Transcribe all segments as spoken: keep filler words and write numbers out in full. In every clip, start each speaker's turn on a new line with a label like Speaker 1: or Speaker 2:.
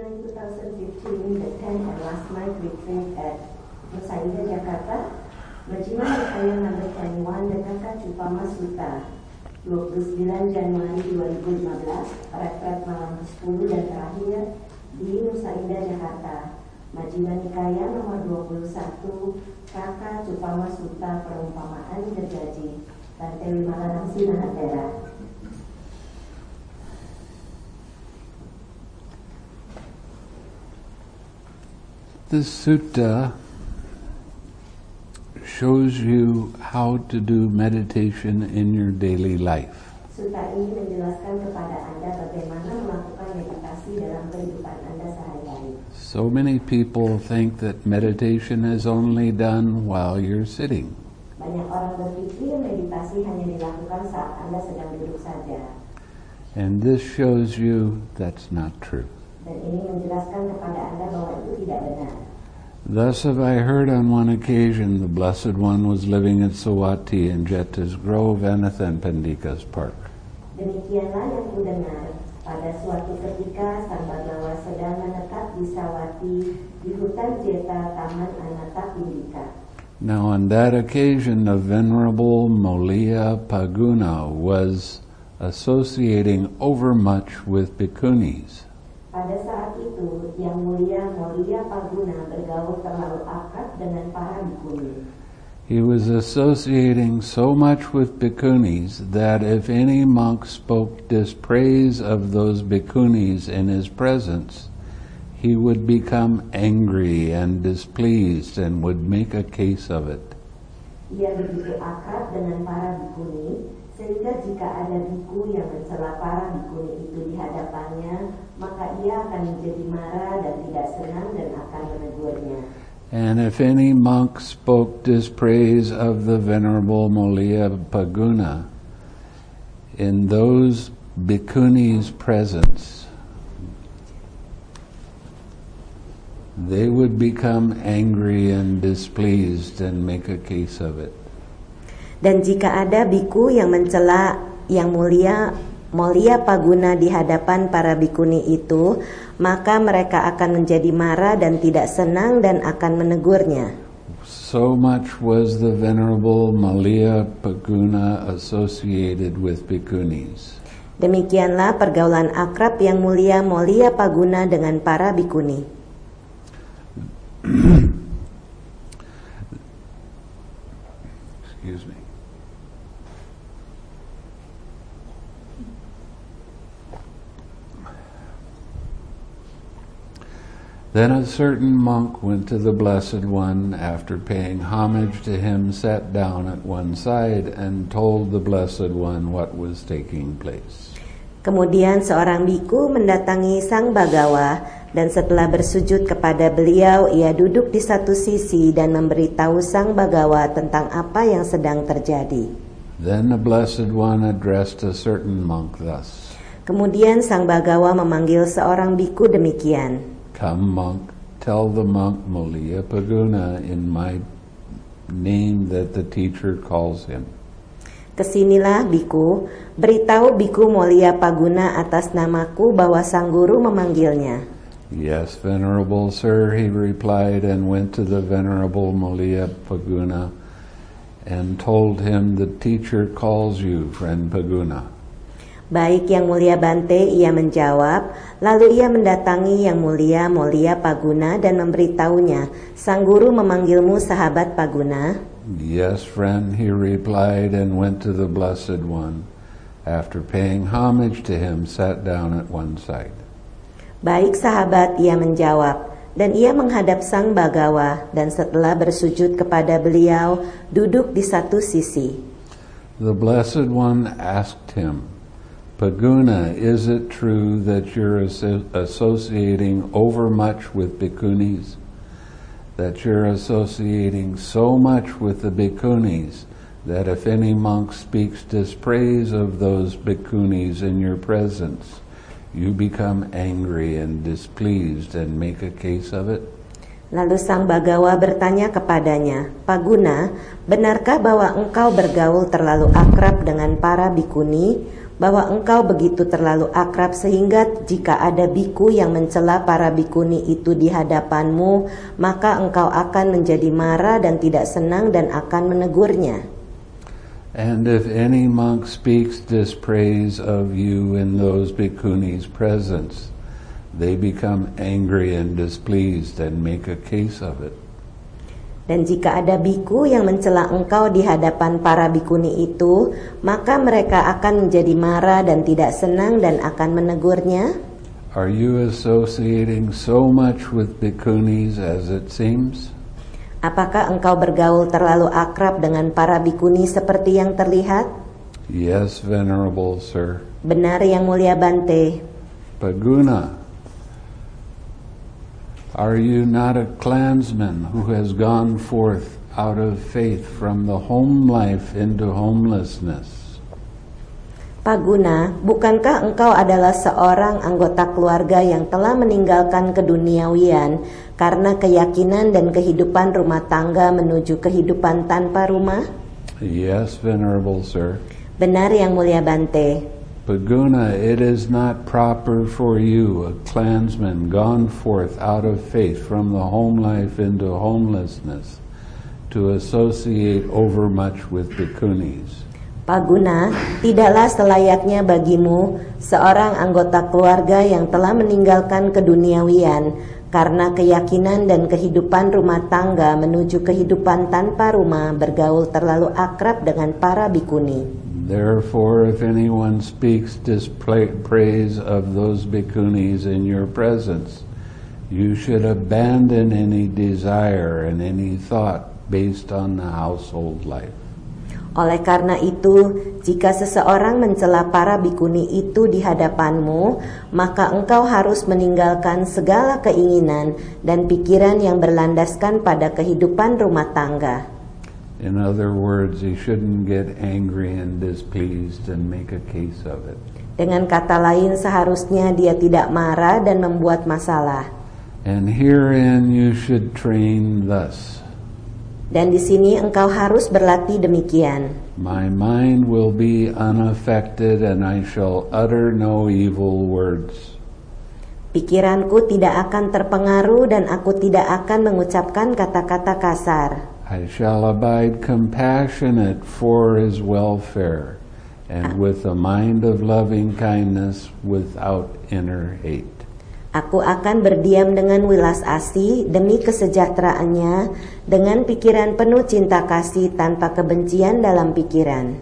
Speaker 1: January twenty fifteen, the tenth and last night retreat at Nusa Indah, Jakarta, Majima Nikaya number twenty-one, the Kakak Cupama Sutta, dua puluh sembilan Januari dua ribu lima belas, retret malam sepuluh dan terakhir di Nusa Indah, Jakarta. Majima Nikaya nomor dua puluh satu, Kakak Cupama Sutta, perumpamaan gergaji, Bante Wimalanangsi Mahatera.
Speaker 2: This sutta shows you how to do meditation in your daily life.
Speaker 1: Sutta ini menjelaskan kepada Anda bagaimana melakukan meditasi dalam kehidupan Anda sehari-hari.
Speaker 2: So many people think that meditation is only done while you're sitting.
Speaker 1: Banyak orang berpikir meditasi hanya dilakukan saat Anda sedang duduk saja.
Speaker 2: And this shows you that's not true.
Speaker 1: Dan ini menjelaskan kepada Anda bahwa itu tidak benar.
Speaker 2: Thus have I heard on one occasion the Blessed One was living at Sawati in Jeta's Grove, Anathan Pandika's park.
Speaker 1: Demikianlah yang kudengar, pada suatu ketika Sang Bagawa sedang menetap di Sawati di hutan Jeta Taman Anata Pandika.
Speaker 2: Now on that occasion the Venerable Mollia Paguna was associating overmuch with bhikkhunis.
Speaker 1: Pada saat itu, Yang Mulia Mollia Paguna bergaul terlalu akrab dengan para bhikkhuni.
Speaker 2: He was associating so much with bhikkhunis that if any monk spoke dispraise of those bhikkhunis in his presence, he would become angry and displeased and would make a case of it.
Speaker 1: Ia begitu akrab dengan para bhikkhuni, sehingga jika ada bhikkhu yang mencela para bhikkhuni itu di hadapannya, maka ia akan menjadi marah dan tidak senang dan akan menegurnya.
Speaker 2: And if any monk spoke dispraise of the Venerable Mollia Paguna in those bhikkhunis' presence, they would become angry and displeased and make a case of it.
Speaker 1: Dan jika ada bhikkhu yang mencela Yang Mulia Mollia Paguna di hadapan para bhikkhuni itu, maka mereka akan menjadi marah dan tidak senang dan akan menegurnya.
Speaker 2: So much was the Venerable Mollia Paguna associated with bhikkhunis.
Speaker 1: Demikianlah pergaulan akrab Yang Mulia Mollia Paguna dengan para bhikkhuni.
Speaker 2: Excuse me. Then a certain monk went to the Blessed One, after paying homage to him, sat down at one side and told the Blessed One what was taking place.
Speaker 1: Kemudian seorang bhikkhu mendatangi Sang Bagawa, dan setelah bersujud kepada beliau, ia duduk di satu sisi dan memberitahu Sang Bagawa tentang apa yang sedang terjadi.
Speaker 2: Then the Blessed One addressed a certain monk thus.
Speaker 1: Kemudian Sang Bagawa memanggil seorang bhikkhu demikian.
Speaker 2: Come, monk, tell the monk Mollia Paguna in my name that the teacher calls him.
Speaker 1: Kesinilah bhikkhu, beritahu bhikkhu Mollia Paguna atas namaku bahwa sang guru memanggilnya.
Speaker 2: Yes, Venerable Sir, he replied, and went to the Venerable Mollia Paguna and told him the teacher calls you, friend Paguna.
Speaker 1: Baik, Yang Mulia Bante, ia menjawab. Lalu ia mendatangi Yang Mulia Mollia Paguna dan memberitahunya, sang guru memanggilmu sahabat Paguna.
Speaker 2: Yes, friend, he replied, and went to the Blessed One. After paying homage to him, sat down at one side.
Speaker 1: Baik, sahabat, ia menjawab. Dan ia menghadap Sang Bagawa, dan setelah bersujud kepada beliau, duduk di satu sisi.
Speaker 2: The Blessed One asked him, Paguna, is it true that you're asso- associating overmuch with bhikkhunis? That you're associating so much with the bhikkhunis that if any monk speaks dispraise of those bhikkhunis in your presence, you become angry and displeased and make a case of it?
Speaker 1: Lalu Sang Bagawa bertanya kepadanya, Paguna, benarkah bahwa engkau bergaul terlalu akrab dengan para bhikkhuni, bahwa engkau begitu terlalu akrab sehingga jika ada biku yang mencela para bikuni itu di hadapanmu, maka engkau akan menjadi marah dan tidak senang dan akan menegurnya.
Speaker 2: And if any monk speaks dispraise of you in those bhikkhunis' presence, they become angry and displeased and make a case of it.
Speaker 1: Dan jika ada biku yang mencela engkau di hadapan para bikuni itu, maka mereka akan menjadi marah dan tidak senang dan akan menegurnya.
Speaker 2: Are you associating so much with bhikkhunis as it seems?
Speaker 1: Apakah engkau bergaul terlalu akrab dengan para bikuni seperti yang terlihat?
Speaker 2: Yes, Venerable Sir.
Speaker 1: Benar, Yang Mulia Bante.
Speaker 2: Paguna, are you not a clansman who has gone forth out of faith from the home life into homelessness?
Speaker 1: Paguna, bukankah engkau adalah seorang anggota keluarga yang telah meninggalkan keduniawian karena keyakinan dan kehidupan rumah tangga menuju kehidupan tanpa rumah?
Speaker 2: Yes, Venerable Sir.
Speaker 1: Benar, Yang Mulia Bante.
Speaker 2: Paguna, it is not proper for you, a clansman gone forth out of faith from the home life into homelessness, to associate overmuch with bhikkhunis.
Speaker 1: Paguna, tidaklah selayaknya bagimu, seorang anggota keluarga yang telah meninggalkan keduniawian karena keyakinan dan kehidupan rumah tangga menuju kehidupan tanpa rumah, bergaul terlalu akrab dengan para bikuni.
Speaker 2: Therefore, if anyone speaks dispraise of those bhikkhunis in your presence, you should abandon any desire and any thought based on the household life.
Speaker 1: Oleh karena itu, jika seseorang mencela para bikuni itu di hadapanmu, maka engkau harus meninggalkan segala keinginan dan pikiran yang berlandaskan pada kehidupan rumah tangga.
Speaker 2: In other words, he shouldn't get angry and displeased and make a case of it.
Speaker 1: Dengan kata lain, seharusnya dia tidak marah dan membuat masalah.
Speaker 2: And herein you should train thus.
Speaker 1: Dan di sini engkau harus berlatih demikian.
Speaker 2: My mind will be unaffected and I shall utter no evil words.
Speaker 1: Pikiranku tidak akan terpengaruh dan aku tidak akan mengucapkan kata-kata kasar.
Speaker 2: I shall abide compassionate for his welfare, and with a mind of loving kindness without inner hate.
Speaker 1: Aku akan berdiam dengan welas asih demi kesejahteraannya, dengan pikiran penuh cinta kasih tanpa kebencian dalam pikiran.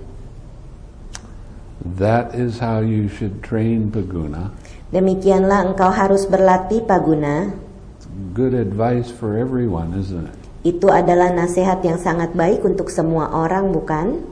Speaker 2: That is how you should train Paguna.
Speaker 1: Demikianlah engkau harus berlatih, Paguna.
Speaker 2: Good advice for everyone, isn't it?
Speaker 1: Itu adalah nasihat yang sangat baik untuk semua orang, bukan?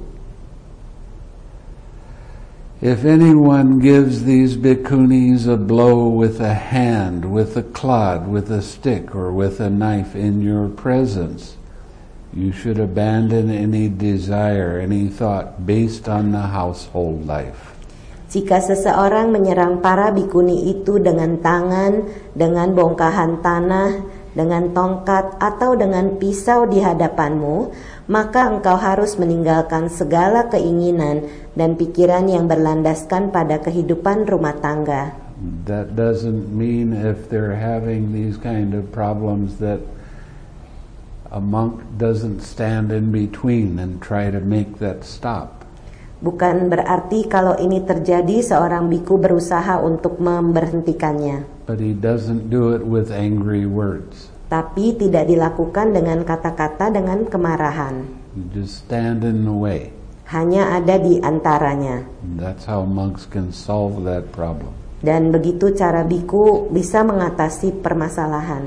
Speaker 2: If anyone gives these bhikkhunis a blow with a hand, with a clod, with a stick, or with a knife in your presence, you should abandon any desire, any thought based on the household life.
Speaker 1: Jika seseorang menyerang para bikuni itu dengan tangan, dengan bongkahan tanah, dengan tongkat atau dengan pisau di hadapanmu, maka engkau harus meninggalkan segala keinginan dan pikiran yang berlandaskan pada kehidupan rumah tangga.
Speaker 2: That doesn't mean if they're having these kind of problems that a monk doesn't stand in between and try to make that stop.
Speaker 1: Bukan berarti kalau ini terjadi seorang biku berusaha untuk memberhentikannya.
Speaker 2: But he doesn't do it with angry words.
Speaker 1: Tapi tidak dilakukan dengan kata-kata dengan kemarahan.
Speaker 2: You just stand in the way.
Speaker 1: Hanya ada di antaranya.
Speaker 2: And that's how monks can solve that problem.
Speaker 1: Dan begitu cara biku bisa mengatasi permasalahan.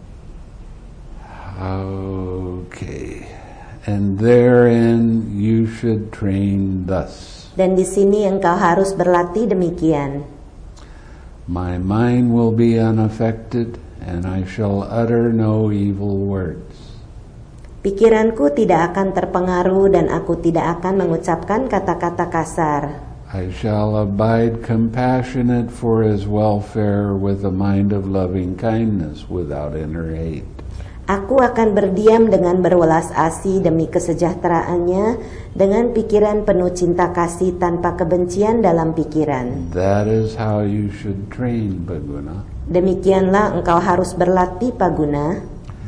Speaker 2: Okay. And therein you should train thus.
Speaker 1: Dan di sini engkau harus berlatih demikian.
Speaker 2: My mind will be unaffected, and I shall utter no evil words.
Speaker 1: Pikiranku tidak akan terpengaruh dan aku tidak akan mengucapkan kata-kata kasar.
Speaker 2: I shall abide compassionate for his welfare with a mind of loving kindness without inner hate.
Speaker 1: Aku akan berdiam dengan berwelas asih demi kesejahteraannya, dengan pikiran penuh cinta kasih tanpa kebencian dalam pikiran.
Speaker 2: That is how you should train, Paguna.
Speaker 1: Demikianlah engkau harus berlatih, Paguna.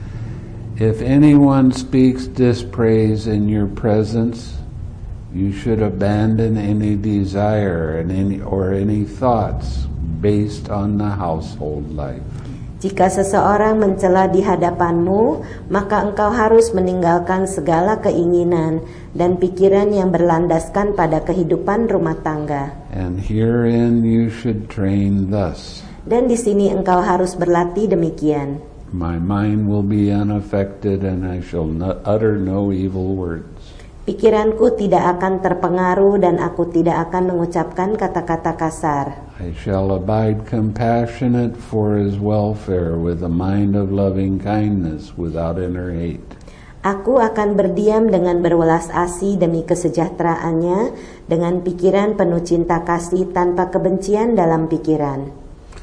Speaker 2: If anyone speaks dispraise in your presence, you should abandon any desire and any or any thoughts based on the household life.
Speaker 1: Jika seseorang mencela di hadapanmu, maka engkau harus meninggalkan segala keinginan dan pikiran yang berlandaskan pada kehidupan rumah tangga.
Speaker 2: And herein you should train thus.
Speaker 1: Dan di sini engkau harus berlatih demikian.
Speaker 2: My mind will be unaffected and I shall not utter no evil words.
Speaker 1: Pikiranku tidak akan terpengaruh dan aku tidak akan mengucapkan kata-kata kasar.
Speaker 2: I shall abide compassionate for his welfare with a mind of loving kindness without inner hate.
Speaker 1: Aku akan berdiam dengan berwelas asih demi kesejahteraannya, dengan pikiran penuh cinta kasih tanpa kebencian dalam pikiran.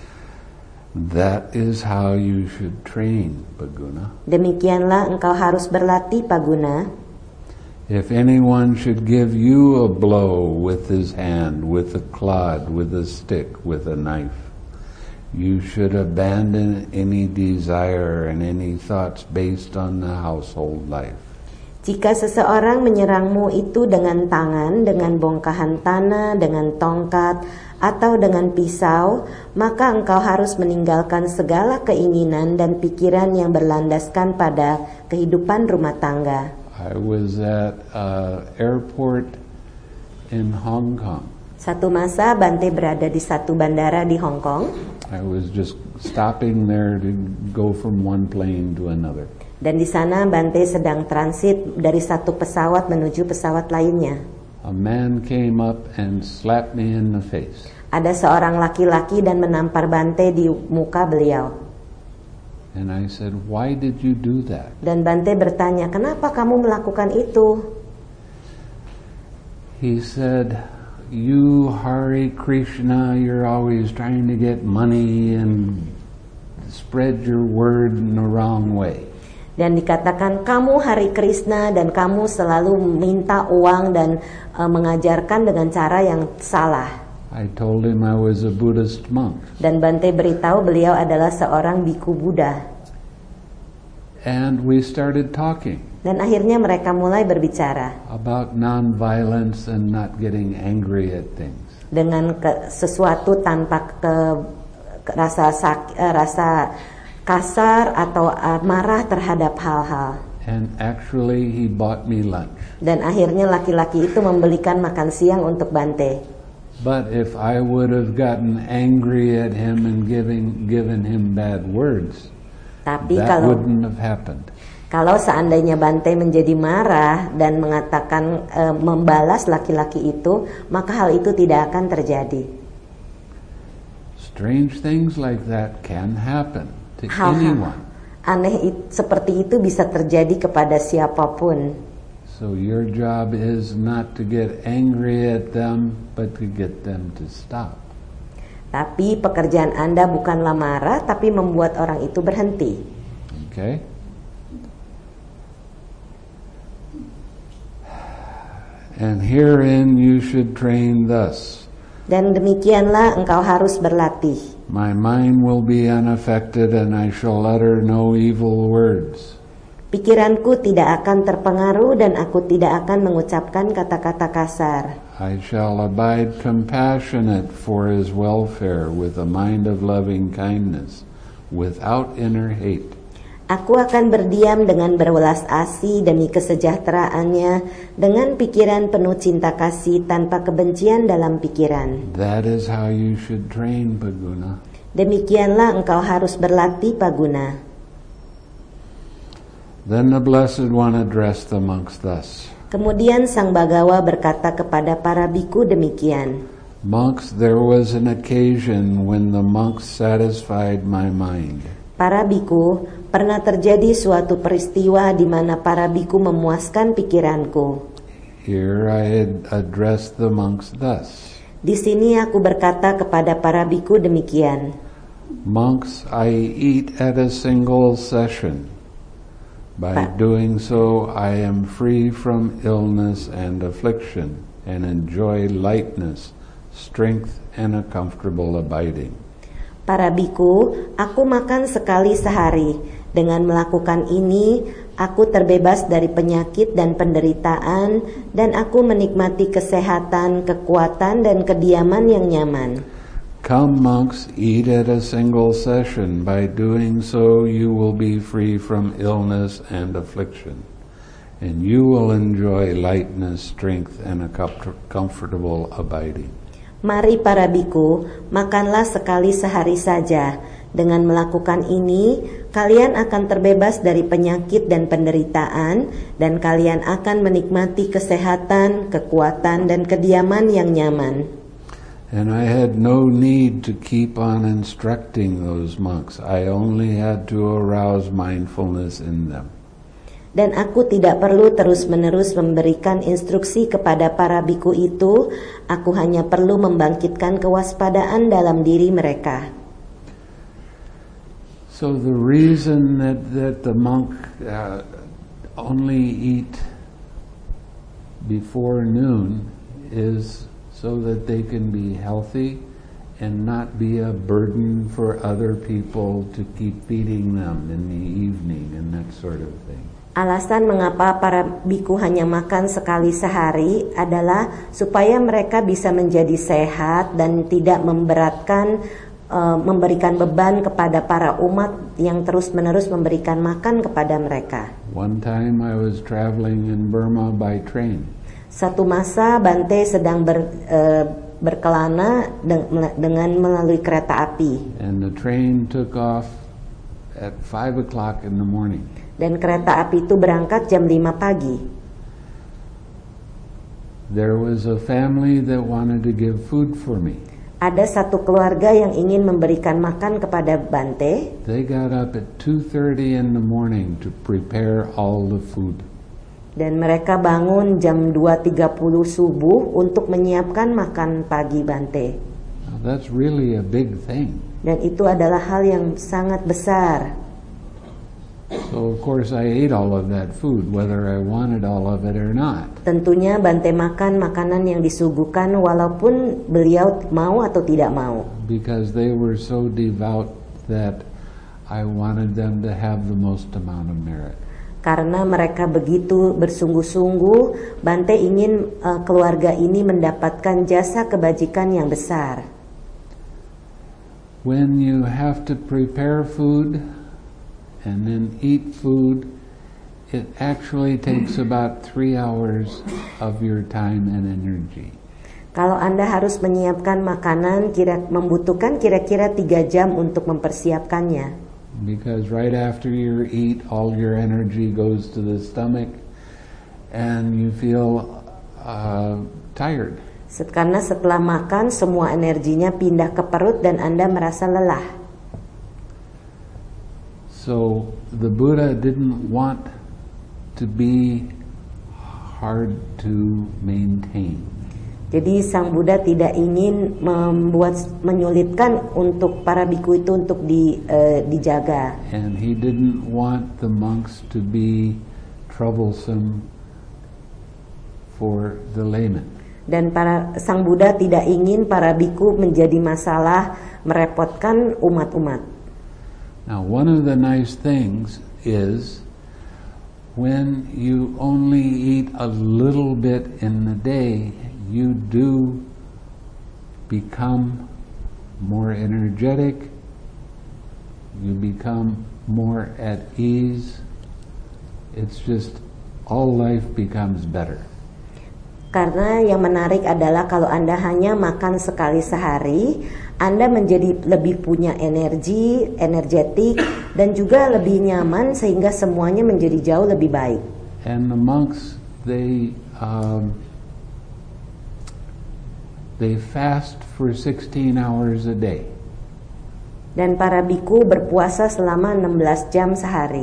Speaker 2: That is how you should train, Paguna.
Speaker 1: Demikianlah engkau harus berlatih, Paguna.
Speaker 2: If anyone should give you a blow with his hand, with a clod, with a stick, with a knife, you should abandon any desire and any thoughts based on the household life.
Speaker 1: Jika seseorang menyerangmu itu dengan tangan, dengan bongkahan tanah, dengan tongkat, atau dengan pisau, maka engkau harus meninggalkan segala keinginan dan pikiran yang berlandaskan pada kehidupan rumah tangga.
Speaker 2: I was at an airport in Hong Kong.
Speaker 1: Satu masa Bante berada di satu bandara di Hong Kong.
Speaker 2: I was just stopping there to go from one plane to another.
Speaker 1: Dan di sana Bante sedang transit dari satu pesawat menuju pesawat lainnya.
Speaker 2: A man came up and slapped me in the face.
Speaker 1: Ada seorang laki-laki dan menampar Bante di muka beliau.
Speaker 2: And I said, "Why did you do that?"
Speaker 1: Dan Bante bertanya, kenapa kamu melakukan itu?
Speaker 2: He said, "You Hare Krishna, you're always trying to get money and spread your word in the wrong way."
Speaker 1: Dan dikatakan, kamu Hare Krishna dan kamu selalu minta uang dan uh, mengajarkan dengan cara yang salah.
Speaker 2: I told him I was a Buddhist monk.
Speaker 1: Dan Bante beritahu beliau adalah seorang biku Buddha.
Speaker 2: And we started talking.
Speaker 1: Dan akhirnya mereka mulai berbicara
Speaker 2: about non-violence and not getting angry at things.
Speaker 1: Dengan ke, sesuatu tanpa ke, ke rasa sak, eh, rasa kasar atau uh, marah terhadap hal-hal.
Speaker 2: And actually he bought me lunch.
Speaker 1: Dan akhirnya laki-laki itu membelikan makan siang untuk Bante.
Speaker 2: But if I would have gotten angry at him and giving given him bad words,
Speaker 1: Tapi
Speaker 2: that
Speaker 1: kalau
Speaker 2: wouldn't have happened.
Speaker 1: Kalau seandainya Bante menjadi marah dan mengatakan e, membalas laki-laki itu, maka hal itu tidak akan terjadi.
Speaker 2: Strange things like that can happen to
Speaker 1: Hal-hal
Speaker 2: anyone.
Speaker 1: aneh it, seperti itu bisa terjadi kepada siapapun.
Speaker 2: So your job is not to get angry at them, but to get them to stop.
Speaker 1: Tapi pekerjaan Anda bukanlah marah, tapi membuat orang itu berhenti.
Speaker 2: Okay? And herein you should train thus.
Speaker 1: Dan demikianlah engkau harus berlatih.
Speaker 2: My mind will be unaffected and I shall utter no evil words.
Speaker 1: Pikiranku tidak akan terpengaruh dan aku tidak akan mengucapkan kata-kata kasar.
Speaker 2: I shall abide compassionate for his welfare with a mind of loving kindness, without inner hate.
Speaker 1: Aku akan berdiam dengan berwelas asih demi kesejahteraannya, dengan pikiran penuh cinta kasih tanpa kebencian dalam pikiran.
Speaker 2: That is how you should train, Paguna.
Speaker 1: Demikianlah engkau harus berlatih, Paguna.
Speaker 2: Then the Blessed One addressed the monks thus.
Speaker 1: Kemudian Sang Bagawa berkata kepada para biku demikian.
Speaker 2: Monks, there was an occasion when the monks satisfied my mind.
Speaker 1: Para biku, pernah terjadi suatu peristiwa di mana para biku memuaskan pikiranku.
Speaker 2: Here I had addressed the monks thus.
Speaker 1: Di sini aku berkata kepada para biku demikian.
Speaker 2: Monks, I eat at a single session. By doing so, I am free from illness and affliction, and enjoy lightness, strength, and a comfortable abiding.
Speaker 1: Para biku, aku makan sekali sehari. Dengan melakukan ini, aku terbebas dari penyakit dan penderitaan, dan aku menikmati kesehatan, kekuatan, dan kediaman yang nyaman.
Speaker 2: Come, monks, eat at a single session. By doing so, you will be free from illness and affliction, and you will enjoy lightness, strength, and a comfortable abiding.
Speaker 1: Mari para biku, makanlah sekali sehari saja. Dengan melakukan ini, kalian akan terbebas dari penyakit dan penderitaan, dan kalian akan menikmati kesehatan, kekuatan, dan kediaman yang nyaman.
Speaker 2: And I had no need to keep on instructing those monks. I only had to arouse mindfulness in them.
Speaker 1: Dan aku tidak perlu terus-menerus memberikan instruksi kepada para biku itu. Aku hanya perlu membangkitkan kewaspadaan dalam diri mereka.
Speaker 2: So the reason that, that the monk uh, only eat before noon is so that they can be healthy and not be a burden for other people to keep feeding them in the evening and that sort of thing.
Speaker 1: Alasan mengapa para biku hanya makan sekali sehari adalah supaya mereka bisa menjadi sehat dan tidak memberatkan, uh, memberikan beban kepada para umat yang terus-menerus memberikan makan kepada mereka.
Speaker 2: One time I was traveling in Burma by train.
Speaker 1: Satu masa Bante sedang ber, uh, berkelana de- dengan melalui kereta api.
Speaker 2: And the train took off at five o'clock in the morning.
Speaker 1: Dan kereta api itu berangkat jam lima pagi.
Speaker 2: There was a family that wanted to give food for me.
Speaker 1: Ada satu keluarga yang ingin memberikan makan kepada Bante.
Speaker 2: They got up at two thirty in the morning to prepare all the food.
Speaker 1: Dan mereka bangun jam dua tiga puluh subuh untuk menyiapkan makan pagi Bante.
Speaker 2: Now, that's really a big thing.
Speaker 1: Dan itu adalah hal yang sangat besar.
Speaker 2: So of course I ate all of that food, whether I wanted all of it or not.
Speaker 1: Tentunya Bante makan makanan yang disuguhkan walaupun beliau mau atau tidak mau.
Speaker 2: Because they were so devout that I wanted them to have the most amount of merit.
Speaker 1: Karena mereka begitu bersungguh-sungguh, Bante ingin uh, keluarga ini mendapatkan jasa kebajikan yang besar.
Speaker 2: When you have to prepare food and then eat food, it actually takes about three hours of your time and energy.
Speaker 1: Kalau Anda harus menyiapkan makanan, kira membutuhkan kira-kira tiga jam untuk mempersiapkannya.
Speaker 2: Because right after you eat, all your energy goes to the stomach and you feel uh, tired.
Speaker 1: Karena setelah makan, semua energinya pindah ke perut dan Anda merasa lelah.
Speaker 2: So the Buddha didn't want to be hard to maintain.
Speaker 1: Jadi Sang Buddha tidak ingin membuat menyulitkan untuk para biku itu untuk di, uh, dijaga.
Speaker 2: And he didn't want the monks to be troublesome for the laymen.
Speaker 1: Dan para Sang Buddha tidak ingin para biku menjadi masalah, merepotkan umat-umat.
Speaker 2: Now, one of the nice things is when you only eat a little bit in the day, you do become more energetic, you become more at ease. It's just all life becomes better.
Speaker 1: Karena yang menarik adalah kalau Anda hanya makan sekali sehari, Anda menjadi lebih punya energi, energetik, dan juga lebih nyaman sehingga semuanya menjadi jauh lebih baik.
Speaker 2: And the monks, they um, they fast for sixteen hours a day.
Speaker 1: Dan para biku berpuasa selama enam belas jam sehari.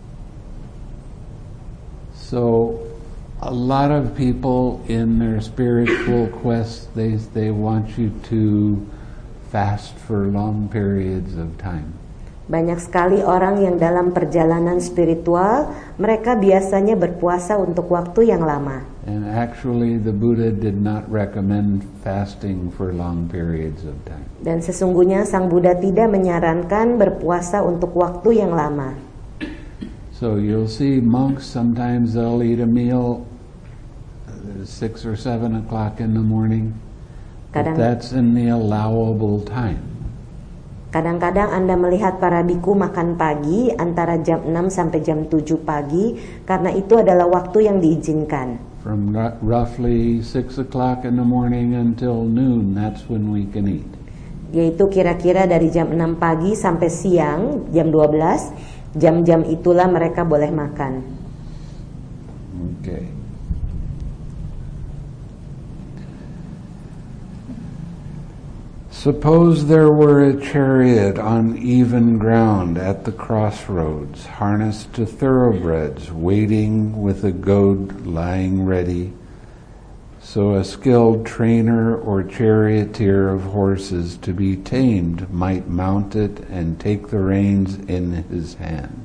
Speaker 2: So a lot of people in their spiritual quest, they they want you to fast for long periods of time.
Speaker 1: Banyak sekali orang yang dalam perjalanan spiritual, mereka biasanya berpuasa untuk waktu yang lama.
Speaker 2: And actually the Buddha did not recommend fasting for long periods of time.
Speaker 1: Dan sesungguhnya Sang Buddha tidak menyarankan berpuasa untuk waktu yang lama.
Speaker 2: So you'll see monks, sometimes they'll eat a meal uh, six or seven o'clock in the morning. But
Speaker 1: Kadang-
Speaker 2: that's in the allowable time.
Speaker 1: Kadang-kadang Anda melihat para biku makan pagi antara jam enam sampai jam tujuh pagi karena itu adalah waktu yang diizinkan.
Speaker 2: From ru- roughly six o'clock in the morning until noon, that's when we can eat.
Speaker 1: Yaitu kira-kira dari jam enam pagi sampai siang jam dua belas, jam-jam itulah mereka boleh makan.
Speaker 2: Okay. Suppose there were a chariot on even ground at the crossroads, harnessed to thoroughbreds, waiting with a goad lying ready, so a skilled trainer or charioteer of horses to be tamed might mount it and take the reins in his hand.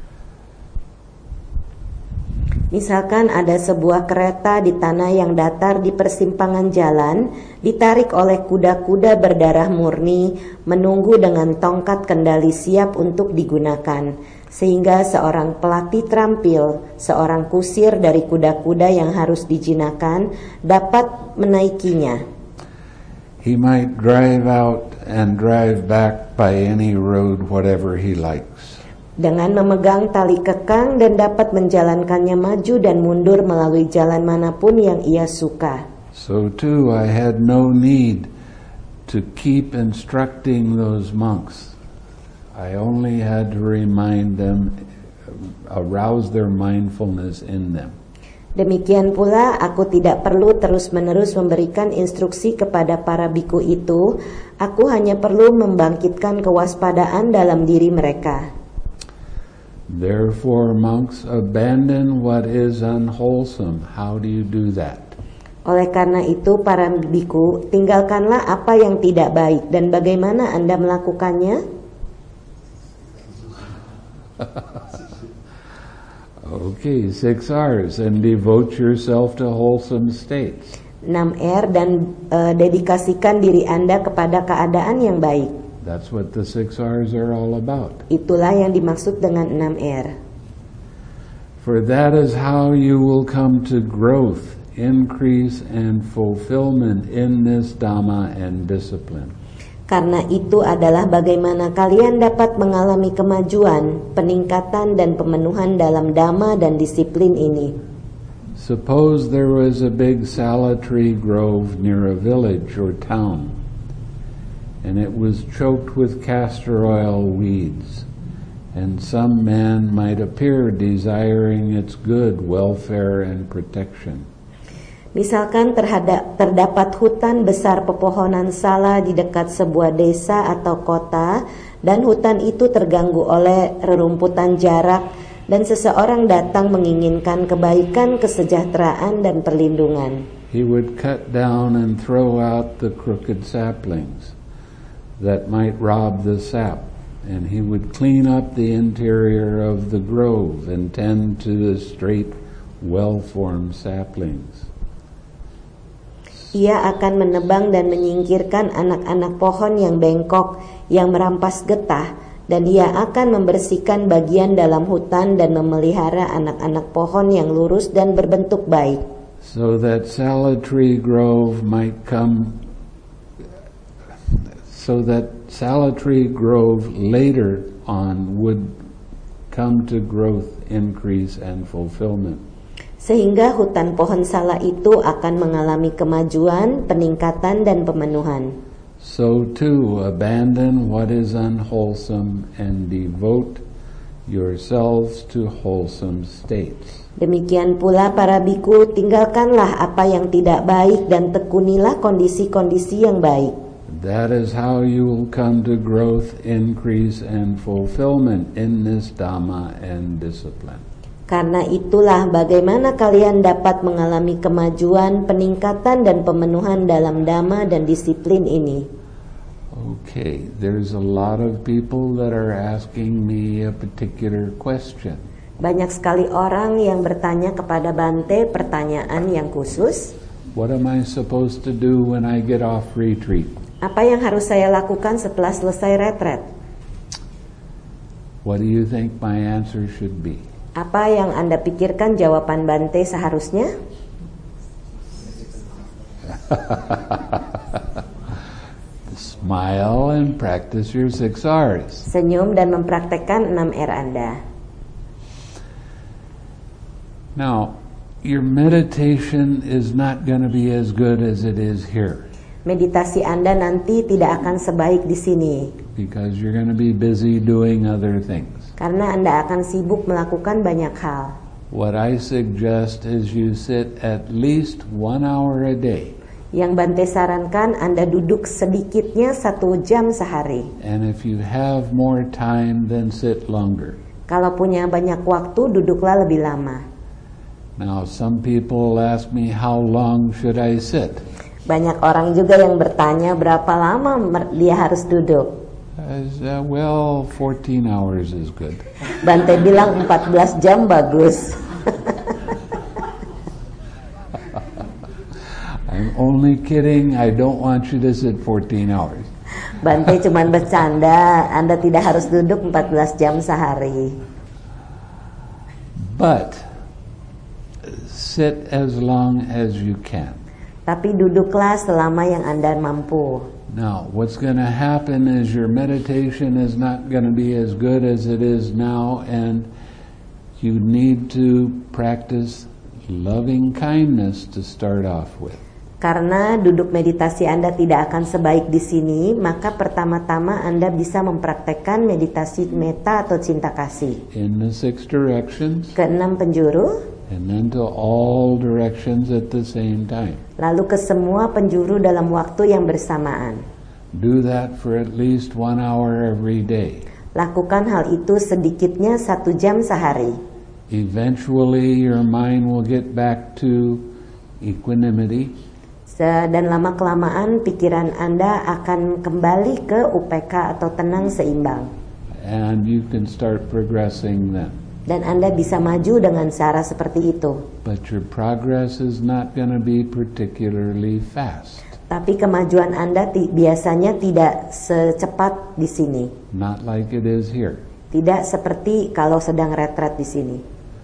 Speaker 1: Misalkan ada sebuah kereta di tanah yang datar di persimpangan jalan, ditarik oleh kuda-kuda berdarah murni, menunggu dengan tongkat kendali siap untuk digunakan, sehingga seorang pelatih terampil, seorang kusir dari kuda-kuda yang harus dijinakan, dapat menaikinya.
Speaker 2: He might drive out and drive back by any road whatever he likes.
Speaker 1: Dengan memegang tali kekang dan dapat menjalankannya maju dan mundur melalui jalan manapun yang ia suka.
Speaker 2: So too I had no need to keep instructing those monks. I only had to remind them, arouse their mindfulness in them.
Speaker 1: Demikian pula aku tidak perlu terus-menerus memberikan instruksi kepada para biku itu. Aku hanya perlu membangkitkan kewaspadaan dalam diri mereka.
Speaker 2: Therefore, monks, abandon what is unwholesome. How do you do that?
Speaker 1: Oleh karena itu, para biku, tinggalkanlah apa yang tidak baik. Dan bagaimana Anda melakukannya?
Speaker 2: Okay, six R's, and devote yourself to wholesome states.
Speaker 1: enam R dan uh, dedikasikan diri Anda kepada keadaan yang baik.
Speaker 2: That's what the six R's are all about.
Speaker 1: Itulah yang dimaksud dengan enam R.
Speaker 2: For that is how you will come to growth, increase, and fulfillment in this Dhamma and discipline.
Speaker 1: Karena itu adalah bagaimana kalian dapat mengalami kemajuan, peningkatan dan pemenuhan dalam Dhamma dan disiplin ini.
Speaker 2: Suppose there was a big sala tree grove near a village or town, and it was choked with castor oil weeds, and some man might appear desiring its good welfare and protection.
Speaker 1: Misalkan terhadap, terdapat hutan besar pepohonan sala di dekat sebuah desa atau kota, dan hutan itu terganggu oleh rerumputan jarak, dan seseorang datang menginginkan kebaikan, kesejahteraan, dan perlindungan.
Speaker 2: He would cut down and throw out the crooked saplings that might rob the sap, and he would clean up the interior of the grove and tend to the straight, well-formed saplings.
Speaker 1: Ia akan menebang dan menyingkirkan anak-anak pohon yang bengkok, yang merampas getah, dan ia akan membersihkan bagian dalam hutan dan memelihara anak-anak pohon yang lurus dan berbentuk baik.
Speaker 2: So that Sala Tree Grove might come so that Sala Tree Grove later on would come to growth, increase, and fulfillment.
Speaker 1: Sehingga hutan pohon sala itu akan mengalami kemajuan, peningkatan, dan pemenuhan.
Speaker 2: So too, abandon what is unwholesome and devote yourselves to wholesome states.
Speaker 1: Demikian pula para biku, tinggalkanlah apa yang tidak baik dan tekunilah kondisi-kondisi yang baik.
Speaker 2: That is how you will come to growth, increase, and fulfillment in this Dhamma and discipline.
Speaker 1: Karena itulah bagaimana kalian dapat mengalami kemajuan, peningkatan, dan pemenuhan dalam Dhamma dan disiplin ini.
Speaker 2: Okay, there's a lot of people that are asking me a particular question.
Speaker 1: Banyak sekali orang yang bertanya kepada Bante pertanyaan yang khusus.
Speaker 2: What am I supposed to do when I get off retreat?
Speaker 1: Apa yang harus saya lakukan setelah selesai retret?
Speaker 2: What do you think my answer should be?
Speaker 1: Apa yang Anda pikirkan jawaban Bante seharusnya?
Speaker 2: Smile and practice your six R's.
Speaker 1: Senyum dan mempraktekkan enam R Anda.
Speaker 2: Now, your meditation is not going to be as good as it is here.
Speaker 1: Meditasi Anda nanti tidak akan sebaik di sini.
Speaker 2: Because you're going to be busy doing other things.
Speaker 1: Karena Anda akan sibuk melakukan banyak hal.
Speaker 2: What I suggest is you sit at least one hour a day.
Speaker 1: Yang Bante sarankan Anda duduk sedikitnya satu jam sehari.
Speaker 2: And if you have more time, then sit longer.
Speaker 1: Kalau punya banyak waktu, duduklah lebih lama.
Speaker 2: Now, some people ask me, how long should I sit?
Speaker 1: Banyak orang juga yang bertanya berapa lama dia harus duduk.
Speaker 2: I said, well, fourteen hours is good.
Speaker 1: Bante bilang empat belas jam bagus.
Speaker 2: I'm only kidding. I don't want you to sit fourteen hours.
Speaker 1: Bante cuman bercanda. Anda tidak harus duduk empat belas jam sehari.
Speaker 2: But sit as long as you can.
Speaker 1: Tapi duduklah selama yang Anda mampu.
Speaker 2: Now, what's going to happen is your meditation is not going to be as good as it is now, and you need to practice loving kindness to start off with.
Speaker 1: Karena duduk meditasi Anda tidak akan sebaik di sini, maka pertama-tama Anda bisa mempraktekkan meditasi metta atau cinta kasih.
Speaker 2: In the six directions.
Speaker 1: Keenam penjuru.
Speaker 2: And then to all directions at the same time.
Speaker 1: Lalu ke semua penjuru dalam waktu yang bersamaan.
Speaker 2: Do that for at least one hour every day.
Speaker 1: Lakukan hal itu sedikitnya satu jam sehari.
Speaker 2: Eventually your mind will get back to equanimity.
Speaker 1: Dan lama-kelamaan pikiran Anda akan kembali ke U P K atau tenang seimbang.
Speaker 2: And you can start progressing then.
Speaker 1: Dan Anda bisa maju dengan cara seperti itu.
Speaker 2: But your progress is not going to be particularly fast.
Speaker 1: Tapi kemajuan Anda ti- biasanya tidak secepat di sini.
Speaker 2: Not like it is here.
Speaker 1: Tidak seperti kalau sedang retret di sini.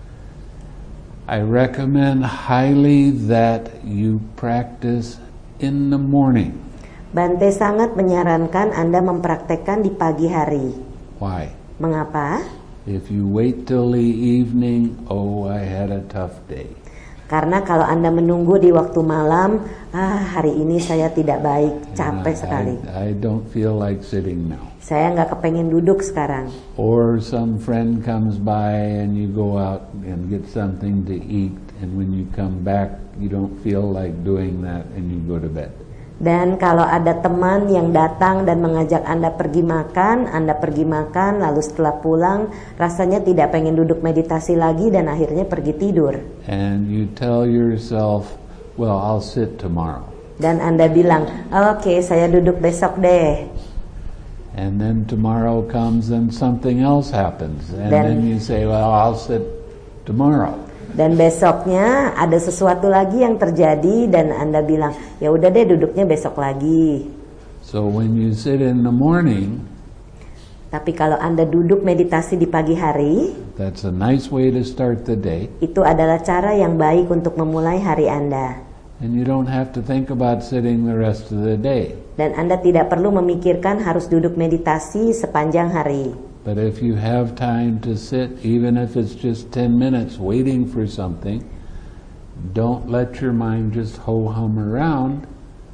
Speaker 2: I recommend highly that you practice in the morning.
Speaker 1: Bante sangat menyarankan Anda mempraktekkan di pagi hari.
Speaker 2: Why?
Speaker 1: Mengapa?
Speaker 2: If you wait till the evening, oh, I had a tough day.
Speaker 1: Karena kalau Anda menunggu di waktu malam, ah hari ini saya tidak baik, capek
Speaker 2: I,
Speaker 1: sekali.
Speaker 2: I, I don't feel like sitting now.
Speaker 1: Saya nggak kepengen duduk sekarang.
Speaker 2: Or some friend comes by and you go out and get something to eat, and when you come back, you don't feel like doing that, and you go to bed.
Speaker 1: Dan kalau ada teman yang datang dan mengajak Anda pergi makan, Anda pergi makan, lalu setelah pulang rasanya tidak pengen duduk meditasi lagi dan akhirnya pergi tidur.
Speaker 2: And you tell yourself, well, I'll sit tomorrow.
Speaker 1: Dan Anda bilang, oke, okay, saya duduk besok deh.
Speaker 2: And then tomorrow comes and something else happens. And
Speaker 1: Dan,
Speaker 2: then you say, well, I'll sit tomorrow.
Speaker 1: Dan besoknya ada sesuatu lagi yang terjadi dan Anda bilang, ya udah deh duduknya besok lagi.
Speaker 2: So when you sit in the morning,
Speaker 1: tapi kalau Anda duduk meditasi di pagi hari,
Speaker 2: that's a nice way to start the day.
Speaker 1: Itu adalah cara yang baik untuk memulai hari Anda.
Speaker 2: And you don't have to think about sitting the rest of the day.
Speaker 1: Dan Anda tidak perlu memikirkan harus duduk meditasi sepanjang hari.
Speaker 2: But if you have time to sit, even if it's just ten minutes waiting for something, don't let your mind just ho-hum around.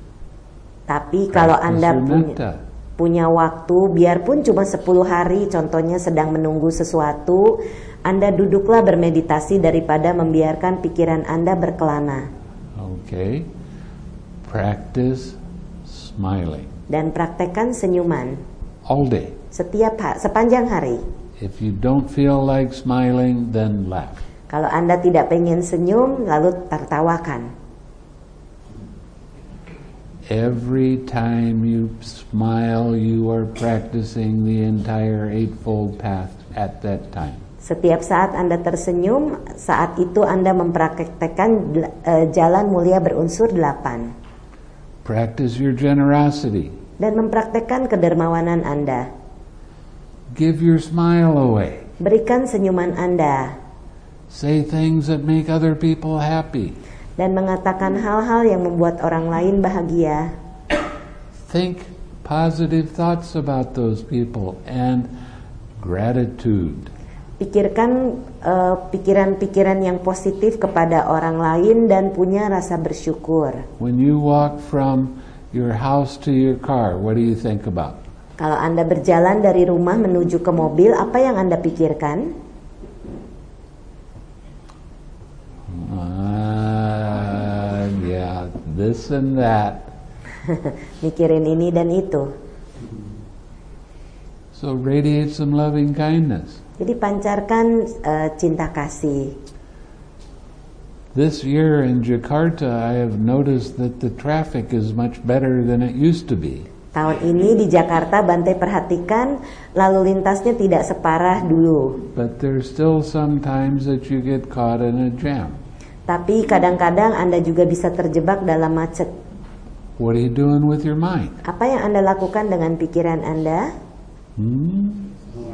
Speaker 1: Tapi kalau Anda punya, punya waktu, biarpun cuma sepuluh hari, contohnya sedang menunggu sesuatu, Anda duduklah bermeditasi daripada membiarkan pikiran Anda berkelana.
Speaker 2: Okay. Practice smiling.
Speaker 1: Dan praktekkan senyuman.
Speaker 2: All day.
Speaker 1: Setiap ha- sepanjang hari.
Speaker 2: If you don't feel like smiling, then laugh.
Speaker 1: Kalau Anda tidak pengen senyum, lalu tertawakan.
Speaker 2: Every time you smile, you are practicing the entire Eightfold Path at that time.
Speaker 1: Setiap saat Anda tersenyum, saat itu Anda mempraktekkan uh, jalan mulia berunsur delapan.
Speaker 2: Practice your generosity.
Speaker 1: Dan mempraktekkan kedermawanan Anda.
Speaker 2: Give your smile away.
Speaker 1: Berikan senyuman Anda.
Speaker 2: Say things that make other people happy.
Speaker 1: Dan mengatakan hal-hal yang membuat orang lain bahagia.
Speaker 2: Think positive thoughts about those people and gratitude.
Speaker 1: Pikirkan uh, pikiran-pikiran yang positif kepada orang lain dan punya rasa bersyukur.
Speaker 2: When you walk from your house to your car, what do you think about?
Speaker 1: Kalau Anda berjalan dari rumah menuju ke mobil, apa yang Anda pikirkan?
Speaker 2: Uh, yeah, this and that.
Speaker 1: Mikirin ini dan itu.
Speaker 2: So radiate some loving kindness.
Speaker 1: Jadi pancarkan uh, cinta kasih.
Speaker 2: This year in Jakarta, I have noticed that the traffic is much better than it used to be.
Speaker 1: Tahun ini di Jakarta, Bante perhatikan lalu lintasnya tidak separah dulu.
Speaker 2: But there's still some times that you get caught in a jam.
Speaker 1: Tapi kadang-kadang Anda juga bisa terjebak dalam macet.
Speaker 2: What are you doing with your mind?
Speaker 1: Apa yang Anda lakukan dengan pikiran Anda?
Speaker 2: Hmm?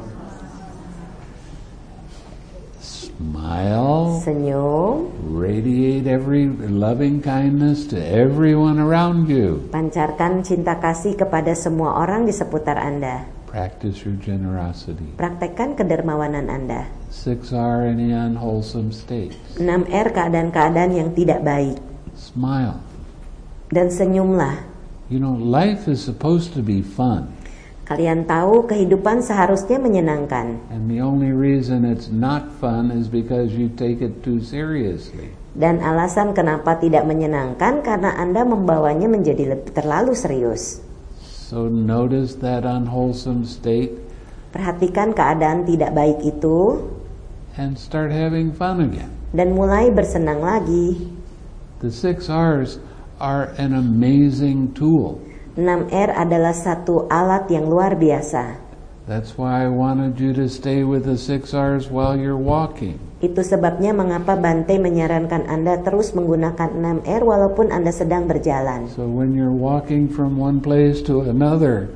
Speaker 2: Smile.
Speaker 1: Senyum.
Speaker 2: Radiate every loving kindness to everyone around you.
Speaker 1: Pancarkan cinta kasih kepada semua orang di seputar Anda.
Speaker 2: Practice your generosity.
Speaker 1: Praktekkan kedermawanan Anda.
Speaker 2: Six R any unwholesome states.
Speaker 1: enam R keadaan-keadaan yang tidak baik.
Speaker 2: Smile.
Speaker 1: Dan senyumlah.
Speaker 2: You know, life is supposed to be fun.
Speaker 1: Kalian tahu kehidupan seharusnya menyenangkan.
Speaker 2: And the only reason it's not fun is because you take it too seriously.
Speaker 1: Dan alasan kenapa tidak menyenangkan karena Anda membawanya menjadi lebih terlalu serius.
Speaker 2: So notice that unwholesome state.
Speaker 1: Perhatikan keadaan tidak baik itu.
Speaker 2: And start having fun again.
Speaker 1: Dan mulai bersenang lagi.
Speaker 2: The six R's are an amazing tool.
Speaker 1: enam R adalah satu alat yang luar biasa.
Speaker 2: That's why I wanted you to stay with the six R's while you're walking.
Speaker 1: Itu sebabnya mengapa Bante menyarankan Anda terus menggunakan enam R walaupun Anda sedang berjalan.
Speaker 2: So when you're walking from one place to another,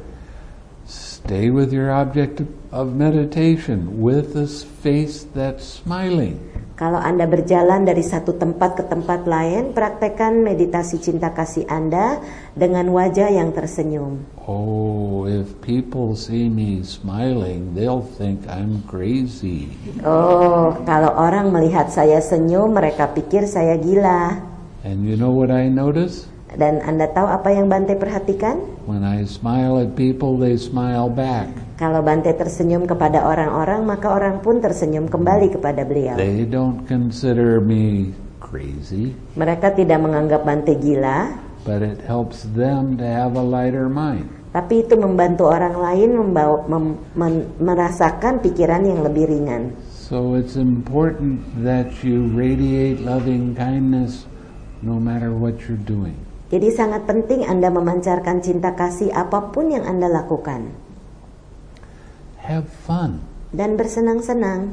Speaker 2: stay with your object of meditation with a face that's smiling.
Speaker 1: Kalau Anda berjalan dari satu tempat ke tempat lain, praktekkan meditasi cinta kasih Anda dengan wajah yang tersenyum.
Speaker 2: Oh, if people see me smiling, they'll think I'm crazy.
Speaker 1: Oh, kalau orang melihat saya senyum, mereka pikir saya gila.
Speaker 2: And you know what I notice?
Speaker 1: Dan Anda tahu apa yang Bante perhatikan?
Speaker 2: When I smile at people, they smile back.
Speaker 1: Kalau Bante tersenyum kepada orang-orang, maka orang pun tersenyum kembali kepada beliau.
Speaker 2: They don't consider me crazy.
Speaker 1: Mereka tidak menganggap Bante gila,
Speaker 2: but it helps them to have a lighter mind.
Speaker 1: Tapi itu membantu orang lain membawa, mem, men, merasakan pikiran yang lebih ringan.
Speaker 2: So it's important that you radiate loving kindness no matter what you're doing.
Speaker 1: Jadi sangat penting Anda memancarkan cinta kasih apapun yang Anda lakukan.
Speaker 2: Have fun.
Speaker 1: Dan bersenang-senang.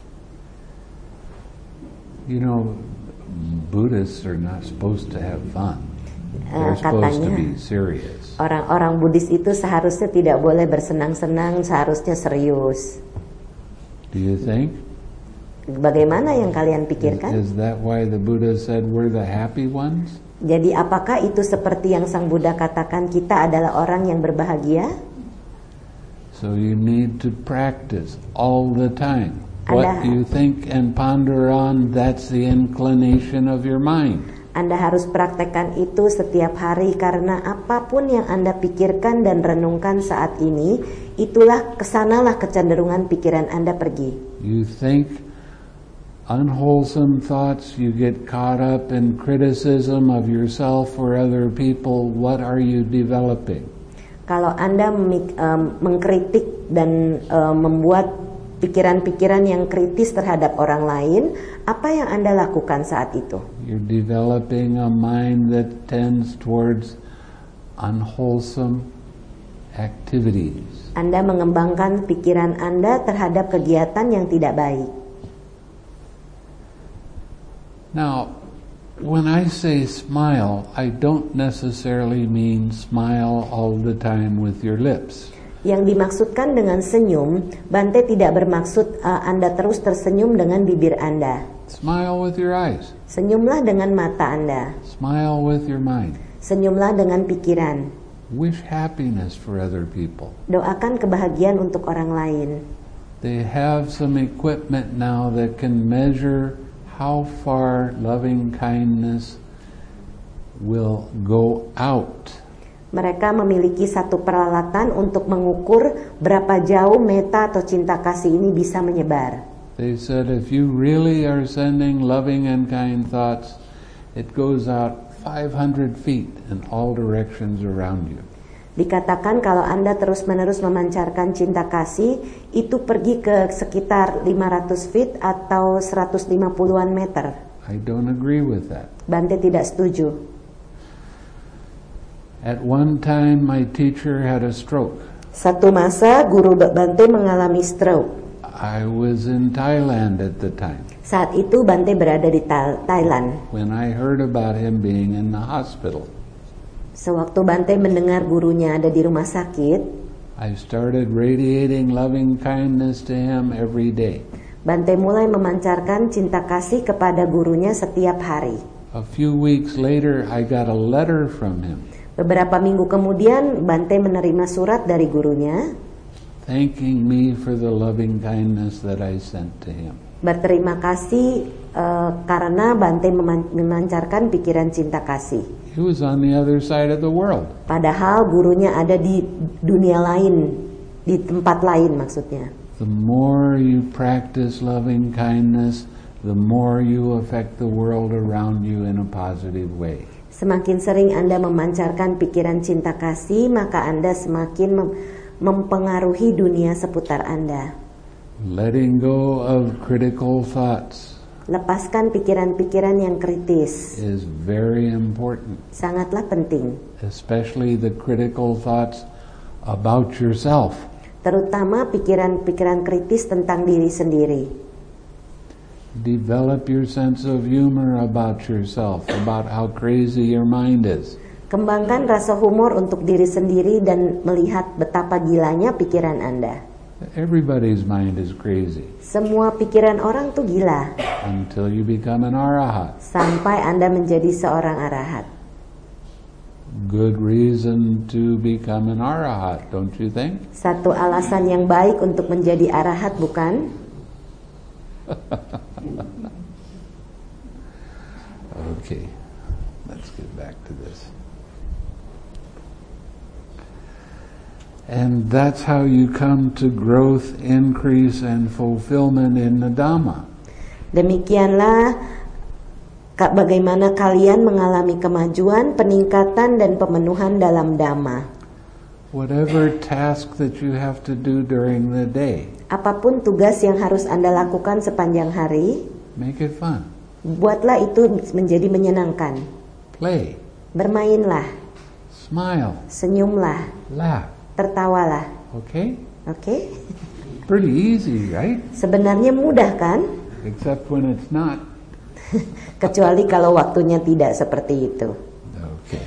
Speaker 2: You know, Buddhists are not supposed to have fun.
Speaker 1: Uh,
Speaker 2: They're supposed to
Speaker 1: katanya,
Speaker 2: be serious.
Speaker 1: Orang-orang Buddhis itu seharusnya tidak boleh bersenang-senang, seharusnya serius.
Speaker 2: Do you think?
Speaker 1: Bagaimana yang kalian pikirkan?
Speaker 2: Is, is that why the Buddha said we're the happy ones?
Speaker 1: Jadi apakah itu seperti yang Sang Buddha katakan kita adalah orang yang berbahagia?
Speaker 2: So you need to practice all the time. What
Speaker 1: Anda,
Speaker 2: you think and ponder on, that's the inclination of your mind.
Speaker 1: Anda harus praktekkan itu setiap hari karena apapun yang Anda pikirkan dan renungkan saat ini, itulah kesanalah kecenderungan pikiran Anda pergi.
Speaker 2: You think unwholesome thoughts, you get caught up in criticism of yourself or other people, what are you developing?
Speaker 1: Kalau Anda memik, um, mengkritik dan um, membuat pikiran-pikiran yang kritis terhadap orang lain, apa yang Anda lakukan saat itu?
Speaker 2: You're developing a mind that tends towards unwholesome activities.
Speaker 1: Anda mengembangkan pikiran Anda terhadap kegiatan yang tidak baik.
Speaker 2: Now, when I say smile, I don't necessarily mean smile all the time with your lips.
Speaker 1: Yang dimaksudkan dengan senyum, Bante tidak bermaksud uh, Anda terus tersenyum dengan bibir Anda.
Speaker 2: Smile with your eyes.
Speaker 1: Senyumlah dengan mata Anda.
Speaker 2: Smile with your mind.
Speaker 1: Senyumlah dengan pikiran.
Speaker 2: Wish happiness for other people.
Speaker 1: Doakan kebahagiaan untuk orang lain.
Speaker 2: They have some equipment now that can measure how far loving kindness will go out.
Speaker 1: Mereka memiliki satu peralatan untuk mengukur berapa jauh meta atau cinta kasih ini bisa menyebar.
Speaker 2: They said if you really are sending loving and kind thoughts, it goes out five hundred feet in all directions around you.
Speaker 1: Dikatakan kalau Anda terus-menerus memancarkan cinta kasih, itu pergi ke sekitar lima ratus feet atau seratus lima puluhan meter.
Speaker 2: I don't agree with that.
Speaker 1: Bante tidak setuju.
Speaker 2: At one time my teacher had a stroke.
Speaker 1: Satu masa guru Bante mengalami stroke.
Speaker 2: I was in Thailand at the time.
Speaker 1: Saat itu Bante berada di Thailand.
Speaker 2: When I heard about him being in the hospital.
Speaker 1: Sewaktu Bante mendengar gurunya ada di rumah sakit,
Speaker 2: I started radiating loving kindness to him every day.
Speaker 1: Bante mulai memancarkan cinta kasih kepada gurunya setiap hari.
Speaker 2: A few weeks later, I got a letter from him.
Speaker 1: Beberapa minggu kemudian, Bante menerima surat dari gurunya,
Speaker 2: thanking me for the loving kindness that I sent to him.
Speaker 1: Berterima kasih uh, karena Bante meman- memancarkan pikiran cinta kasih.
Speaker 2: He was on the other side of the world.
Speaker 1: Padahal gurunya ada di dunia lain, di tempat lain maksudnya.
Speaker 2: The more you practice loving kindness, the more you affect the world around you in a positive way.
Speaker 1: Semakin sering Anda memancarkan pikiran cinta kasih, maka Anda semakin mem- mempengaruhi dunia seputar Anda.
Speaker 2: Letting go of critical thoughts.
Speaker 1: Lepaskan pikiran-pikiran yang kritis.
Speaker 2: Is very important.
Speaker 1: Sangatlah penting.
Speaker 2: Especially the critical thoughts about yourself.
Speaker 1: Terutama pikiran-pikiran kritis tentang diri sendiri.
Speaker 2: Develop your sense of humor about yourself, about how crazy your mind is.
Speaker 1: Kembangkan rasa humor untuk diri sendiri dan melihat betapa gilanya pikiran Anda.
Speaker 2: Everybody's mind is crazy.
Speaker 1: Semua pikiran orang tuh gila.
Speaker 2: Until you become an arahat.
Speaker 1: Sampai Anda menjadi seorang arahat.
Speaker 2: Good reason to become an arahat, don't you think?
Speaker 1: Satu alasan yang baik untuk menjadi arahat, bukan?
Speaker 2: Okay, let's get back to this. And that's how you come to growth, increase, and fulfillment in the Dhamma.
Speaker 1: Demikianlah bagaimana kalian mengalami kemajuan, peningkatan, dan pemenuhan dalam Dhamma.
Speaker 2: Whatever task that you have to do during the day.
Speaker 1: Apapun tugas yang harus Anda lakukan sepanjang hari,
Speaker 2: make it fun.
Speaker 1: Buatlah itu menjadi menyenangkan.
Speaker 2: Play.
Speaker 1: Bermainlah.
Speaker 2: Smile.
Speaker 1: Senyumlah.
Speaker 2: Laugh.
Speaker 1: Tertawalah.
Speaker 2: Okay?
Speaker 1: Okay?
Speaker 2: Pretty easy, right?
Speaker 1: Sebenarnya mudah kan?
Speaker 2: Except when it's not.
Speaker 1: Kecuali kalau waktunya tidak seperti itu.
Speaker 2: Okay.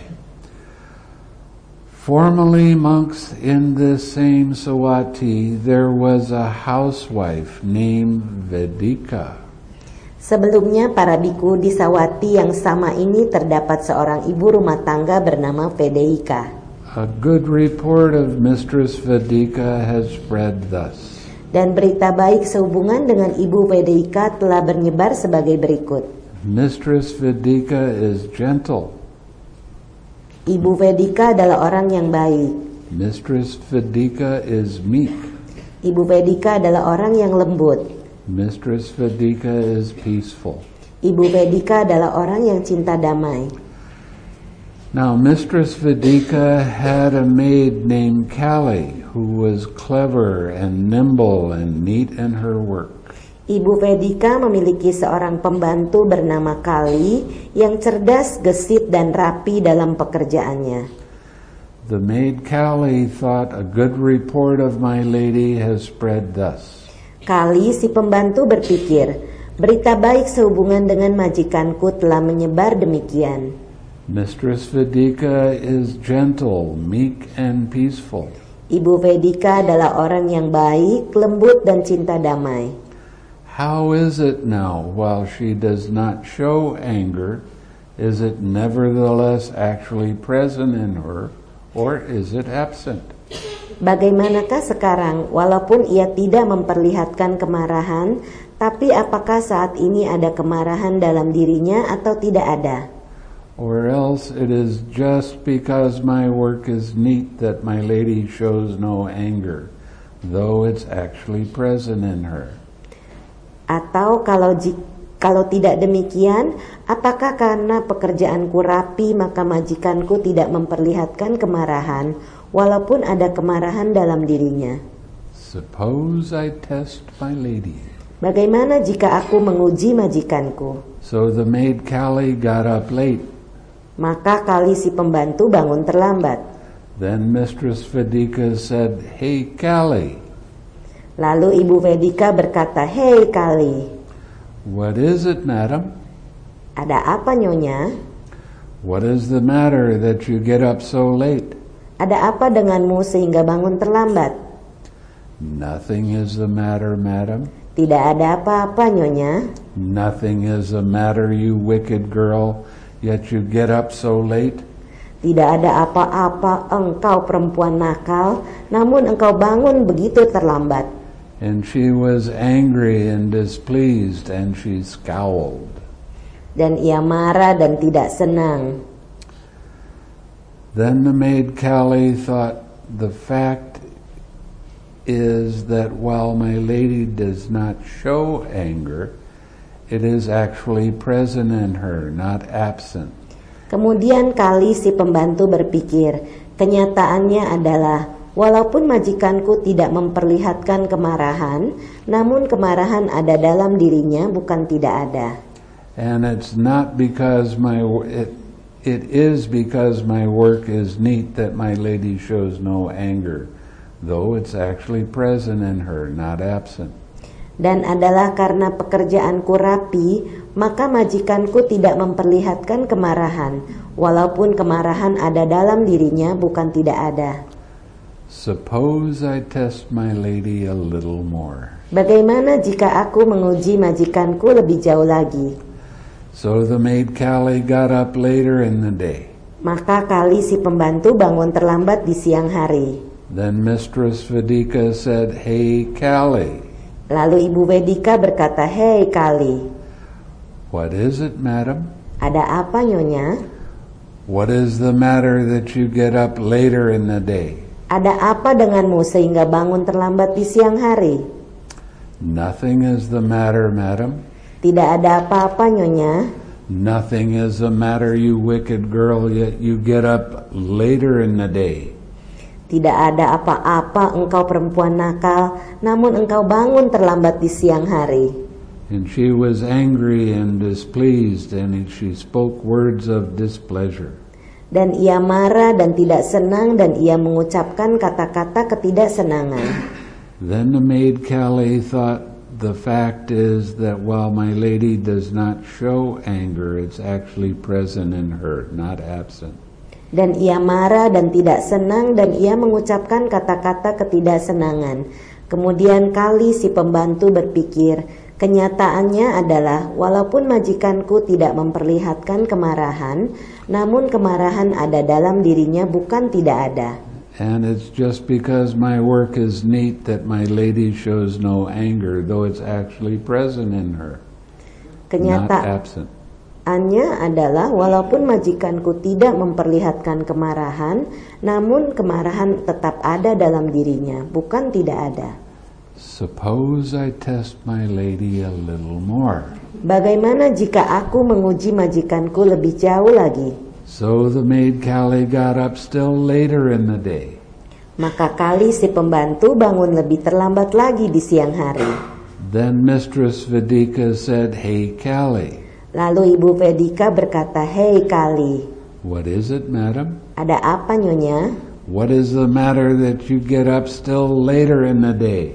Speaker 2: Formerly, monks, in this same Sawati, there was a housewife named Vedika.
Speaker 1: Sebelumnya, para biku di Sawati yang sama ini terdapat seorang ibu rumah tangga bernama Vedika.
Speaker 2: A good report of Mistress Vedika has spread thus.
Speaker 1: Dan berita baik sehubungan dengan Ibu Vedika telah bersebar sebagai berikut.
Speaker 2: Mistress Vedika is gentle.
Speaker 1: Ibu Vedika adalah orang yang baik.
Speaker 2: Mistress Vedika is meek.
Speaker 1: Ibu Vedika adalah orang yang lembut.
Speaker 2: Mistress Vedika is peaceful.
Speaker 1: Ibu Vedika adalah orang yang cinta damai.
Speaker 2: Now, Mistress Vedika had a maid named Kali, who was clever and nimble and neat in her work.
Speaker 1: Ibu Vedika memiliki seorang pembantu bernama Kali yang cerdas, gesit, dan rapi dalam pekerjaannya.
Speaker 2: The maid Callie thought a good report of my lady has spread thus.
Speaker 1: Kali si pembantu berpikir, berita baik sehubungan dengan majikanku telah menyebar demikian.
Speaker 2: Mistress Vedika is gentle, meek, and peaceful.
Speaker 1: Ibu Vedika adalah orang yang baik, lembut, dan cinta damai.
Speaker 2: How is it now, while she does not show anger, is it nevertheless actually present in her, or is it absent?
Speaker 1: Bagaimanakah sekarang, walaupun ia tidak memperlihatkan kemarahan, tapi apakah saat ini ada kemarahan dalam dirinya atau tidak ada?
Speaker 2: Or else it is just because my work is neat that my lady shows no anger, though it's actually present in her.
Speaker 1: Atau kalau jika Kalau tidak demikian, apakah karena pekerjaanku rapi maka majikanku tidak memperlihatkan kemarahan, walaupun ada kemarahan dalam dirinya?
Speaker 2: Suppose I test my lady.
Speaker 1: Bagaimana jika aku menguji majikanku?
Speaker 2: So the maid Callie got up late.
Speaker 1: Maka Kali si pembantu bangun terlambat.
Speaker 2: Then Mistress Vedika said, "Hey Callie."
Speaker 1: Lalu Ibu Vedika berkata, "Hei Kali."
Speaker 2: What is it, madam?
Speaker 1: Ada apa, Nyonya?
Speaker 2: What is the matter that you get up so late?
Speaker 1: Ada apa denganmu sehingga bangun terlambat?
Speaker 2: Nothing is the matter, madam.
Speaker 1: Tidak ada apa-apa, Nyonya.
Speaker 2: Nothing is the matter, you wicked girl, yet you get up so late.
Speaker 1: Tidak ada apa-apa, engkau perempuan nakal, namun engkau bangun begitu terlambat.
Speaker 2: And she was angry and displeased, and she scowled.
Speaker 1: Dan ia marah dan tidak senang.
Speaker 2: Then the maid Callie thought, the fact is that while my lady does not show anger, it is actually present in her, not absent.
Speaker 1: Kemudian Kali si pembantu berpikir, kenyataannya adalah walaupun majikanku tidak memperlihatkan kemarahan, namun kemarahan ada dalam dirinya, bukan tidak ada.
Speaker 2: And it's not because my it it is because my work is neat that my lady shows no anger, though it's actually present in her, not absent.
Speaker 1: Dan adalah karena pekerjaanku rapi, maka majikanku tidak memperlihatkan kemarahan, walaupun kemarahan ada dalam dirinya, bukan tidak ada.
Speaker 2: Suppose I test my lady a little more.
Speaker 1: Bagaimana jika aku menguji majikanku lebih jauh lagi?
Speaker 2: So the maid Callie got up later in the day.
Speaker 1: Maka Kali si pembantu bangun terlambat di siang hari.
Speaker 2: Then Mistress Vedika said, "Hey Callie."
Speaker 1: Lalu Ibu Vedika berkata, "Hei Kali."
Speaker 2: What is it, madam?
Speaker 1: Ada apa, Nyonya?
Speaker 2: What is the matter that you get up later in the day?
Speaker 1: Ada apa denganmu sehingga bangun terlambat di siang hari?
Speaker 2: Nothing is the matter, madam.
Speaker 1: Tidak ada apa-apa, Nyonya.
Speaker 2: Nothing is the matter, you wicked girl, yet you get up later in the day.
Speaker 1: Tidak ada apa-apa, engkau perempuan nakal, namun engkau bangun terlambat di siang hari.
Speaker 2: And she was angry and displeased, and she spoke words of displeasure.
Speaker 1: Dan ia marah dan tidak senang, dan ia mengucapkan kata-kata ketidaksenangan.
Speaker 2: Then the maid Callie thought, the fact is that while my lady does not show anger, it's actually present in her, not absent.
Speaker 1: Dan ia marah dan tidak senang, dan ia mengucapkan kata-kata ketidaksenangan. Kemudian Kali si pembantu berpikir, kenyataannya adalah walaupun majikanku tidak memperlihatkan kemarahan, namun kemarahan ada dalam dirinya, bukan tidak ada.
Speaker 2: And it's just because my work is neat that my lady shows no anger, though it's actually present in her, not absent.
Speaker 1: Kenyataannya adalah walaupun majikanku tidak memperlihatkan kemarahan, namun kemarahan tetap ada dalam dirinya, bukan tidak ada.
Speaker 2: Suppose I test my lady a little more.
Speaker 1: Bagaimana jika aku menguji majikanku lebih jauh lagi?
Speaker 2: So the maid Callie got up still later in the day.
Speaker 1: Maka Kali si pembantu bangun lebih terlambat lagi di siang hari.
Speaker 2: Then Mistress Vedika said, "Hey Callie."
Speaker 1: Lalu Ibu Vedika berkata, "Hei Kali."
Speaker 2: What is it, madam?
Speaker 1: Ada apa, Nyonya?
Speaker 2: What is the matter that you get up still later in the day?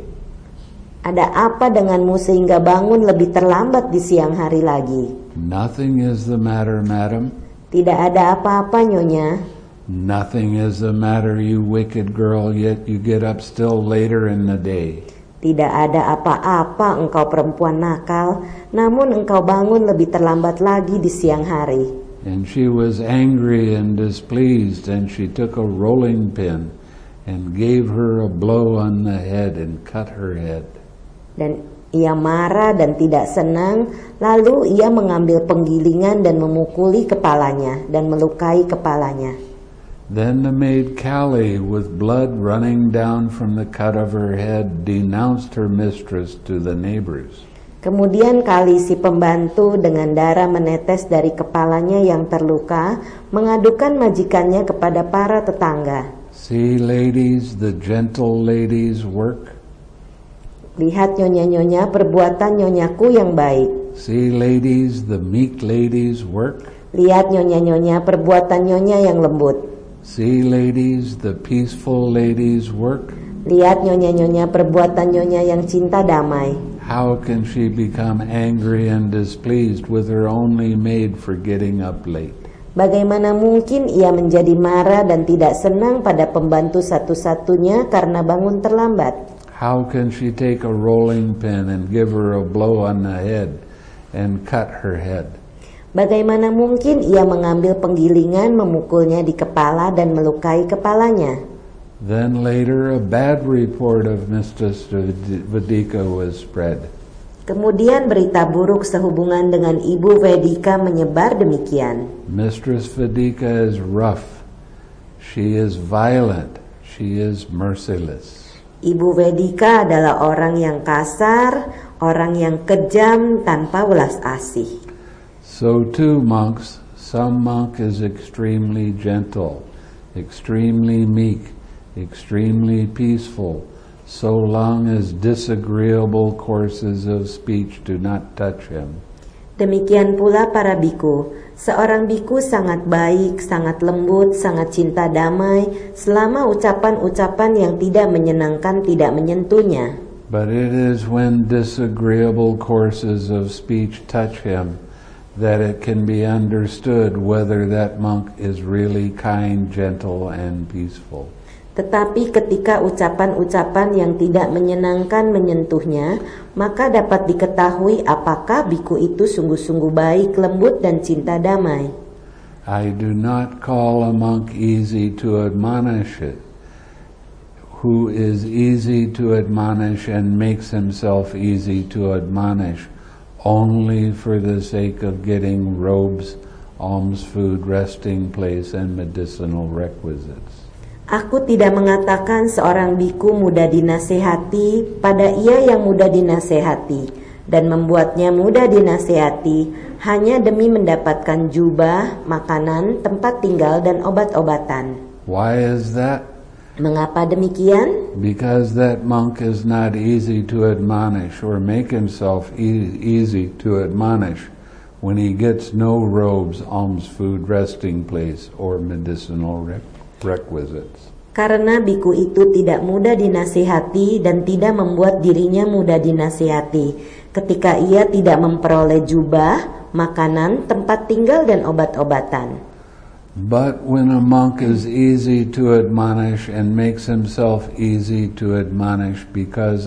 Speaker 1: Ada apa denganmu sehingga bangun lebih terlambat di siang hari lagi?
Speaker 2: Nothing is the matter, madam.
Speaker 1: Tidak ada apa-apa, Nyonya.
Speaker 2: Nothing is the matter, you wicked girl, yet you get up still later in the day.
Speaker 1: Tidak ada apa-apa engkau perempuan nakal, namun engkau bangun lebih terlambat lagi di siang hari.
Speaker 2: And she was angry and displeased, and she took a rolling pin and gave her a blow on the head and cut her head.
Speaker 1: Dan ia marah dan tidak senang, lalu ia mengambil penggilingan dan memukuli kepalanya dan melukai kepalanya.
Speaker 2: Then the maid Callie, with blood running down from the cut of her head, denounced her mistress to the neighbors.
Speaker 1: Kemudian Kali si pembantu dengan darah menetes dari kepalanya yang terluka mengadukan majikannya kepada para tetangga.
Speaker 2: See, ladies, the gentle ladies work.
Speaker 1: Lihat nyonya-nyonya perbuatan nyonyaku yang baik.
Speaker 2: See, ladies, the meek ladies work.
Speaker 1: Lihat nyonya-nyonya perbuatan nyonya yang lembut.
Speaker 2: See, ladies, the peaceful ladies work.
Speaker 1: Lihat nyonya-nyonya perbuatan nyonya yang cinta damai.
Speaker 2: How can she become angry and displeased with her only maid for getting up late?
Speaker 1: Bagaimana mungkin ia menjadi marah dan tidak senang pada pembantu satu-satunya karena bangun terlambat?
Speaker 2: How can she take a rolling pin and give her a blow on the head and cut her head?
Speaker 1: Bagaimana mungkin ia mengambil penggilingan, memukulnya di kepala dan melukai kepalanya?
Speaker 2: Then later a bad report of Mistress Vedika was spread.
Speaker 1: Kemudian berita buruk sehubungan dengan Ibu Vedika menyebar demikian.
Speaker 2: Mistress Vedika is rough. She is violent. She is merciless.
Speaker 1: Ibu Vedika adalah orang yang kasar, orang yang kejam tanpa welas asih.
Speaker 2: So too, monks, some monk is extremely gentle, extremely meek, extremely peaceful, so long as disagreeable courses of speech do not touch him.
Speaker 1: Demikian pula para biku. Seorang biku sangat baik, sangat lembut, sangat cinta damai, selama ucapan-ucapan yang tidak menyenangkan tidak menyentuhnya.
Speaker 2: But it is when disagreeable courses of speech touch him that it can be understood whether that monk is really kind, gentle, and peaceful.
Speaker 1: Tetapi ketika ucapan-ucapan yang tidak menyenangkan menyentuhnya, maka dapat diketahui apakah biku itu sungguh-sungguh baik, lembut, dan cinta damai.
Speaker 2: I do not call a monk easy to admonish it, who is easy to admonish and makes himself easy to admonish only for the sake of getting robes, alms food, resting place, and medicinal requisites.
Speaker 1: Aku tidak mengatakan seorang biku mudah dinasehati pada ia yang mudah dinasehati dan membuatnya mudah dinasehati hanya demi mendapatkan jubah, makanan, tempat tinggal, dan obat-obatan.
Speaker 2: Why is that?
Speaker 1: Mengapa demikian?
Speaker 2: Because that monk is not easy to admonish or make himself e- easy to admonish when he gets no robes, alms food, resting place, or medicinal requisites. requisites.
Speaker 1: Karena biku itu tidak mudah dinasihati dan tidak membuat dirinya mudah dinasihati ketika ia tidak memperoleh jubah, makanan, tempat tinggal, dan obat-obatan.
Speaker 2: But when a monk is easy to admonish and makes himself easy to admonish because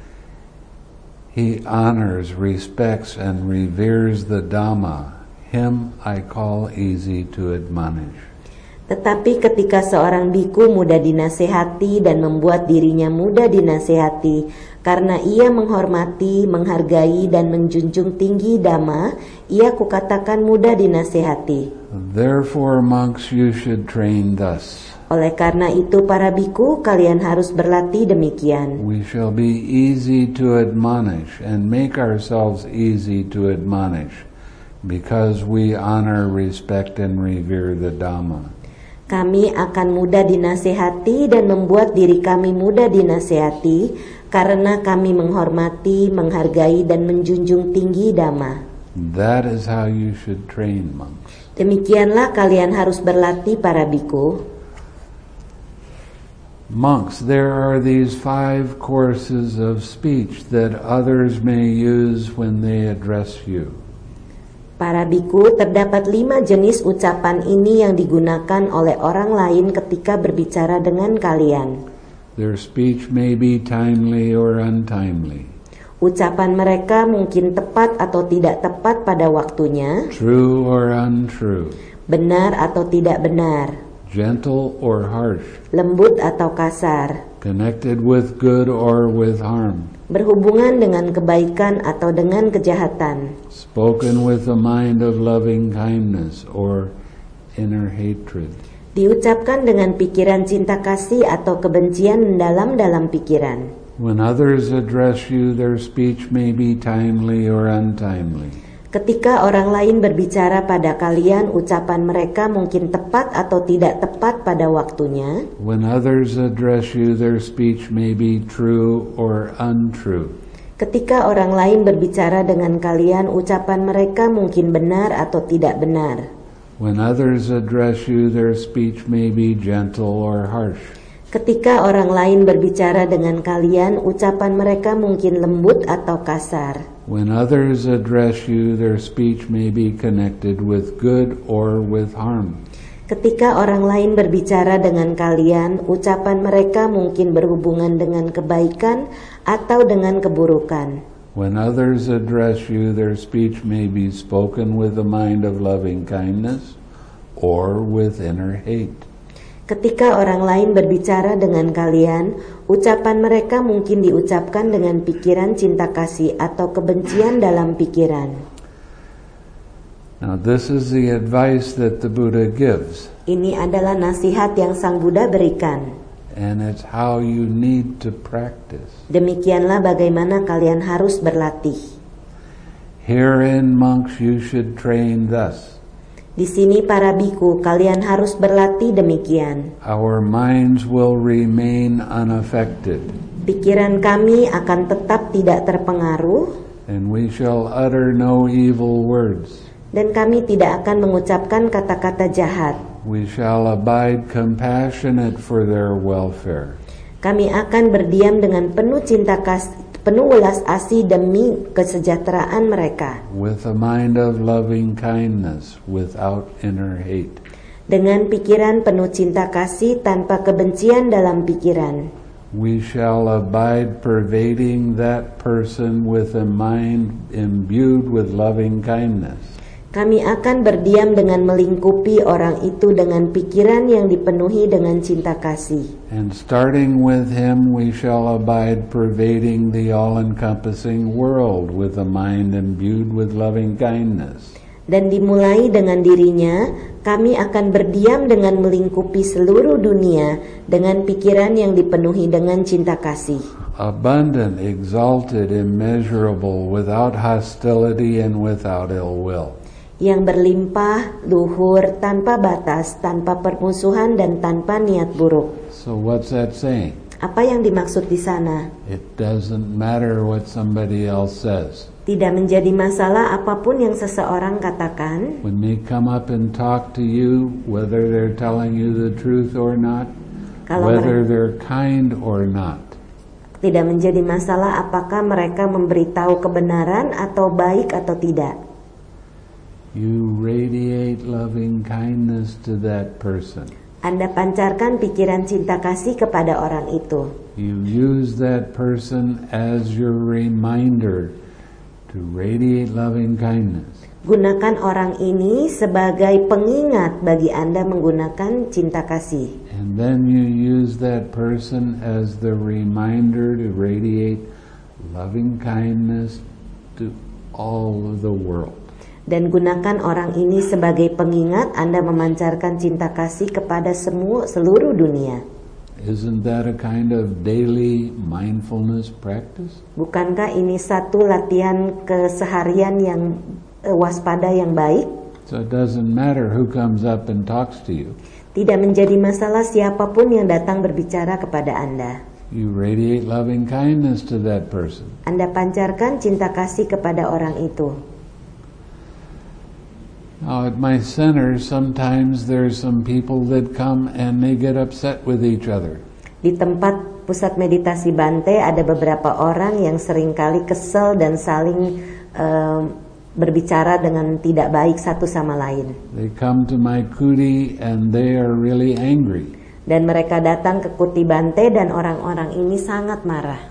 Speaker 2: he honors, respects, and reveres the Dhamma, him I call easy to admonish.
Speaker 1: Tetapi ketika seorang biku mudah dinasehati dan membuat dirinya mudah dinasehati karena ia menghormati, menghargai, dan menjunjung tinggi Dhamma, ia kukatakan mudah dinasehati.
Speaker 2: Therefore, monks, you should train thus.
Speaker 1: Oleh karena itu, para biku, kalian harus berlatih demikian.
Speaker 2: We shall be easy to admonish and make ourselves easy to admonish because we honor, respect, and revere the Dhamma.
Speaker 1: Kami akan mudah dinasehati dan membuat diri kami mudah dinasehati karena kami menghormati, menghargai, dan menjunjung tinggi Dhamma.
Speaker 2: That is how you should train, monks.
Speaker 1: Demikianlah kalian harus berlatih, para biku.
Speaker 2: Monks, there are these five courses of speech that others may use when they address you.
Speaker 1: Para biku, terdapat lima jenis ucapan ini yang digunakan oleh orang lain ketika berbicara dengan kalian.
Speaker 2: Their speech may be timely or untimely.
Speaker 1: Ucapan mereka mungkin tepat atau tidak tepat pada waktunya.
Speaker 2: True or untrue.
Speaker 1: Benar atau tidak benar.
Speaker 2: Gentle or harsh.
Speaker 1: Lembut atau kasar.
Speaker 2: Connected with good or with harm.
Speaker 1: Berhubungan dengan kebaikan atau dengan kejahatan.
Speaker 2: Spoken with a mind of loving kindness or inner hatred.
Speaker 1: Diucapkan dengan pikiran cinta kasih atau kebencian mendalam dalam pikiran.
Speaker 2: When others address you, their speech may be timely or untimely.
Speaker 1: Ketika orang lain berbicara pada kalian, ucapan mereka mungkin tepat atau tidak tepat pada waktunya.
Speaker 2: When others address you, their speech may be true or untrue.
Speaker 1: Ketika orang lain berbicara dengan kalian, ucapan mereka mungkin benar atau tidak benar.
Speaker 2: When others address you, their speech may be gentle or harsh.
Speaker 1: Ketika orang lain berbicara dengan kalian, ucapan mereka mungkin lembut atau kasar.
Speaker 2: When others address you, their speech may be connected with good or with harm.
Speaker 1: Ketika orang lain berbicara dengan kalian, ucapan mereka mungkin berhubungan dengan kebaikan atau dengan keburukan.
Speaker 2: When others address you, their speech may be spoken with a mind of loving kindness or with inner hate.
Speaker 1: Ketika orang lain berbicara dengan kalian, ucapan mereka mungkin diucapkan dengan pikiran cinta kasih atau kebencian dalam pikiran.
Speaker 2: Now this is the advice that the Buddha gives.
Speaker 1: Ini adalah nasihat yang Sang Buddha berikan.
Speaker 2: And it's how you need to practice.
Speaker 1: Demikianlah bagaimana kalian harus berlatih.
Speaker 2: Herein, monks, you should train thus.
Speaker 1: Di sini para biku, kalian harus berlatih demikian.
Speaker 2: Our minds will remain unaffected.
Speaker 1: Pikiran kami akan tetap tidak terpengaruh.
Speaker 2: And we shall utter no evil words.
Speaker 1: Dan kami tidak akan mengucapkan kata-kata jahat.
Speaker 2: We shall abide compassionate for their welfare.
Speaker 1: Kami akan berdiam dengan penuh cinta kasih, penuh welas asih demi kesejahteraan mereka.
Speaker 2: With a mind of loving kindness, without inner hate.
Speaker 1: Dengan pikiran penuh cinta kasih tanpa kebencian dalam pikiran.
Speaker 2: We shall abide pervading that person with a mind imbued with loving kindness.
Speaker 1: Kami akan berdiam dengan melingkupi orang itu dengan pikiran yang dipenuhi dengan cinta kasih.
Speaker 2: And starting with him, we shall abide pervading the all-encompassing world with a mind imbued with loving kindness.
Speaker 1: Dan dimulai dengan dirinya, kami akan berdiam dengan melingkupi seluruh dunia dengan pikiran yang dipenuhi dengan cinta kasih.
Speaker 2: Abundant, exalted, immeasurable, without hostility and without ill will.
Speaker 1: Yang berlimpah, luhur, tanpa batas, tanpa permusuhan dan tanpa niat buruk.
Speaker 2: So what's that saying?
Speaker 1: Apa yang dimaksud di sana?
Speaker 2: It doesn't matter what somebody else says.
Speaker 1: Tidak menjadi masalah apapun yang seseorang katakan.
Speaker 2: When they come up and talk to you, whether they're telling you the truth or not,
Speaker 1: Kalau
Speaker 2: whether
Speaker 1: mereka,
Speaker 2: they're kind or not.
Speaker 1: Tidak menjadi masalah apakah mereka memberitahu kebenaran atau baik atau tidak.
Speaker 2: You radiate loving kindness to that person.
Speaker 1: Anda pancarkan pikiran cinta kasih kepada orang itu.
Speaker 2: You use that person as your reminder to radiate loving kindness.
Speaker 1: Gunakan orang ini sebagai pengingat bagi Anda menggunakan cinta kasih.
Speaker 2: And then you use that person as the reminder to radiate loving kindness to all of the world.
Speaker 1: Dan gunakan orang ini sebagai pengingat Anda memancarkan cinta kasih kepada semua seluruh dunia.
Speaker 2: Isn't that a kind of daily mindfulness practice?
Speaker 1: Bukankah ini satu latihan keseharian yang uh, waspada yang baik?
Speaker 2: So it doesn't matter who comes up and talks to you.
Speaker 1: Tidak menjadi masalah siapapun yang datang berbicara kepada Anda.
Speaker 2: You radiate loving kindness to that person.
Speaker 1: Anda pancarkan cinta kasih kepada orang itu.
Speaker 2: Now at my center, sometimes there's some people that come and they get upset with each other.
Speaker 1: Di tempat pusat meditasi Bante ada beberapa orang yang seringkali kesel dan saling uh, berbicara dengan tidak baik satu sama lain.
Speaker 2: They come to my kuti and they are really angry.
Speaker 1: Dan mereka datang ke kuti Bante dan orang-orang ini sangat marah.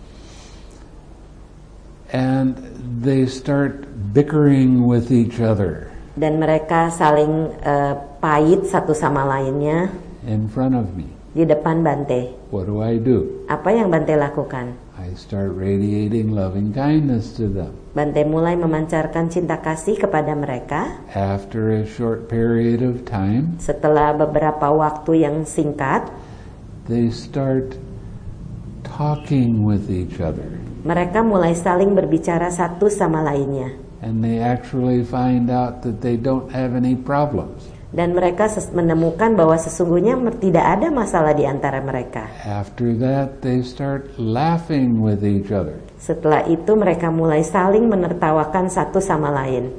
Speaker 2: And they start bickering with each other.
Speaker 1: Dan mereka saling uh, pahit satu sama lainnya
Speaker 2: in front of me.
Speaker 1: Di depan Bante.
Speaker 2: What do I do?
Speaker 1: Apa yang Bante lakukan?
Speaker 2: I start radiating loving kindness to them.
Speaker 1: Bante mulai memancarkan cinta kasih kepada mereka.
Speaker 2: After a short period of time,
Speaker 1: setelah beberapa waktu yang singkat,
Speaker 2: they start talking with each other.
Speaker 1: Mereka mulai saling berbicara satu sama lainnya.
Speaker 2: And they actually find out that they don't have any problems.
Speaker 1: Dan mereka menemukan bahwa sesungguhnya tidak ada masalah di antara mereka.
Speaker 2: After that, they start laughing with each other.
Speaker 1: Setelah itu mereka mulai saling menertawakan satu sama lain.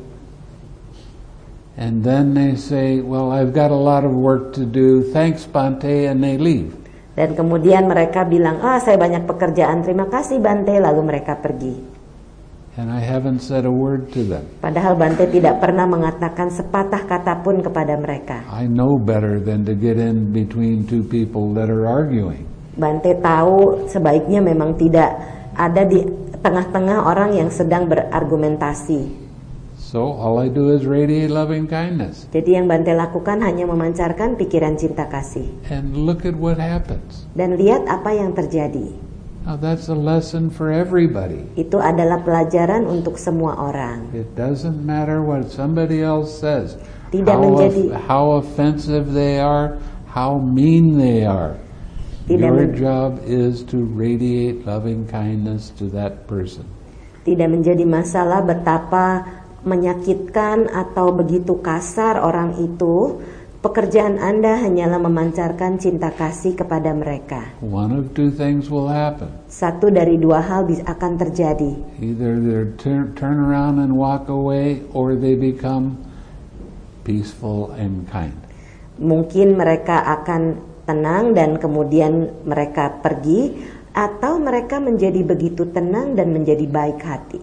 Speaker 2: And then they say, well, I've got a lot of work to do. Thanks, Bante, and they leave.
Speaker 1: Dan kemudian mereka bilang, ah, saya banyak pekerjaan, terima kasih Bante, lalu mereka pergi.
Speaker 2: And I haven't said a word to them.
Speaker 1: Padahal Bante tidak pernah mengatakan sepatah kata pun kepada mereka.
Speaker 2: I know better than to get in between two people that are arguing.
Speaker 1: Bante tahu sebaiknya memang tidak ada di tengah-tengah orang yang sedang berargumentasi.
Speaker 2: So all I do is radiate loving kindness.
Speaker 1: Jadi yang Bante lakukan hanya memancarkan pikiran cinta kasih.
Speaker 2: And look at what happens.
Speaker 1: Dan lihat apa yang terjadi.
Speaker 2: Now that's a lesson for everybody.
Speaker 1: Itu adalah pelajaran untuk semua orang.
Speaker 2: It doesn't matter what somebody else says.
Speaker 1: Tidak
Speaker 2: how,
Speaker 1: menjadi
Speaker 2: of, how offensive they are, how mean they are.
Speaker 1: Tidak
Speaker 2: Your
Speaker 1: men,
Speaker 2: job is to radiate loving kindness to that person.
Speaker 1: Tidak menjadi masalah betapa menyakitkan atau begitu kasar orang itu. Pekerjaan Anda hanyalah memancarkan cinta kasih kepada mereka.
Speaker 2: One of two things will happen.
Speaker 1: Satu dari dua hal akan terjadi.
Speaker 2: Either they turn, turn around and walk away, or they become peaceful and kind.
Speaker 1: Mungkin mereka akan tenang dan kemudian mereka pergi, atau mereka menjadi begitu tenang dan menjadi baik hati.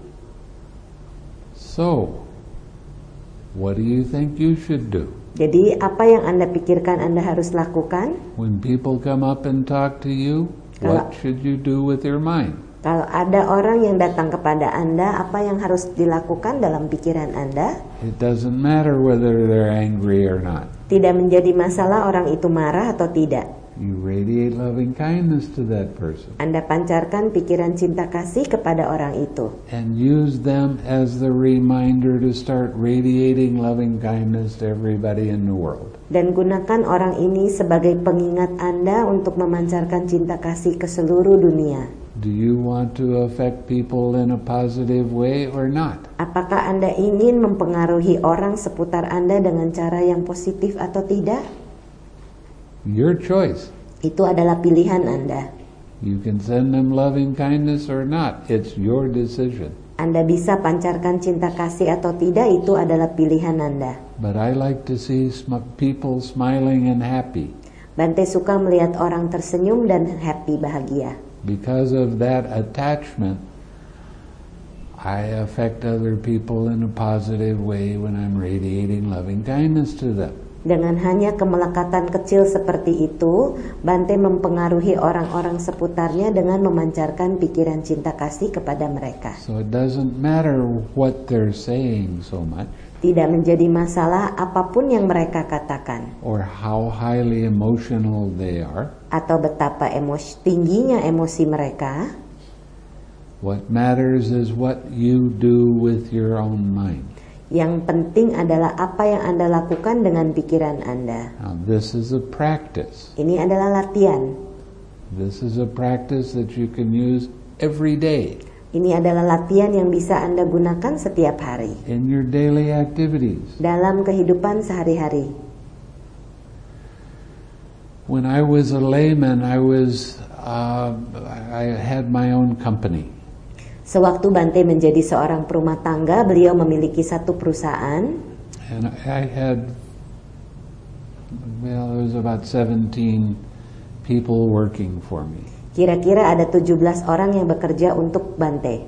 Speaker 2: So, what do you think you should do?
Speaker 1: Jadi apa yang Anda pikirkan Anda harus lakukan?
Speaker 2: When people come up and talk to you,
Speaker 1: Kalau,
Speaker 2: what should you do with your mind?
Speaker 1: Kalau ada orang yang datang kepada Anda, apa yang harus dilakukan dalam pikiran Anda?
Speaker 2: It doesn't matter whether they're angry or not.
Speaker 1: Tidak menjadi masalah orang itu marah atau tidak.
Speaker 2: You radiate loving kindness to that person.
Speaker 1: Anda pancarkan pikiran cinta kasih kepada orang itu.
Speaker 2: And use them as the reminder to start radiating loving kindness to everybody in the world.
Speaker 1: Dan gunakan orang ini sebagai pengingat Anda untuk memancarkan cinta kasih ke seluruh dunia.
Speaker 2: Do you want to affect people in a positive way or not?
Speaker 1: Apakah Anda ingin mempengaruhi orang seputar Anda dengan cara yang positif atau tidak?
Speaker 2: Your choice.
Speaker 1: Itu adalah pilihan Anda.
Speaker 2: You can send them loving kindness or not. It's your decision.
Speaker 1: Anda bisa pancarkan cinta kasih atau tidak, itu adalah pilihan Anda.
Speaker 2: But I like to see sm- people smiling and happy.
Speaker 1: Bante suka melihat orang tersenyum dan happy, bahagia.
Speaker 2: Because of that attachment, I affect other people in a positive way when I'm radiating loving kindness to them.
Speaker 1: Dengan hanya kemelekatan kecil seperti itu, Bante mempengaruhi orang-orang seputarnya dengan memancarkan pikiran cinta kasih kepada mereka.
Speaker 2: So it doesn't matter what they're saying so much.
Speaker 1: Tidak menjadi masalah apapun yang mereka katakan.
Speaker 2: Or how highly emotional they are.
Speaker 1: Atau betapa emosi, tingginya emosi mereka.
Speaker 2: What matters is what you do with your own mind.
Speaker 1: Yang penting adalah apa yang Anda lakukan dengan pikiran Anda.
Speaker 2: Now this is a practice.
Speaker 1: Ini adalah latihan.
Speaker 2: This is a practice that you can use every day.
Speaker 1: Ini adalah latihan yang bisa Anda gunakan setiap hari.
Speaker 2: In your daily activities.
Speaker 1: Dalam kehidupan sehari-hari.
Speaker 2: When I was a layman, I was uh, I had my own company.
Speaker 1: Sewaktu Bante menjadi seorang perumah tangga, beliau memiliki satu perusahaan.
Speaker 2: And I had, well, it was about seventeen people working for me.
Speaker 1: Kira-kira ada tujuh belas orang yang bekerja untuk Bante.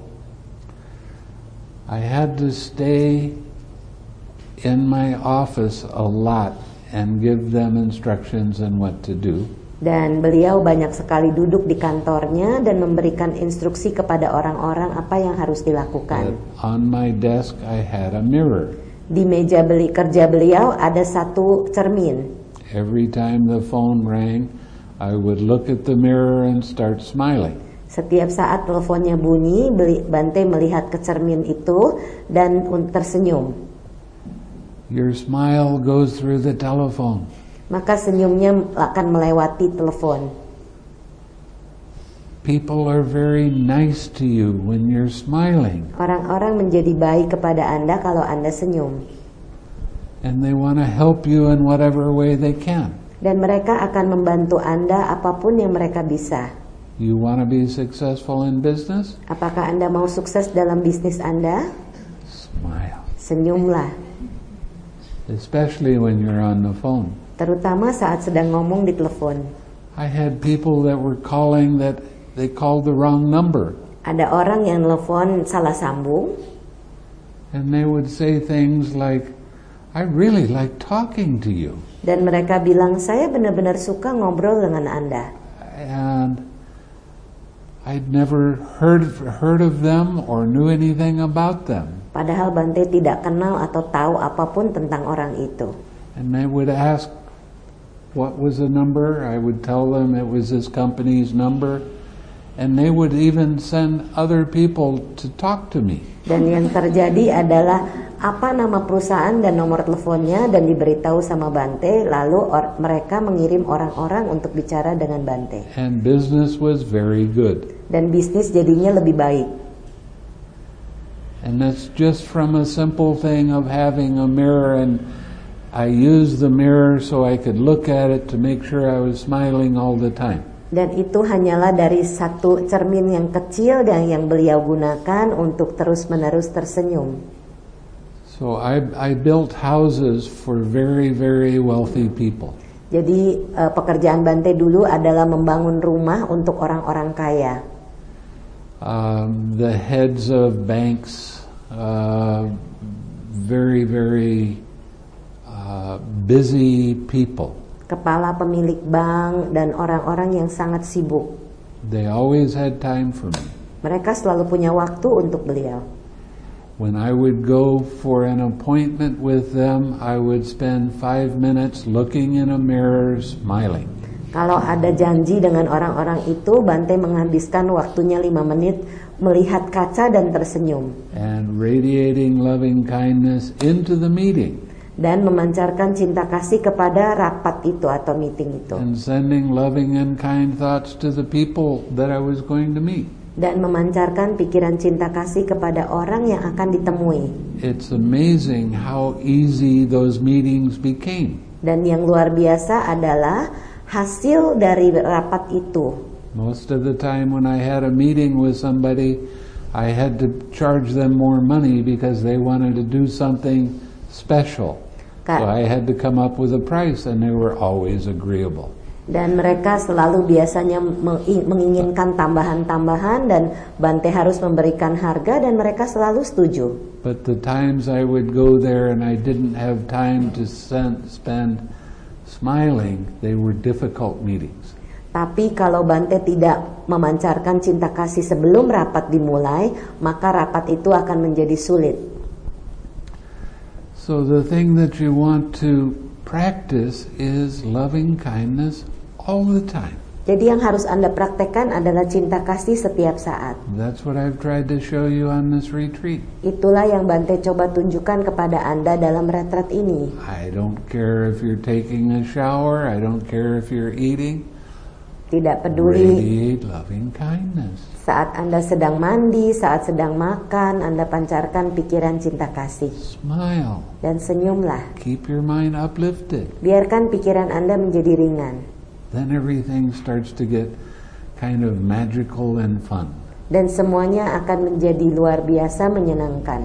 Speaker 2: I had to stay in my office a lot and give them instructions on what to do.
Speaker 1: Dan beliau banyak sekali duduk di kantornya dan memberikan instruksi kepada orang-orang apa yang harus dilakukan.
Speaker 2: But on my desk I had a mirror.
Speaker 1: Di meja beli kerja beliau ada satu cermin.
Speaker 2: Every time the phone rang, I would look at the mirror and start smiling.
Speaker 1: Setiap saat teleponnya bunyi, Bante melihat ke cermin itu dan tersenyum.
Speaker 2: Your smile goes through the telephone.
Speaker 1: Maka senyumnya akan melewati telepon.
Speaker 2: People are very nice to you when you're smiling.
Speaker 1: Orang-orang menjadi baik kepada Anda kalau Anda senyum.
Speaker 2: And they want to help you in whatever way they can.
Speaker 1: Dan mereka akan membantu Anda apapun yang mereka bisa.
Speaker 2: You want to be successful in business?
Speaker 1: Apakah Anda mau sukses dalam bisnis Anda?
Speaker 2: Smile.
Speaker 1: Senyumlah.
Speaker 2: Especially when you're on the phone.
Speaker 1: Terutama saat sedang ngomong di telepon.
Speaker 2: I had people that were calling that they called the wrong number.
Speaker 1: Ada orang yang telepon salah sambung.
Speaker 2: And they would say things like, I really like talking to you.
Speaker 1: Dan mereka bilang, saya benar-benar suka ngobrol dengan Anda.
Speaker 2: And I'd never heard heard of them or knew anything about them.
Speaker 1: Padahal Bante tidak kenal atau tahu apapun tentang orang itu.
Speaker 2: And they would ask, what was the number? I would tell them it was this company's number. And they would even send other people to talk to me.
Speaker 1: Dan yang terjadi adalah apa nama perusahaan dan nomor teleponnya dan diberitahu sama Bante, lalu or- mereka mengirim orang-orang untuk bicara dengan Bante.
Speaker 2: And business was very good.
Speaker 1: Dan bisnis jadinya lebih baik.
Speaker 2: And that's just from a simple thing of having a mirror, and I used the mirror so I could look at it to make sure I was smiling all the time.
Speaker 1: Dan itu hanyalah dari satu cermin yang kecil dan yang beliau gunakan untuk terus-menerus tersenyum.
Speaker 2: So I, I built houses for very, very wealthy people.
Speaker 1: Jadi uh, pekerjaan Bante dulu adalah membangun rumah untuk orang-orang kaya.
Speaker 2: Um, the heads of banks, uh, very, very uh, busy people.
Speaker 1: Kepala pemilik bank dan orang-orang yang sangat sibuk.
Speaker 2: They always had time for me.
Speaker 1: Mereka selalu punya waktu untuk beliau.
Speaker 2: When I would go for an appointment with them, I would spend five minutes looking in a mirror, smiling.
Speaker 1: Kalau ada janji dengan orang-orang itu, Bante menghabiskan waktunya lima menit melihat kaca dan tersenyum.
Speaker 2: And radiating loving kindness into the meeting.
Speaker 1: Dan memancarkan cinta kasih kepada rapat itu atau meeting itu.
Speaker 2: And sending loving and kind thoughts to the people that I was going to meet.
Speaker 1: Dan memancarkan pikiran cinta kasih kepada orang yang akan ditemui.
Speaker 2: It's amazing how easy those meetings became.
Speaker 1: Dan yang luar biasa adalah hasil dari rapat itu.
Speaker 2: Most of the time when I had a meeting with somebody, I had to charge them more money because they wanted to do something special. So I had to come up with a price, and they were always agreeable.
Speaker 1: Dan mereka selalu biasanya menginginkan tambahan-tambahan dan Bante harus memberikan harga dan mereka selalu setuju.
Speaker 2: But the times I would go there and I didn't have time to spend smiling, they were difficult meetings.
Speaker 1: Tapi kalau Bante tidak memancarkan cinta kasih sebelum rapat dimulai, maka rapat itu akan menjadi sulit.
Speaker 2: So the thing that you want to practice is loving kindness all the time.
Speaker 1: Jadi yang harus Anda praktekkan adalah cinta kasih setiap saat.
Speaker 2: That's what I've tried to show you on this retreat.
Speaker 1: Itulah yang Bante coba tunjukkan kepada Anda dalam retret ini.
Speaker 2: I don't care if you're taking a shower, I don't care if you're eating.
Speaker 1: Tidak peduli
Speaker 2: Radiate loving kindness.
Speaker 1: saat Anda sedang mandi, saat sedang makan, Anda pancarkan pikiran cinta kasih.
Speaker 2: Smile.
Speaker 1: Dan senyumlah.
Speaker 2: Keep your mind uplifted.
Speaker 1: Biarkan pikiran Anda menjadi ringan.
Speaker 2: Then everything starts to get kind of magical and fun.
Speaker 1: Dan semuanya akan menjadi luar biasa menyenangkan.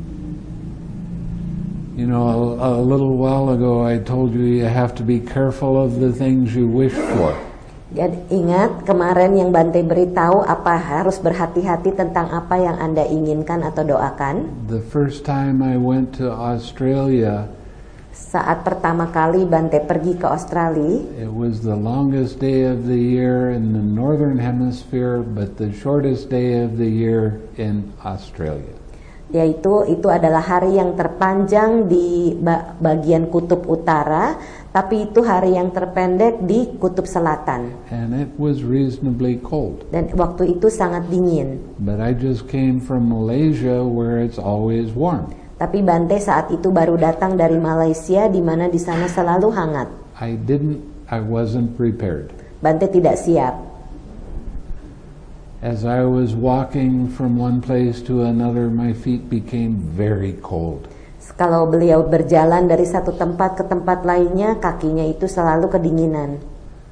Speaker 2: You know, a, a little while ago I told you you have to be careful of the things you wish for.
Speaker 1: Jadi ingat kemarin yang Bante beritahu apa harus berhati-hati tentang apa yang Anda inginkan atau doakan.
Speaker 2: The first time I went to Australia,
Speaker 1: saat pertama kali Bante pergi ke Australia,
Speaker 2: it was the longest day of the year in the northern hemisphere, but the shortest day of the year in Australia.
Speaker 1: Yaitu itu adalah hari yang terpanjang di bagian kutub utara, tapi itu hari yang terpendek di kutub selatan.
Speaker 2: And it was reasonably cold.
Speaker 1: Dan waktu itu sangat dingin.
Speaker 2: But I just came from Malaysia where it's always warm.
Speaker 1: Tapi Bante saat itu baru datang dari Malaysia di mana di sana selalu hangat.
Speaker 2: I didn't I wasn't prepared.
Speaker 1: Bante tidak siap.
Speaker 2: As I was walking from one place to another, my feet became very cold.
Speaker 1: Kalau beliau berjalan dari satu tempat ke tempat lainnya, kakinya itu selalu kedinginan.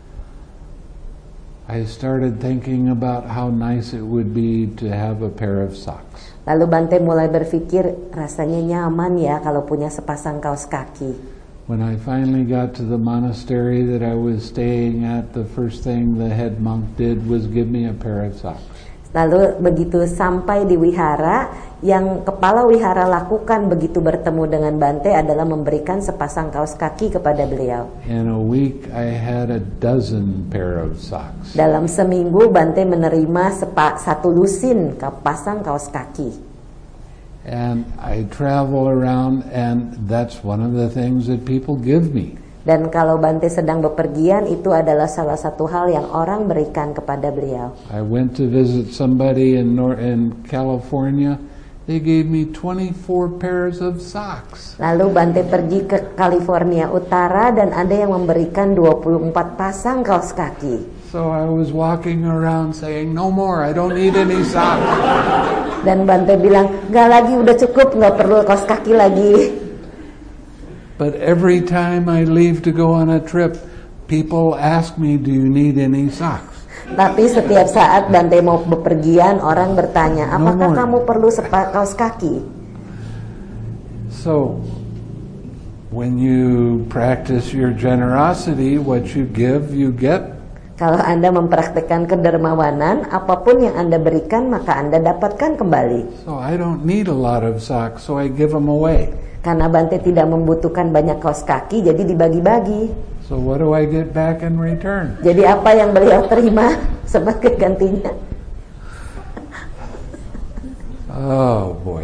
Speaker 2: I started thinking about how nice it would be to have a pair of socks.
Speaker 1: Lalu Bante mulai berpikir, rasanya nyaman ya kalau punya sepasang kaos kaki.
Speaker 2: When I finally got to the monastery that I was staying at, the first thing the head monk did was give me a pair of socks.
Speaker 1: Lalu begitu sampai di wihara, yang kepala wihara lakukan begitu bertemu dengan Bante adalah memberikan sepasang kaos kaki kepada beliau.
Speaker 2: In a week I had a dozen pair of socks.
Speaker 1: Dalam seminggu Bante menerima sepa, satu lusin pasang kaos kaki.
Speaker 2: And I travel around, and that's one of the things that people give me.
Speaker 1: Dan kalau Bante sedang bepergian, itu adalah salah satu hal yang orang berikan kepada beliau.
Speaker 2: I went to visit somebody in Nor- in California. They gave me twenty-four pairs of socks.
Speaker 1: Lalu Bante pergi ke California Utara dan ada yang memberikan dua puluh empat pasang kaos kaki.
Speaker 2: So I was walking around saying, no more, I don't need any socks.
Speaker 1: Dan Bante bilang, nggak lagi, udah cukup, nggak perlu kaos kaki lagi.
Speaker 2: But every time I leave to go on a trip, people ask me, do you need any socks?
Speaker 1: Tapi setiap saat Bante mau bepergian, orang bertanya, apakah
Speaker 2: No
Speaker 1: kamu perlu sepa- kaos kaki?
Speaker 2: So, when you practice your generosity, what you give, you get.
Speaker 1: Kalau Anda mempraktekkan kedermawanan, apapun yang Anda berikan, maka Anda dapatkan kembali.
Speaker 2: So I don't need a lot of socks, so I give them away.
Speaker 1: Karena Bante tidak membutuhkan banyak kaos kaki, jadi dibagi-bagi.
Speaker 2: So what do I get back in return?
Speaker 1: Jadi apa yang beliau terima sebagai gantinya?
Speaker 2: Oh boy.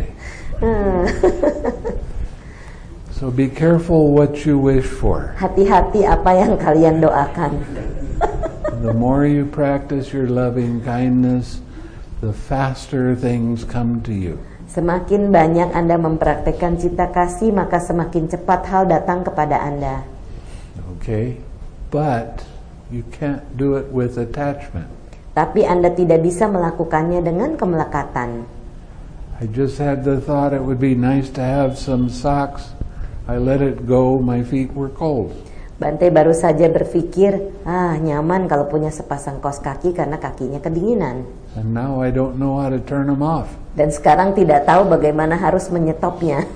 Speaker 2: So be careful what you wish for.
Speaker 1: Hati-hati apa yang kalian doakan.
Speaker 2: The more you practice your loving kindness, the faster things come to you.
Speaker 1: Semakin banyak Anda mempraktekkan cinta kasih, maka semakin cepat hal datang kepada Anda.
Speaker 2: Okay? But you can't do it with attachment.
Speaker 1: Tapi Anda tidak bisa melakukannya dengan kemelekatan.
Speaker 2: I just had the thought it would be nice to have some socks. I let it go, my feet were cold.
Speaker 1: Bante baru saja berpikir, ah nyaman kalau punya sepasang kaos kaki karena kakinya kedinginan.
Speaker 2: And now I don't know how to turn them off.
Speaker 1: Dan sekarang tidak tahu bagaimana harus menyetopnya.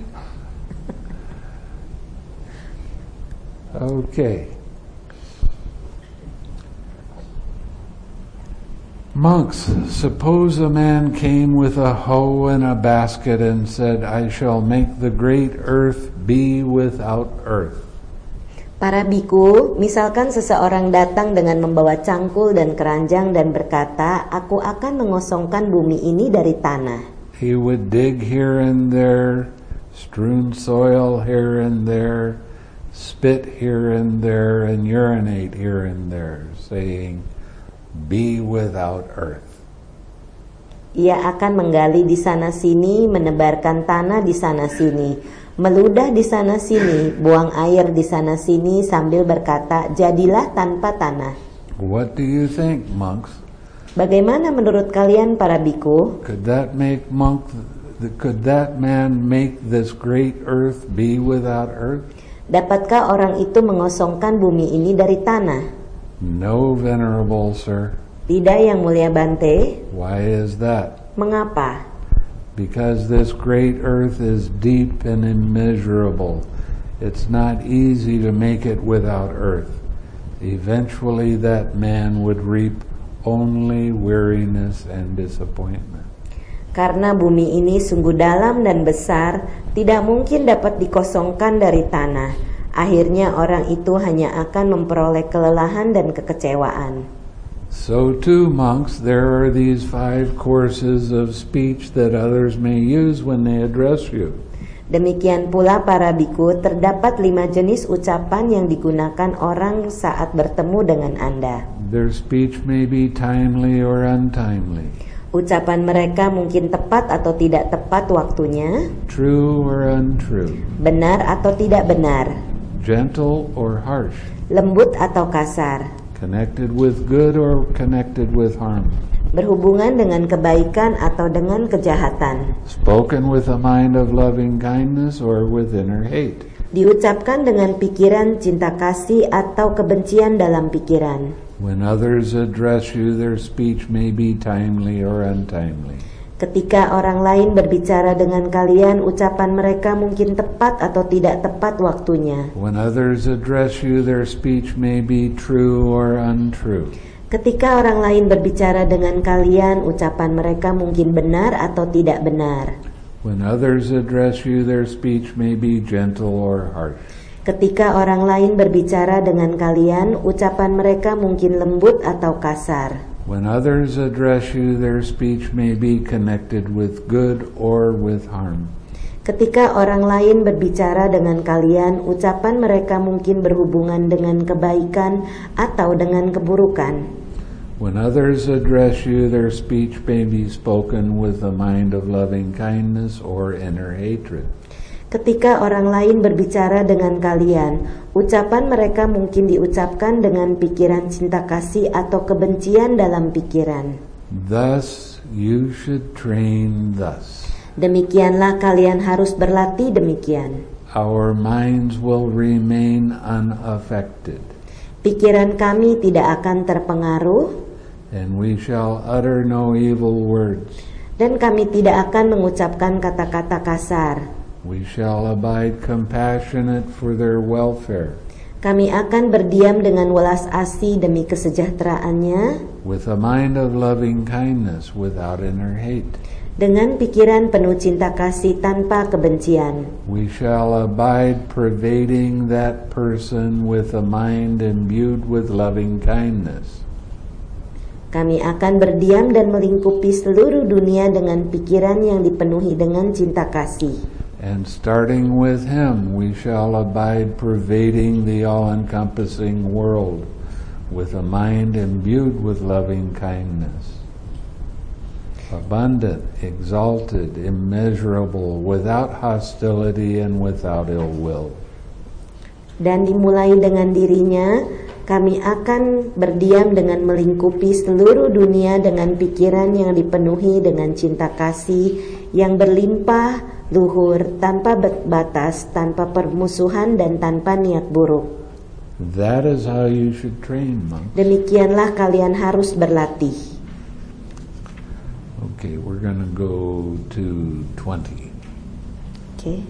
Speaker 2: Okay. Monks, suppose a man came with a hoe and a basket and said, I shall make the great earth be without earth.
Speaker 1: Para biku, misalkan seseorang datang dengan membawa cangkul dan keranjang dan berkata, aku akan mengosongkan bumi ini dari tanah.
Speaker 2: He would dig here and there, strewn soil here and there, spit here and there, and urinate here and there, saying, be without earth.
Speaker 1: Ia akan menggali di sana-sini, menebarkan tanah di sana-sini, meludah di sana-sini, buang air di sana-sini sambil berkata, jadilah tanpa tanah.
Speaker 2: What do you think, monks?
Speaker 1: Bagaimana menurut kalian para biku?
Speaker 2: Could that make monk? Could that man make this great earth be without earth?
Speaker 1: Dapatkah orang itu mengosongkan bumi ini dari tanah?
Speaker 2: No, venerable sir.
Speaker 1: Tidak, yang mulia Bante.
Speaker 2: Why is that?
Speaker 1: Mengapa?
Speaker 2: Because this great earth is deep and immeasurable. It's not easy to make it without earth. eventually that man would reap only weariness and disappointment.
Speaker 3: Karena bumi ini sungguh dalam dan besar, tidak mungkin dapat dikosongkan dari tanah. Akhirnya orang itu hanya akan memperoleh kelelahan dan kekecewaan.
Speaker 2: So too, monks, there are these five courses of speech that others may use when they address you.
Speaker 3: Demikian pula para biku, terdapat lima jenis ucapan yang digunakan orang saat bertemu dengan Anda.
Speaker 2: Their speech may be timely or untimely,
Speaker 3: Ucapan mereka mungkin tepat atau tidak tepat waktunya,
Speaker 2: true or untrue,
Speaker 3: benar atau tidak benar,
Speaker 2: gentle or harsh,
Speaker 3: lembut atau kasar,
Speaker 2: connected with good or connected with harm,
Speaker 3: berhubungan dengan kebaikan atau dengan kejahatan,
Speaker 2: spoken with a mind of loving kindness or with inner hate,
Speaker 3: diucapkan dengan pikiran cinta kasih atau kebencian dalam pikiran.
Speaker 2: when others address you, their speech may be timely or untimely.
Speaker 3: Ketika orang lain berbicara dengan kalian, ucapan mereka mungkin tepat atau tidak tepat waktunya.
Speaker 2: When others address you, their speech may be true or untrue.
Speaker 3: Ketika orang lain berbicara dengan kalian, ucapan mereka mungkin benar atau tidak benar.
Speaker 2: When others address you, their speech may be gentle or harsh.
Speaker 3: Ketika orang lain berbicara dengan kalian, ucapan mereka mungkin lembut atau kasar.
Speaker 2: When others address you, their speech may be connected with good or with harm.
Speaker 3: Ketika orang lain berbicara dengan kalian, ucapan mereka mungkin berhubungan dengan kebaikan atau dengan keburukan.
Speaker 2: When others address you, their speech may be spoken with a mind of loving kindness or inner hatred.
Speaker 3: Ketika orang lain berbicara dengan kalian, ucapan mereka mungkin diucapkan dengan pikiran cinta kasih atau kebencian dalam pikiran.
Speaker 2: Thus you should train thus.
Speaker 3: Demikianlah kalian harus berlatih demikian.
Speaker 2: Our minds will remain unaffected,
Speaker 3: Pikiran kami tidak akan terpengaruh,
Speaker 2: and we shall utter no evil words.
Speaker 3: dan kami tidak akan mengucapkan kata-kata kasar.
Speaker 2: We shall abide compassionate for their welfare,
Speaker 3: Kami akan berdiam dengan welas asih demi kesejahteraannya,
Speaker 2: with a mind of loving kindness without inner hate.
Speaker 3: dengan pikiran penuh cinta kasih tanpa kebencian.
Speaker 2: We shall abide pervading that person with a mind imbued with loving kindness.
Speaker 3: Kami akan berdiam dan melingkupi seluruh dunia dengan pikiran yang dipenuhi dengan cinta kasih.
Speaker 2: And starting with him, we shall abide pervading the all-encompassing world with a mind imbued with loving kindness. Abundant, exalted, immeasurable, without hostility and without ill will.
Speaker 3: Dan dimulai dengan dirinya, kami akan berdiam dengan melingkupi seluruh dunia dengan pikiran yang dipenuhi dengan cinta kasih yang berlimpah, luhur, tanpa batas, tanpa permusuhan dan tanpa niat buruk.
Speaker 2: That is how you should train, monks.
Speaker 3: Demikianlah kalian harus berlatih.
Speaker 2: Okay, we're going to go to twenty.
Speaker 3: Okay.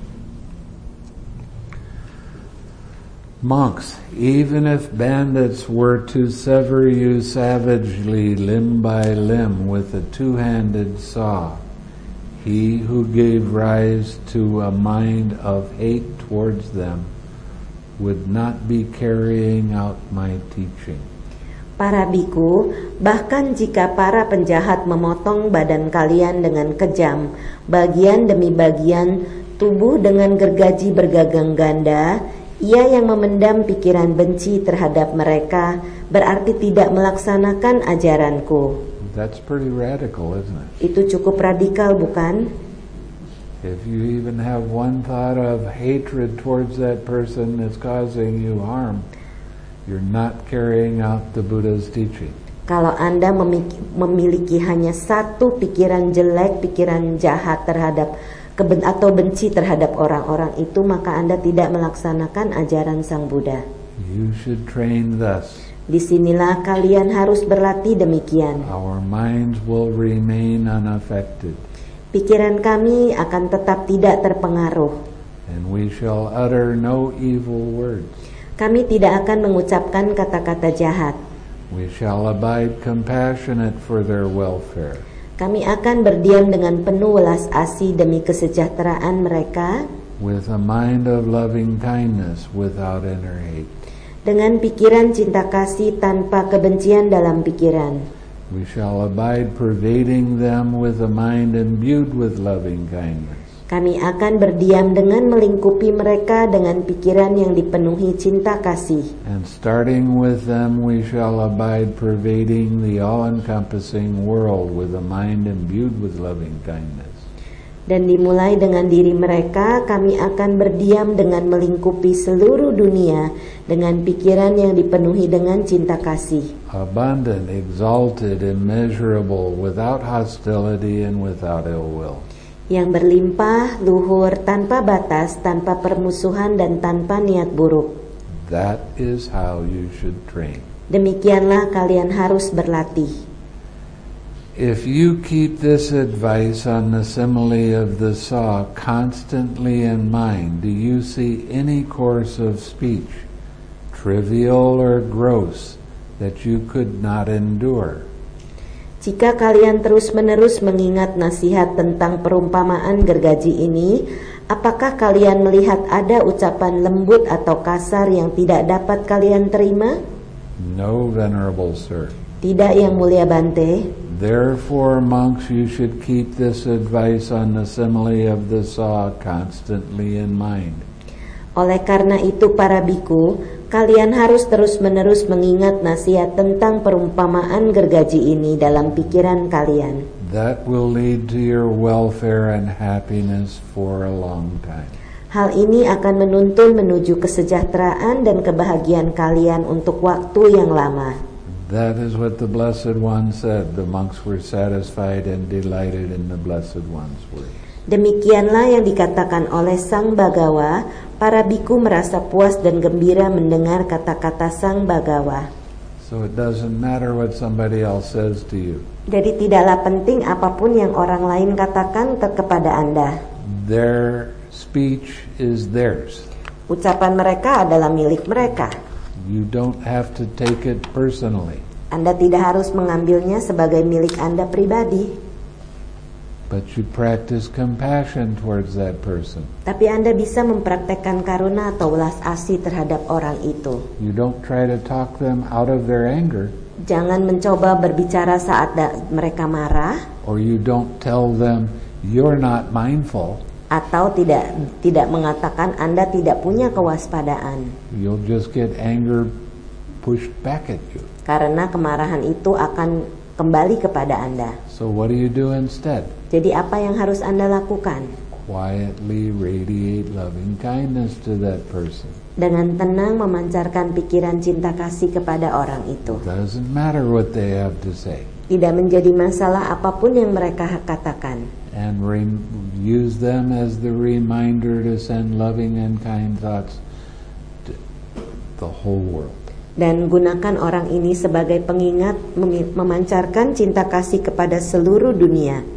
Speaker 2: Monks, even if bandits were to sever you savagely limb by limb with a two-handed saw, he who gave rise to a mind of hate towards them would not be carrying out my teaching.
Speaker 3: Para biku, bahkan jika para penjahat memotong badan kalian dengan kejam, bagian demi bagian, tubuh dengan gergaji bergagang ganda, ia yang memendam pikiran benci terhadap mereka berarti tidak melaksanakan ajaranku.
Speaker 2: That's pretty radical, isn't it?
Speaker 3: Itu cukup radikal, bukan?
Speaker 2: If you even have one thought of hatred towards that person that's causing you harm, you're not carrying out the Buddha's teaching.
Speaker 3: Kalau Anda memiliki, memiliki hanya satu pikiran jelek, pikiran jahat terhadap keben, atau benci terhadap orang-orang itu, maka Anda tidak melaksanakan ajaran Sang Buddha.
Speaker 2: You should train thus.
Speaker 3: Disinilah kalian harus berlatih demikian.
Speaker 2: Our minds will remain unaffected,
Speaker 3: Pikiran kami akan tetap tidak terpengaruh,
Speaker 2: and we shall utter no evil words.
Speaker 3: Kami tidak akan mengucapkan kata-kata jahat.
Speaker 2: We shall abide compassionate for their welfare.
Speaker 3: Kami akan berdiam dengan penuh welas asih demi kesejahteraan mereka,
Speaker 2: With a mind of loving kindness without inner hate.
Speaker 3: dengan pikiran cinta kasih tanpa kebencian dalam pikiran.
Speaker 2: We shall abide pervading them with a mind imbued with loving kindness.
Speaker 3: Kami akan berdiam dengan melingkupi mereka dengan pikiran yang dipenuhi cinta kasih.
Speaker 2: And starting with them, we shall abide pervading the all-encompassing world with a mind imbued with loving kindness.
Speaker 3: Dan dimulai dengan diri mereka, kami akan berdiam dengan melingkupi seluruh dunia dengan pikiran yang dipenuhi dengan cinta kasih.
Speaker 2: Abundant, exalted, immeasurable, without hostility and without ill will.
Speaker 3: Yang berlimpah, luhur, tanpa batas, tanpa permusuhan dan tanpa niat buruk.
Speaker 2: That is how you should train.
Speaker 3: Demikianlah kalian harus berlatih.
Speaker 2: If you keep this advice on the simile of the saw constantly in mind, do you see any course of speech, trivial or gross, that you could not endure?
Speaker 3: Jika kalian terus-menerus mengingat nasihat tentang perumpamaan gergaji ini, apakah kalian melihat ada ucapan lembut atau kasar yang tidak dapat kalian terima?
Speaker 2: No, venerable sir.
Speaker 3: Tidak, yang mulia Bante.
Speaker 2: Therefore, monks, you should keep this advice on the simile of the saw constantly in mind.
Speaker 3: Oleh karena itu, para biku, kalian harus terus-menerus mengingat nasihat tentang perumpamaan gergaji ini dalam pikiran kalian.
Speaker 2: That will lead to your welfare and happiness for a long time.
Speaker 3: Hal ini akan menuntun menuju kesejahteraan dan kebahagiaan kalian untuk waktu yang lama.
Speaker 2: That is what the Blessed One said. The monks were satisfied and delighted in the Blessed One's words.
Speaker 3: Demikianlah yang dikatakan oleh Sang Bagawa, para biku merasa puas dan gembira mendengar kata-kata Sang Bagawa.
Speaker 2: So it doesn't matter what somebody else says to you.
Speaker 3: Jadi tidaklah penting apapun yang orang lain katakan ke- kepada Anda.
Speaker 2: Their speech is theirs.
Speaker 3: Ucapan mereka adalah milik mereka.
Speaker 2: You don't have to take it personally.
Speaker 3: Anda tidak harus mengambilnya sebagai milik Anda pribadi.
Speaker 2: But you practice compassion towards that person.
Speaker 3: Tapi Anda bisa mempraktekkan karuna atau welas asih terhadap orang itu.
Speaker 2: You don't try to talk them out of their anger.
Speaker 3: Jangan mencoba berbicara saat da- mereka marah,
Speaker 2: Or you don't tell them, you're not mindful.
Speaker 3: atau tidak tidak mengatakan Anda tidak punya kewaspadaan.
Speaker 2: You'll just get anger pushed back at you.
Speaker 3: Karena kemarahan itu akan kembali kepada Anda.
Speaker 2: So what do you do instead?
Speaker 3: Jadi apa yang harus Anda lakukan?
Speaker 2: Quietly radiate loving kindness to that person.
Speaker 3: Dengan tenang memancarkan pikiran cinta kasih kepada orang itu.
Speaker 2: Doesn't matter what they have to say.
Speaker 3: Tidak menjadi masalah apapun yang mereka katakan.
Speaker 2: And re- use them as the reminder to send loving and kind thoughts to the whole world.
Speaker 3: Dan gunakan orang ini sebagai pengingat mem- memancarkan cinta kasih kepada seluruh dunia.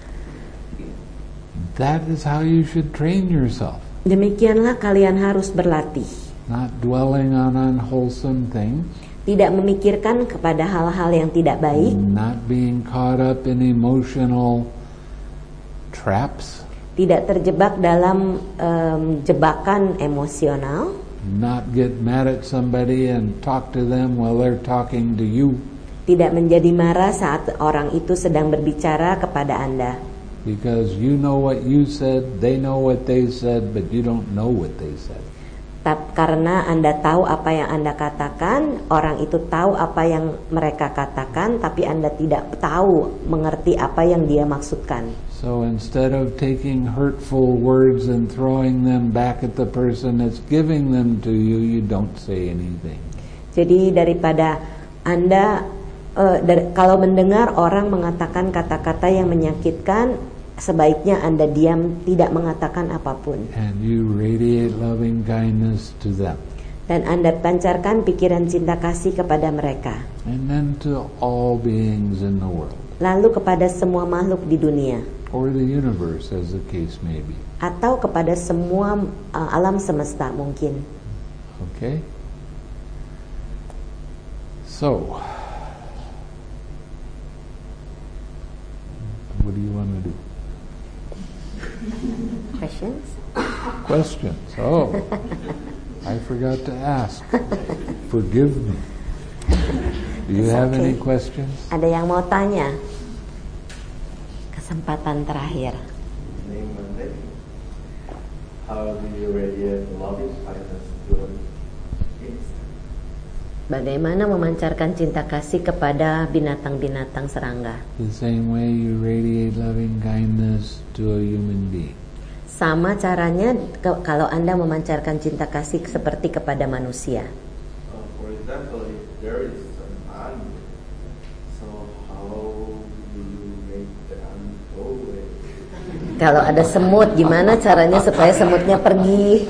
Speaker 2: That is how you should train yourself.
Speaker 3: Demikianlah kalian harus berlatih.
Speaker 2: Not dwelling on unwholesome things.
Speaker 3: Tidak memikirkan kepada hal-hal yang tidak baik.
Speaker 2: Not being caught up in emotional traps.
Speaker 3: Tidak terjebak dalam um, jebakan emosional.
Speaker 2: Not get mad at somebody and talk to them while they're talking to you.
Speaker 3: Tidak menjadi marah saat orang itu sedang berbicara kepada Anda.
Speaker 2: Because you know what you said, they know what they said, but you don't know what they said.
Speaker 3: Tap, karena Anda tahu apa yang Anda katakan, orang itu tahu apa yang mereka katakan, tapi Anda tidak tahu, mengerti apa yang dia maksudkan.
Speaker 2: So instead of taking hurtful words and throwing them back at the person that's giving them to you, you don't say anything.
Speaker 3: Jadi daripada Anda, uh, dari, kalau mendengar orang mengatakan kata-kata yang menyakitkan, sebaiknya Anda diam, tidak mengatakan apapun.
Speaker 2: And you radiate loving kindness to them.
Speaker 3: Dan Anda pancarkan pikiran cinta kasih kepada mereka.
Speaker 2: And then to all beings in the world.
Speaker 3: Lalu kepada semua makhluk di dunia.
Speaker 2: Or the universe, as the case may be.
Speaker 3: Atau kepada semua uh, alam semesta mungkin.
Speaker 2: Okay? So, what do you want to do?
Speaker 3: Questions?
Speaker 2: Questions. Oh, I forgot to ask. Forgive me. Do you
Speaker 3: It's
Speaker 2: have
Speaker 3: okay.
Speaker 2: any questions?
Speaker 3: Ada yang mau tanya? Kesempatan terakhir.
Speaker 4: Name Monday. How do you radiate love kindness to kids?
Speaker 3: Bagaimana memancarkan cinta kasih kepada binatang-binatang serangga?
Speaker 2: The same way you radiate loving kindness to a human being.
Speaker 3: Sama caranya ke- kalau Anda memancarkan cinta kasih seperti kepada manusia.
Speaker 4: Uh, for example, if there is an ant, so how do you make the ant go away?
Speaker 3: Kalau ada semut, gimana caranya supaya semutnya pergi?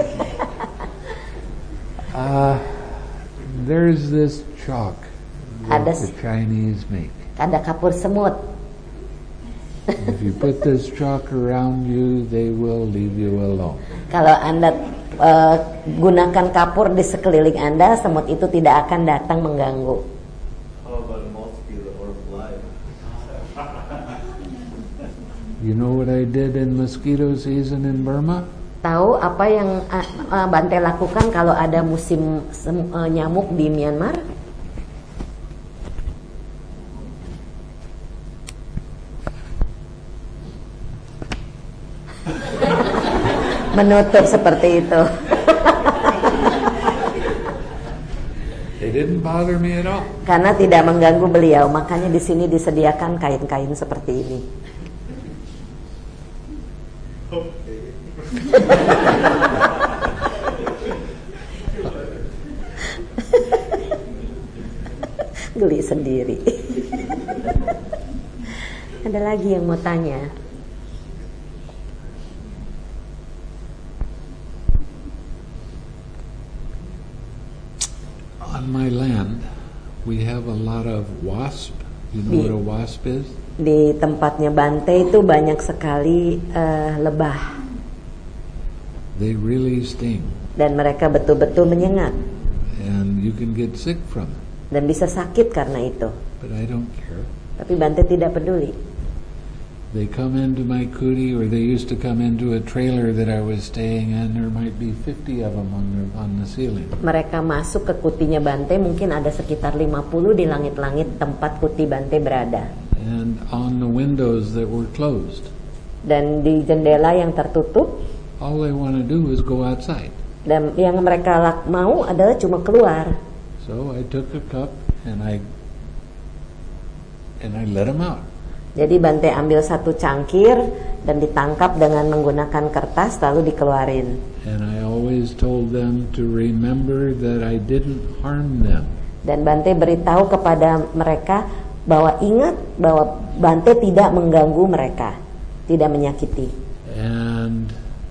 Speaker 2: Uh, there's this chalk that
Speaker 3: Ada s-
Speaker 2: the Chinese make.
Speaker 3: Ada kapur semut.
Speaker 2: If you put this chalk around you, they will leave you alone.
Speaker 3: Kalau Anda eh, gunakan kapur di sekeliling Anda, semut itu tidak akan datang mengganggu.
Speaker 4: How about mosquito or fly?
Speaker 2: You know what I did in mosquito season in Burma?
Speaker 3: Tahu apa yang eh, eh, Bante lakukan kalau ada musim sem- eh, nyamuk di Myanmar? Menutup seperti itu.
Speaker 2: They didn't bother me at all.
Speaker 3: Karena tidak mengganggu beliau, makanya di sini disediakan kain-kain seperti ini. Geli sendiri. Ada lagi yang mau tanya?
Speaker 2: On my land, we have a lot of wasp. You know what a wasp is?
Speaker 3: Di tempatnya Bante itu banyak sekali eh, lebah
Speaker 2: They really sting,
Speaker 3: dan mereka betul-betul menyengat
Speaker 2: and you can get sick from it.
Speaker 3: dan bisa sakit karena itu.
Speaker 2: But I don't care.
Speaker 3: Tapi Bante tidak peduli.
Speaker 2: They come into my kuti, or they used to come into a trailer that I was staying in. There might be fifty of them on the, on the ceiling.
Speaker 3: Mereka masuk ke kutinya Bante, mungkin ada sekitar lima puluh di langit-langit tempat kuti Bante berada.
Speaker 2: And on the windows that were closed.
Speaker 3: Dan di jendela yang tertutup,
Speaker 2: All they want to do is go outside.
Speaker 3: dan yang mereka lak- mau adalah cuma keluar.
Speaker 2: So I took a cup and I and I let them out.
Speaker 3: Jadi Bante ambil satu cangkir dan ditangkap dengan menggunakan kertas lalu dikeluarin.
Speaker 2: And I always told them to remember that I didn't harm them.
Speaker 3: Dan Bante beritahu kepada mereka bahwa ingat bahwa Bante tidak mengganggu mereka, tidak menyakiti.
Speaker 2: And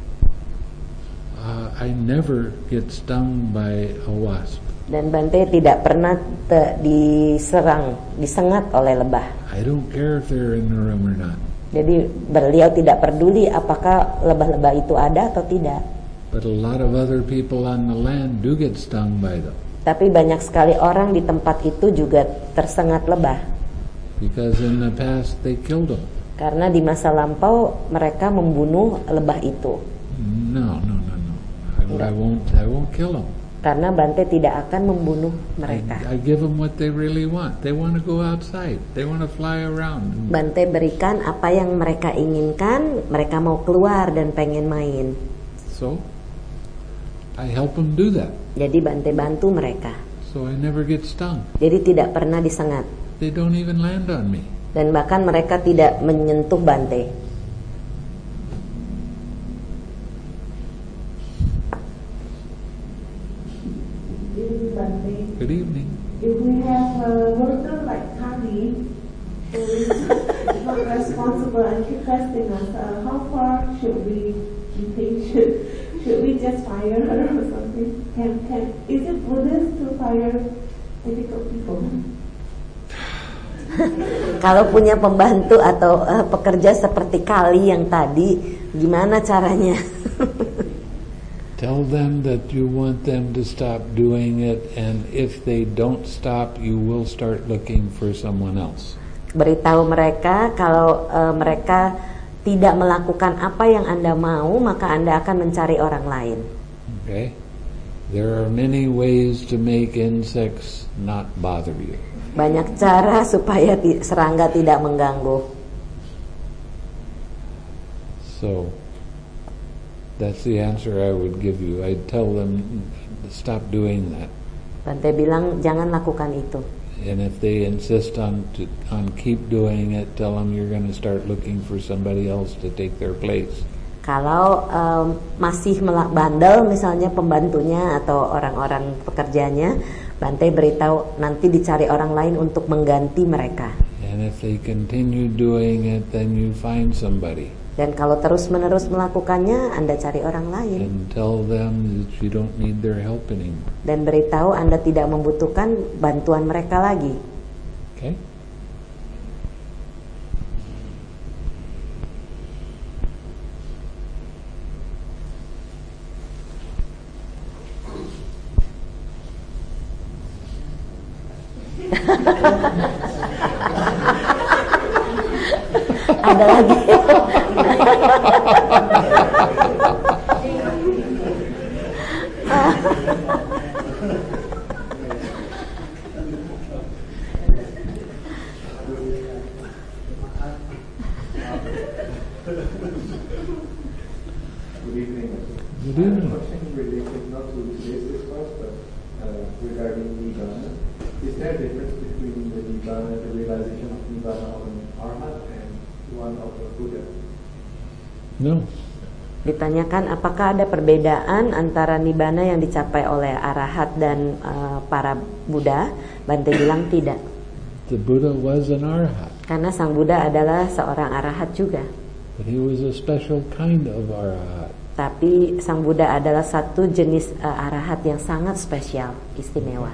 Speaker 2: uh, I never get stung by a wasp.
Speaker 3: Dan Bante tidak pernah te- diserang, disengat oleh lebah.
Speaker 2: I don't care if they're in the room or not.
Speaker 3: Jadi beliau tidak peduli apakah lebah-lebah itu ada atau tidak.
Speaker 2: But a lot of other people on the land do get stung by them.
Speaker 3: Tapi banyak sekali orang di tempat itu juga tersengat lebah.
Speaker 2: Because in the past they killed them.
Speaker 3: Karena di masa lampau mereka membunuh lebah itu.
Speaker 2: No, no, no, no. I, I won't. I won't kill them.
Speaker 3: Karena Bante tidak akan membunuh
Speaker 2: I,
Speaker 3: mereka.
Speaker 2: I give them what they really want. They want to go outside. They want to fly around.
Speaker 3: Bante berikan apa yang mereka inginkan, mereka mau keluar dan pengen main.
Speaker 2: So I help them do that.
Speaker 3: Jadi Bante bantu mereka.
Speaker 2: So I never get stung.
Speaker 3: Jadi tidak pernah disengat.
Speaker 2: They don't even land on me.
Speaker 3: Dan bahkan mereka tidak menyentuh Bante.
Speaker 2: Good evening.
Speaker 1: If we have a worker like Kali, who is not responsible and keep testing us, uh, how far should we be patient? Should we just fire her or something? Can, can, is it Buddhist to fire difficult people?
Speaker 3: Kalau punya pembantu atau uh, pekerja seperti Kali yang tadi, gimana caranya?
Speaker 2: Tell them that you want them to stop doing it, and if they don't stop, you will start looking for someone else.
Speaker 3: Beritahu mereka kalau uh, mereka tidak melakukan apa yang Anda mau, maka Anda akan mencari orang lain.
Speaker 2: Okay? There are many ways to make insects not bother you.
Speaker 3: Banyak cara supaya ti- serangga tidak mengganggu.
Speaker 2: So, that's the answer I would give you. I'd tell them, stop doing that.
Speaker 3: Bante bilang jangan lakukan itu.
Speaker 2: And if they insist on to, on keep doing it, tell them you're going to start looking for somebody else to take their place.
Speaker 3: Kalau um, masih melak bandel misalnya pembantunya atau orang-orang pekerjanya, Bante beritahu nanti dicari orang lain untuk mengganti mereka.
Speaker 2: And if they continue doing it, then you find somebody.
Speaker 3: Dan kalau terus-menerus melakukannya, Anda cari orang lain.
Speaker 2: And tell them that you don't need their help anymore.
Speaker 3: Dan beritahu Anda tidak membutuhkan bantuan mereka lagi.
Speaker 2: Okay?
Speaker 3: Ada lagi.
Speaker 4: Good evening.
Speaker 2: Good evening.
Speaker 4: I have a question related not to today's discourse, but uh, regarding Nibbana. Is there a difference between the Nibbana, the realization of Nibbana of an Arhat and one of a Buddha?
Speaker 2: No.
Speaker 3: Ditanyakan apakah ada perbedaan antara nibbana yang dicapai oleh arahat dan uh, para Buddha. Bante bilang tidak.
Speaker 2: The Buddha was an arhat.
Speaker 3: Karena sang Buddha adalah seorang arahat juga.
Speaker 2: But he was a special kind of arahat.
Speaker 3: Tapi sang Buddha adalah satu jenis uh, arahat yang sangat spesial, istimewa.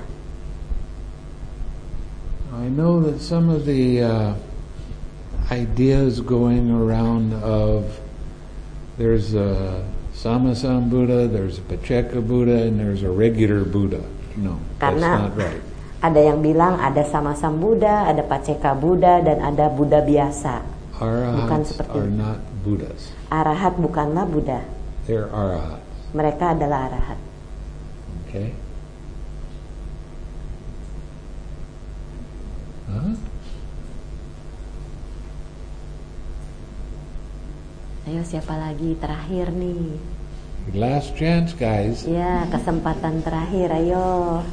Speaker 2: I know that some of the uh, ideas going around of there's a Samasam Buddha, there's a Pacceka Buddha, and there's a regular Buddha. No, that's
Speaker 3: Karena
Speaker 2: not right.
Speaker 3: ada yang bilang ada Samasam Buddha, ada Pacceka Buddha, dan ada Buddha biasa. Bukan
Speaker 2: Arahats
Speaker 3: seperti
Speaker 2: are
Speaker 3: itu.
Speaker 2: not Buddhas.
Speaker 3: Arahat bukanlah Buddha.
Speaker 2: They're arahats.
Speaker 3: Mereka adalah arahat.
Speaker 2: Okay? Huh?
Speaker 3: Ayo siapa lagi terakhir nih?
Speaker 2: Last chance, guys.
Speaker 3: Ya, kesempatan terakhir, ayo.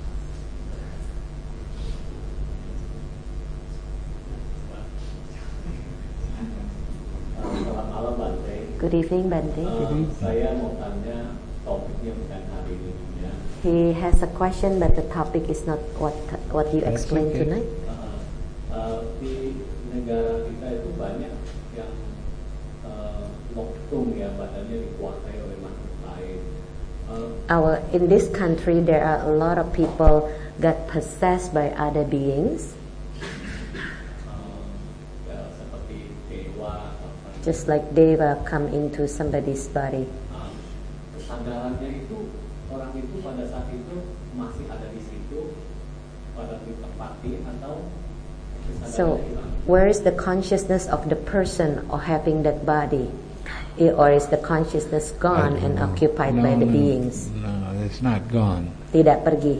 Speaker 5: Selamat malam Bante.
Speaker 3: Good evening, Bante.
Speaker 5: Uh, saya mau tanya topiknya bukan hari ini ya.
Speaker 3: He has a question, but the topic is not what what you
Speaker 2: That's
Speaker 3: explained
Speaker 2: okay.
Speaker 3: tonight.
Speaker 5: Uh, uh, di negara kita itu banyak yang uh, loktung ya, badannya dikuasai oleh makhluk lain. Uh,
Speaker 3: Our in this country, there are a lot of people got possessed by other beings,
Speaker 5: uh, ya, seperti dewa atau apa.
Speaker 3: just like Deva come into somebody's body.
Speaker 5: Uh, kesadarannya itu orang itu pada saat itu masih ada di situ pada ditempati atau kesadarannya
Speaker 3: So,
Speaker 5: hilang.
Speaker 3: where is the consciousness of the person or having that body? I- Or is the consciousness gone
Speaker 2: I
Speaker 3: and
Speaker 2: don't know.
Speaker 3: occupied
Speaker 2: No,
Speaker 3: by the
Speaker 2: no,
Speaker 3: beings?
Speaker 2: No, it's not gone.
Speaker 3: Tidak pergi.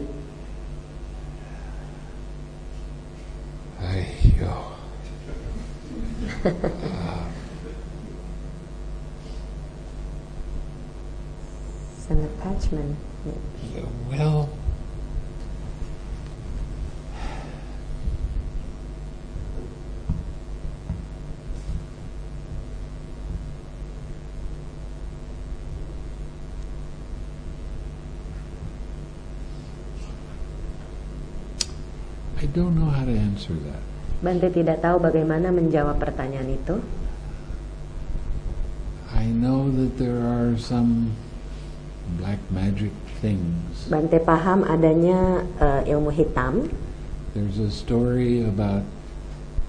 Speaker 2: Ayyo. Uh,
Speaker 3: It's an attachment.
Speaker 2: well, I don't know how to answer that.
Speaker 3: Bante tidak tahu bagaimana menjawab pertanyaan itu.
Speaker 2: I know that there are some black magic things.
Speaker 3: Bante paham adanya uh, ilmu hitam.
Speaker 2: There's a story about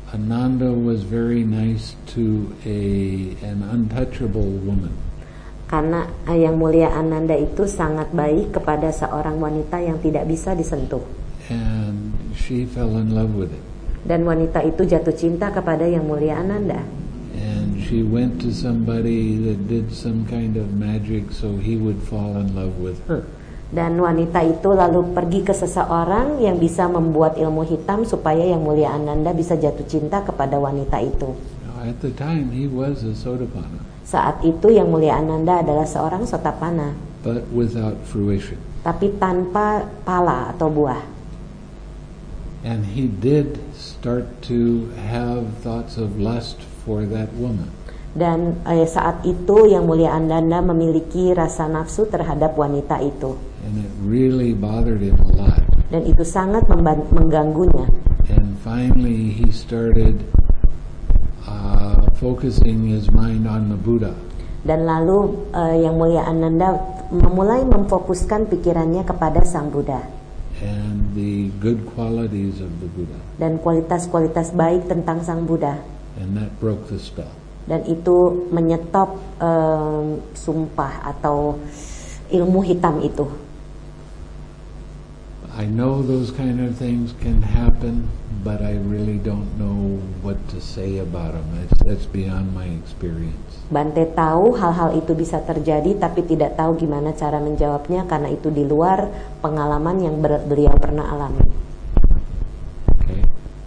Speaker 2: Ananda was very nice to a an untouchable woman.
Speaker 3: Karena eh, Yang Mulia Ananda itu sangat baik kepada seorang wanita yang tidak bisa disentuh.
Speaker 2: And she fell in love with it.
Speaker 3: Dan wanita itu jatuh cinta kepada Yang Mulia Ananda.
Speaker 2: And she went to somebody that did some kind of magic so he would fall in love with her.
Speaker 3: Dan wanita itu lalu pergi ke seseorang yang bisa membuat ilmu hitam supaya Yang Mulia Ananda bisa jatuh cinta kepada wanita itu.
Speaker 2: Now, at the time he was a Sotapanna.
Speaker 3: Saat itu Yang Mulia Ananda adalah seorang Sotapanna,
Speaker 2: but without fruition.
Speaker 3: tapi tanpa pala atau buah.
Speaker 2: And he did start to have thoughts of lust for that woman.
Speaker 3: Dan eh, saat itu Yang Mulia Ananda memiliki rasa nafsu terhadap wanita itu.
Speaker 2: And it really bothered him a lot.
Speaker 3: Dan itu sangat memban- mengganggunya.
Speaker 2: And finally he started uh, focusing his mind on the Buddha.
Speaker 3: Dan lalu eh, Yang Mulia Ananda memulai memfokuskan pikirannya kepada Sang Buddha.
Speaker 2: And the good qualities of the Buddha.
Speaker 3: Dan kualitas-kualitas baik tentang Sang Buddha.
Speaker 2: And that broke the spell.
Speaker 3: Dan itu menyetop um, sumpah atau ilmu hitam itu.
Speaker 2: I know those kind of things can happen, but I really don't know what to say about them. It's, that's beyond my experience.
Speaker 3: Bante tahu hal-hal itu bisa terjadi, tapi tidak tahu gimana cara menjawabnya karena itu di luar pengalaman yang ber- beliau pernah alami.
Speaker 2: Okay.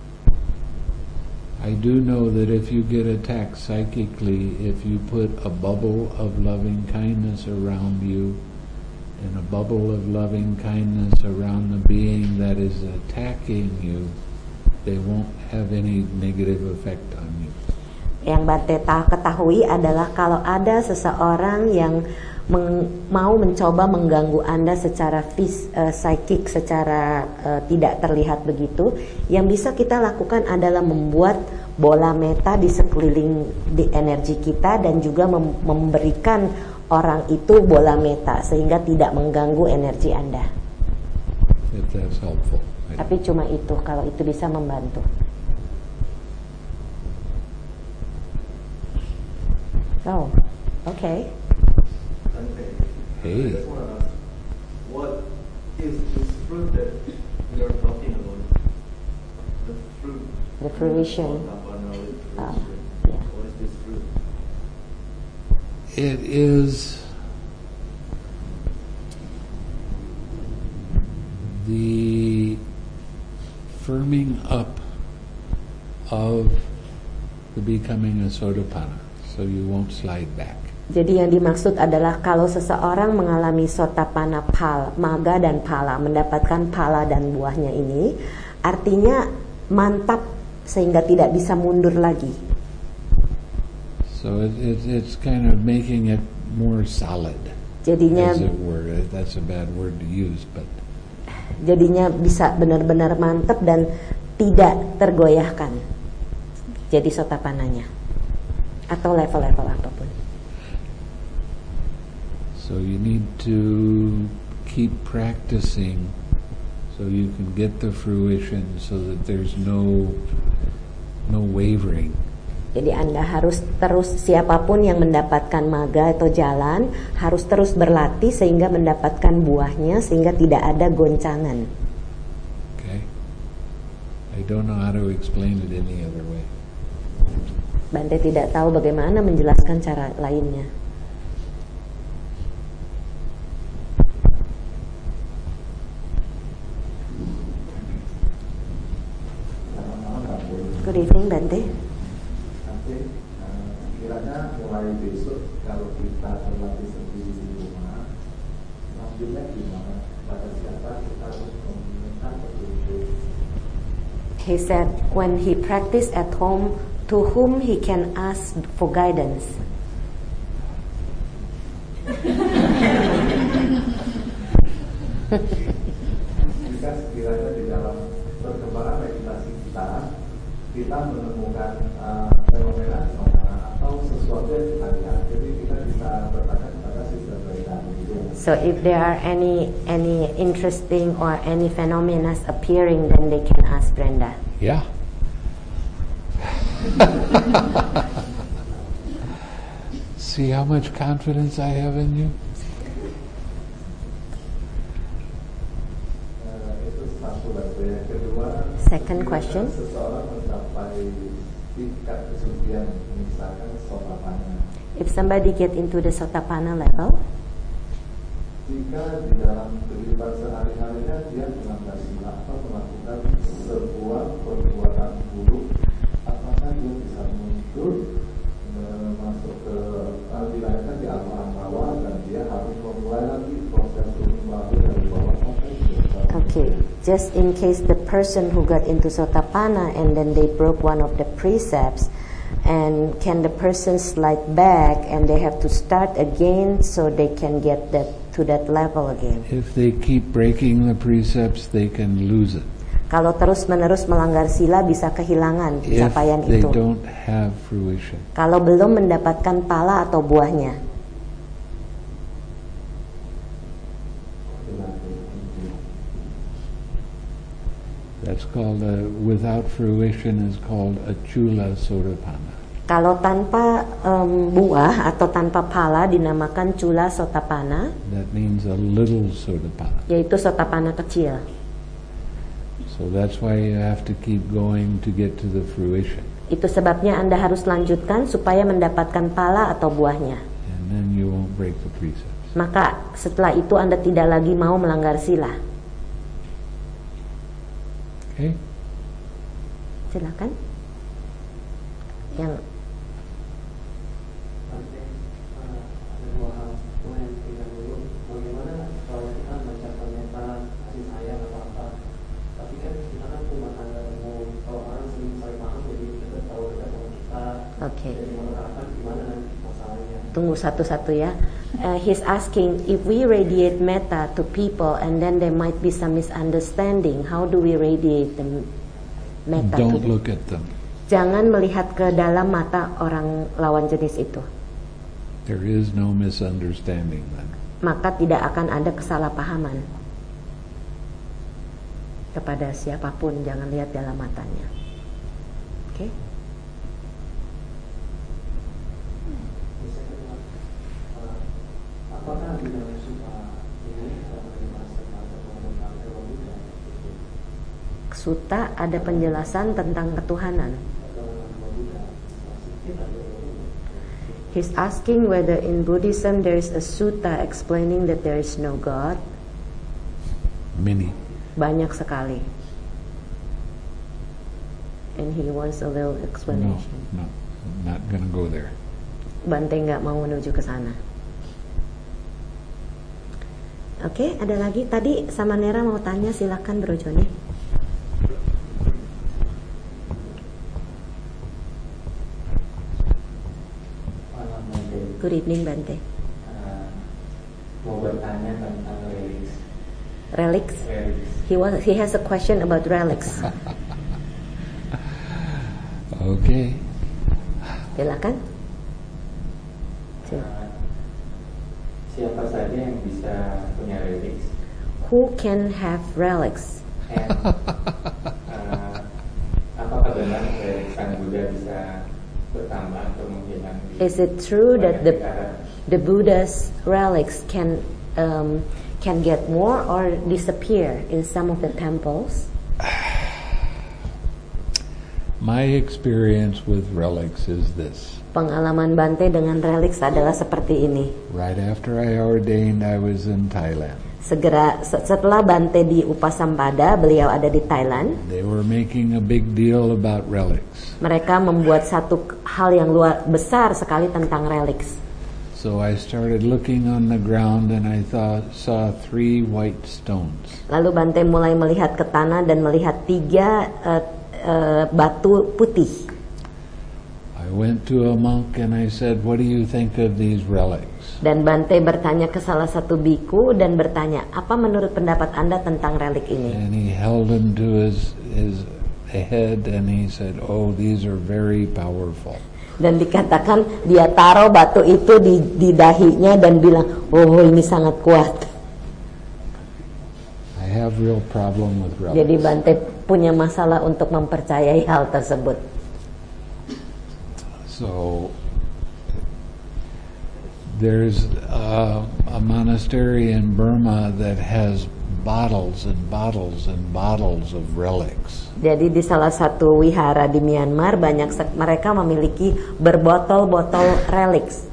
Speaker 2: I do know that if you get attacked psychically, if you put a bubble of loving kindness around you, and a bubble of loving kindness around the being that is attacking you, they won't have any negative effect on you.
Speaker 3: Yang Bante ketahui adalah kalau ada seseorang yang meng, mau mencoba mengganggu Anda secara fis, uh, psychic, secara uh, tidak terlihat begitu, yang bisa kita lakukan adalah membuat bola meta di sekeliling di energi kita dan juga mem, memberikan orang itu bola meta sehingga tidak mengganggu energi Anda.
Speaker 2: If that's helpful.
Speaker 3: Tapi cuma itu, kalau itu bisa membantu. Oh, okay.
Speaker 2: Hey.
Speaker 4: I just want to ask, what is this fruit that we are talking about? The fruit.
Speaker 3: The fruition.
Speaker 4: Uh,
Speaker 3: Uh, yeah.
Speaker 4: What is this fruit?
Speaker 2: It is the firming up of the becoming a Sotapanna, so you won't slide back.
Speaker 3: Jadi yang dimaksud adalah kalau seseorang mengalami Sotapanna pala, maga dan pala, mendapatkan pala dan buahnya ini, artinya mantap sehingga tidak bisa mundur lagi.
Speaker 2: So it, it, it's kind of making it more solid,
Speaker 3: Jadinya
Speaker 2: as it were. That's a bad word to use, but
Speaker 3: jadinya bisa benar-benar mantap dan tidak tergoyahkan. Jadi Sotapananya atau level-level apapun.
Speaker 2: so you need to keep practicing so you can get the fruition, so that there's no no wavering.
Speaker 3: Jadi Anda harus terus, siapapun yang mendapatkan maga atau jalan, harus terus berlatih sehingga mendapatkan buahnya, sehingga tidak ada goncangan.
Speaker 2: Okay? I don't know how to explain it any other way.
Speaker 3: Bante tidak tahu bagaimana menjelaskan cara lainnya. Good evening, Bante.
Speaker 6: Kiranya mulai besok kalau kita terlatih sendiri di rumah, lanjutnya gimana? Pada siapa kita harus meminta petunjuk?
Speaker 3: He said when he practiced at home, to whom he can ask for guidance.
Speaker 6: Jika sekiranya di dalam perkembangan meditasi kita, kita menemukan uh, fenomena-fenomena atau sesuatu yang kita lihat, jadi kita bisa bertanya kepada Sister Brenda.
Speaker 3: So if there are any any interesting or any phenomena appearing, then they can ask Brenda.
Speaker 2: Yeah. See how much confidence I have in you?
Speaker 6: Eh, itu satu lagi. Yang kedua,
Speaker 3: Second question.
Speaker 6: seseorang mencapai tingkat kesucian, misalkan sotapanna.
Speaker 3: If somebody get into the Sotapanna level,
Speaker 6: Jika di dalam kehidupan sehari-harinya dia melanggar sila atau melakukan sebuah perbuatan buruk, apakah dia bisa muncul eh, masuk ke uh, dilahirkan di alam alam bawah dan dia harus memulai lagi proses turun baru dari bawah sampai ke atas?
Speaker 3: okay, just in case the person who got into Sotapanna and then they broke one of the precepts, and can the person slide back and they have to start again so they can get that to that level again?
Speaker 2: If they keep breaking the precepts, they can lose it.
Speaker 3: Kalau terus-menerus melanggar sila bisa kehilangan
Speaker 2: If
Speaker 3: pencapaian
Speaker 2: they
Speaker 3: itu.
Speaker 2: don't have fruition.
Speaker 3: Kalau belum mendapatkan pala atau buahnya.
Speaker 2: That's called a, without fruition is called a chula sotapanna.
Speaker 3: Kalau tanpa em, buah atau tanpa pala dinamakan Chula Sotapanna,
Speaker 2: That means a little sotapanna.
Speaker 3: yaitu Sotapanna kecil.
Speaker 2: So that's why you have to keep going to get to the fruition.
Speaker 3: Itu sebabnya Anda harus lanjutkan supaya mendapatkan pala atau buahnya.
Speaker 2: And then you won't break the precepts.
Speaker 3: Maka setelah itu Anda tidak lagi mau melanggar sila.
Speaker 2: Okay?
Speaker 3: Silakan. Yang
Speaker 7: Nanti uh, ada dua hal yang tinggal dulu. Bagaimana kalau kita mencapai meta kasih sayang atau apa? Tapi kan kita kan rumah tangga umum. Kalau orang sering saling paham, jadi kita tahu dekat sama kita.
Speaker 3: Oke.
Speaker 7: Jadi mengharapkan gimana nanti masalahnya.
Speaker 3: Tunggu satu-satu ya. Uh, he's asking if we radiate metta to people and then there might be some misunderstanding. How do we radiate the metta to
Speaker 2: Don't
Speaker 3: them?
Speaker 2: look at them.
Speaker 3: Jangan melihat ke dalam mata orang lawan jenis itu.
Speaker 2: There is no misunderstanding then.
Speaker 3: Maka tidak akan ada kesalahpahaman kepada siapapun. Jangan lihat dalam matanya. Oke? Okay?
Speaker 7: Misalnya, uh, apakah di dalam suka ini atau di masa atau mengenal teologi dan
Speaker 3: Sutta ada penjelasan tentang ketuhanan. He's asking whether in Buddhism there is a sutta explaining that there is no God.
Speaker 2: Many.
Speaker 3: Banyak sekali. And he wants a little
Speaker 2: No,
Speaker 3: explanation.
Speaker 2: no, I'm not going to go there.
Speaker 3: Bante nggak mau menuju ke sana. Oke, ada lagi. Tadi Samanera mau tanya, silakan Bro Joni. Good evening Bante.
Speaker 8: Uh, mau bertanya tentang relics.
Speaker 3: Relics.
Speaker 8: Relics.
Speaker 3: He was he has a question about relics.
Speaker 2: Okay.
Speaker 3: Silakan.
Speaker 8: Uh, siapa saja yang bisa punya relics?
Speaker 3: Who can have relics?
Speaker 8: And uh, apakah benar relics Sang Buddha bisa bertambah atau menghilang?
Speaker 3: Is it true that the the Buddha's relics can um, can get more or disappear in some of the temples?
Speaker 2: My experience with relics is this.
Speaker 3: Pengalaman Bante dengan relics adalah seperti ini.
Speaker 2: Right after I ordained, I was in Thailand.
Speaker 3: Segera setelah Bante di Upasampada, beliau ada di Thailand.
Speaker 2: They were making a big deal about relics.
Speaker 3: Mereka membuat satu hal yang luar besar sekali tentang relics.
Speaker 2: So I started looking on the ground and I thought, saw three white stones.
Speaker 3: Lalu Bante mulai melihat ke tanah dan melihat tiga uh, uh, batu putih.
Speaker 2: I went to a monk and I said, what do you think of these relics?
Speaker 3: Dan Bante bertanya ke salah satu biku dan bertanya, apa menurut pendapat Anda tentang relik ini?
Speaker 2: And he held them to his, his head and he said, oh, these are very powerful.
Speaker 3: Dan dikatakan dia taruh batu itu di, di dahinya dan bilang, oh ini sangat kuat.
Speaker 2: I have real problem with relics.
Speaker 3: Jadi Bante punya masalah untuk mempercayai hal tersebut.
Speaker 2: So There's uh, a monastery in Burma that has bottles and bottles and bottles of relics.
Speaker 3: Jadi di salah satu wihara di Myanmar banyak sek- mereka memiliki berbotol-botol relics.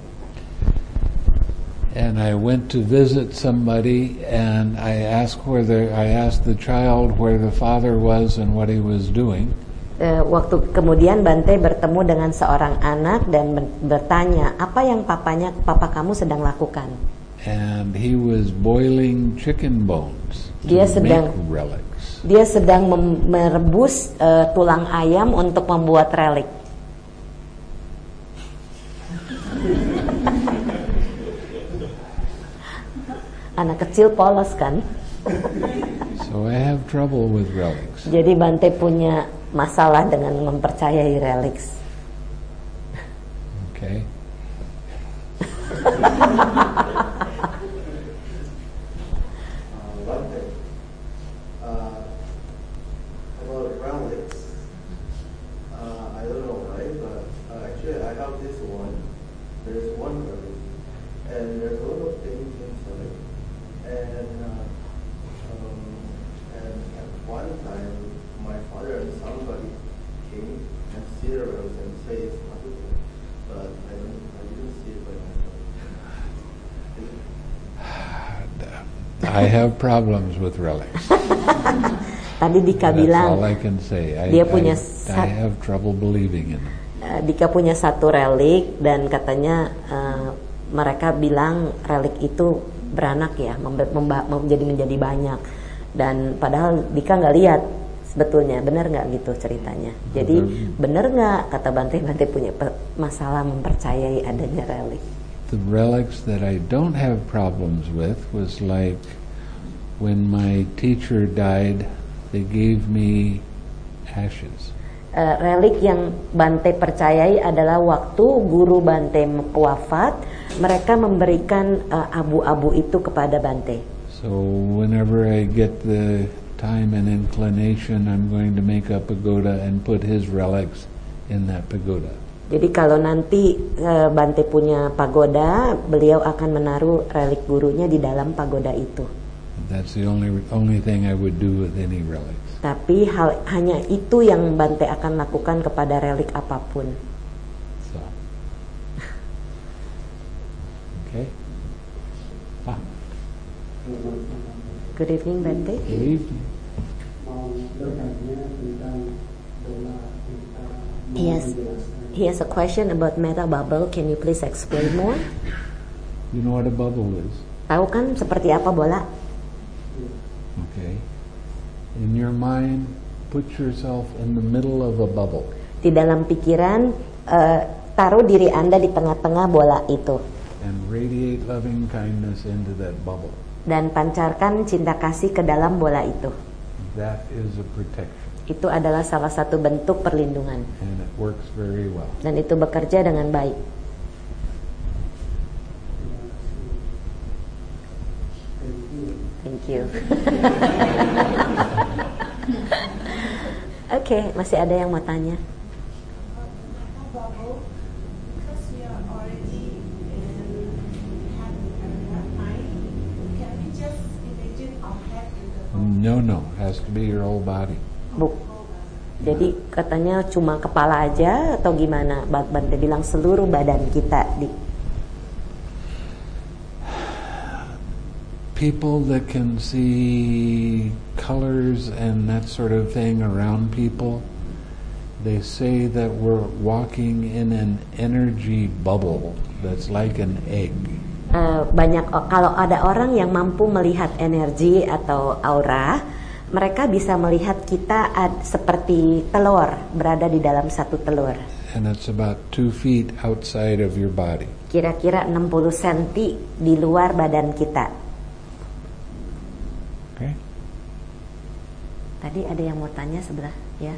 Speaker 2: And I went to visit somebody, and I asked where the I asked the child where the father was and what he was doing.
Speaker 3: E, waktu kemudian Bante bertemu dengan seorang anak dan ber- bertanya apa yang papanya papa kamu sedang lakukan.
Speaker 2: And he was boiling chicken bones to
Speaker 3: Dia sedang
Speaker 2: make relics.
Speaker 3: dia sedang mem- merebus e, tulang ayam untuk membuat relik. Anak kecil polos kan?
Speaker 2: So I have trouble with relics.
Speaker 3: Jadi Bante punya masalah dengan mempercayai relics.
Speaker 2: Okay.
Speaker 9: Uh, one thing uh, about relics, uh, I don't know why, but uh, actually I have this one. There's one relic, and there's a lot of things inside. And uh, um, and at one time, my father and somebody came and see the relic and say it's magical, but I don't, I didn't see it by myself.
Speaker 2: I have problems with relics.
Speaker 3: Tadi Dika
Speaker 2: That's
Speaker 3: bilang
Speaker 2: all I can say. I,
Speaker 3: dia punya
Speaker 2: I,
Speaker 3: sat-
Speaker 2: I have trouble believing in them.
Speaker 3: uh, Dika punya satu relik dan katanya uh, mereka bilang relik itu beranak ya, membe- memba- menjadi menjadi banyak. Dan padahal Dika nggak lihat sebetulnya, benar nggak gitu ceritanya. Jadi benar nggak kata Bante, Bante punya pe- masalah mempercayai adanya relik.
Speaker 2: The relics that I don't have problems with was like when my teacher died, they gave me ashes.
Speaker 3: Uh, relik yang Bante percayai adalah waktu guru Bante wafat, mereka memberikan uh, abu-abu itu kepada Bante.
Speaker 2: So whenever I get the time and inclination, I'm going to make a pagoda and put his relics in that pagoda.
Speaker 3: Jadi kalau nanti uh, Bante punya pagoda, beliau akan menaruh relik gurunya di dalam pagoda itu.
Speaker 2: That's the only only thing I would do with any relics.
Speaker 3: Tapi hal, hanya itu yang Bante akan lakukan kepada relik apapun.
Speaker 2: So, okay. Ah,
Speaker 3: Good evening, Bante.
Speaker 2: good evening.
Speaker 7: Mau bertanya tentang bola kita mau
Speaker 3: Yes.
Speaker 7: menjelaskan.
Speaker 3: He has a question about meta bubble. Can you please explain more?
Speaker 2: You know what a bubble is?
Speaker 3: Tahu kan seperti apa bola?
Speaker 2: Okay. In your mind, put yourself in the middle of a bubble.
Speaker 3: Di dalam pikiran, uh, taruh diri Anda di tengah-tengah bola itu.
Speaker 2: And radiate loving kindness into that bubble.
Speaker 3: Dan pancarkan cinta kasih ke dalam bola itu.
Speaker 2: That is a protection.
Speaker 3: Itu adalah salah satu bentuk perlindungan.
Speaker 2: And it works very well.
Speaker 3: Dan itu bekerja dengan baik. Thank you. Oke, okay, masih ada yang mau tanya?
Speaker 2: No, no, has to be your whole body.
Speaker 3: Buk. Jadi katanya cuma kepala aja atau gimana? Bante bilang seluruh badan kita di.
Speaker 2: People that can see colors and that sort of thing around people, they say that we're walking in an energy bubble that's like an egg.
Speaker 3: Uh, banyak kalau ada orang yang mampu melihat energi atau aura, mereka bisa melihat kita ad, seperti telur berada di dalam satu telur.
Speaker 2: And it's about two feet outside of your body.
Speaker 3: Kira-kira enam puluh sentimeter di luar badan kita.
Speaker 2: Okay.
Speaker 3: Tadi ada yang mau tanya sebelah, ya.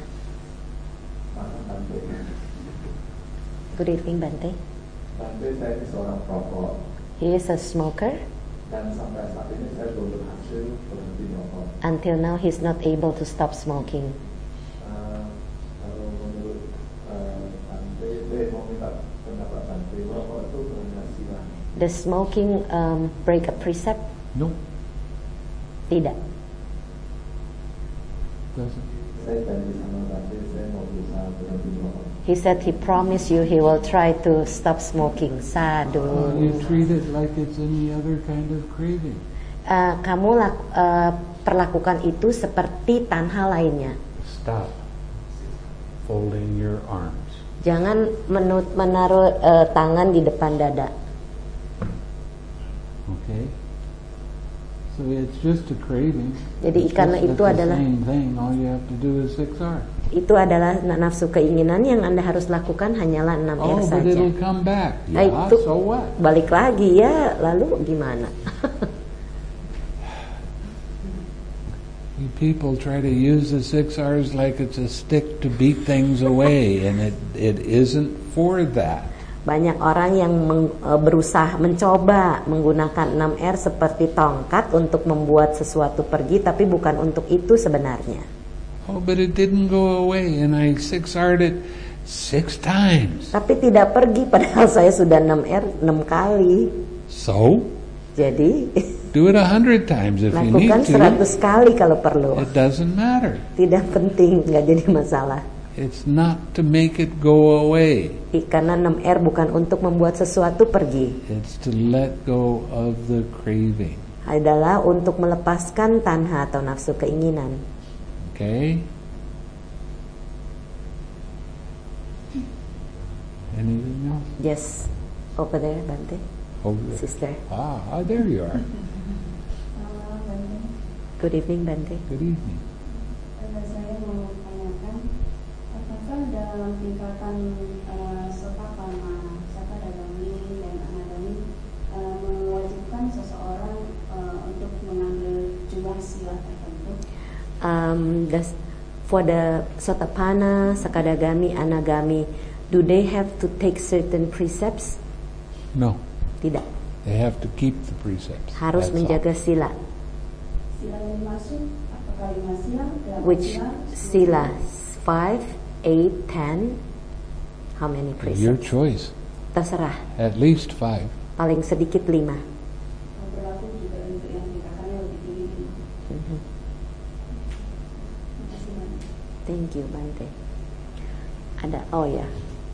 Speaker 3: Good evening, Bante.
Speaker 6: Bante, saya ini seorang perokok
Speaker 3: He is a smoker.
Speaker 6: dan sampai saat ini saya belum berhasil berhenti merokok.
Speaker 3: Until now, he's not able to stop smoking.
Speaker 6: Uh, kalau menurut uh, Bante, saya mau minta pendapat Bante, merokok itu benar silah.
Speaker 3: Does smoking um, break a precept?
Speaker 2: No,
Speaker 3: Tidak.
Speaker 2: doesn't.
Speaker 6: Saya tadi sama Bante, saya mau berusaha berhenti merokok.
Speaker 3: He said he promised you he will try to stop smoking. Sadu.
Speaker 2: Well, you treat it like it's any other kind of craving.
Speaker 3: Uh, kamu lak, uh, perlakukan itu seperti tanha lainnya.
Speaker 2: Stop folding your arms.
Speaker 3: Jangan menut, menaruh uh, tangan di depan dada.
Speaker 2: Okay? So it's just a craving.
Speaker 3: Jadi
Speaker 2: It's
Speaker 3: karena
Speaker 2: just-
Speaker 3: itu
Speaker 2: it's the
Speaker 3: adalah
Speaker 2: same thing. All you have to do is six R.
Speaker 3: itu adalah nafsu keinginan yang Anda harus lakukan hanyalah enam R
Speaker 2: Oh, but
Speaker 3: saja.
Speaker 2: it'll come back.
Speaker 3: Nah,
Speaker 2: Yeah,
Speaker 3: itu
Speaker 2: so what?
Speaker 3: balik lagi ya, lalu gimana?
Speaker 2: You people try to use the six R's like it's a stick to beat things away, and it, it isn't for that.
Speaker 3: Banyak orang yang meng, e, berusaha mencoba menggunakan enam R seperti tongkat untuk membuat sesuatu pergi, tapi bukan untuk itu sebenarnya.
Speaker 2: Oh, but it didn't go away, and I six R'd it six times.
Speaker 3: Tapi tidak pergi, padahal saya sudah enam R enam kali.
Speaker 2: So,
Speaker 3: Jadi
Speaker 2: do it a hundred times if you need
Speaker 3: lakukan
Speaker 2: to.
Speaker 3: seratus kali kalau perlu.
Speaker 2: It doesn't matter.
Speaker 3: Tidak penting, nggak jadi masalah.
Speaker 2: It's not to make it go away.
Speaker 3: I- Karena enam R bukan untuk membuat sesuatu pergi,
Speaker 2: It's to let go of the craving.
Speaker 3: adalah untuk melepaskan tanha atau nafsu keinginan.
Speaker 2: Okay? Anything else?
Speaker 3: Yes, over there, Bante,
Speaker 2: Over there.
Speaker 3: sister.
Speaker 2: Ah, ah, there you are.
Speaker 3: Good evening, Bante.
Speaker 2: Good evening.
Speaker 10: Saya mau tanyakan, apakah dalam tingkatan uh, Sotapanna, Sakadagami dan Anagami uh, mewajibkan seseorang uh, untuk mengambil jumlah sila tertentu?
Speaker 3: Um, does, for the Sotapanna, Sakadagami, Anagami, do they have to take certain precepts?
Speaker 2: No,
Speaker 3: Tidak,
Speaker 2: they have to keep the precepts.
Speaker 3: harus
Speaker 2: That's all.
Speaker 3: menjaga sila.
Speaker 10: Sila yang dimaksud, apakah lima sila, delapan
Speaker 3: Which
Speaker 10: sila,
Speaker 3: sila? Five, eight, ten. How many
Speaker 2: Your
Speaker 3: precepts?
Speaker 2: choice.
Speaker 3: Terserah.
Speaker 2: At least five.
Speaker 3: Paling sedikit lima.
Speaker 10: berlaku juga untuk yang tingkatannya lebih tinggi.
Speaker 3: Mhm.
Speaker 10: Terima kasih banyak.
Speaker 3: Thank you, Bante. Ada, oh ya.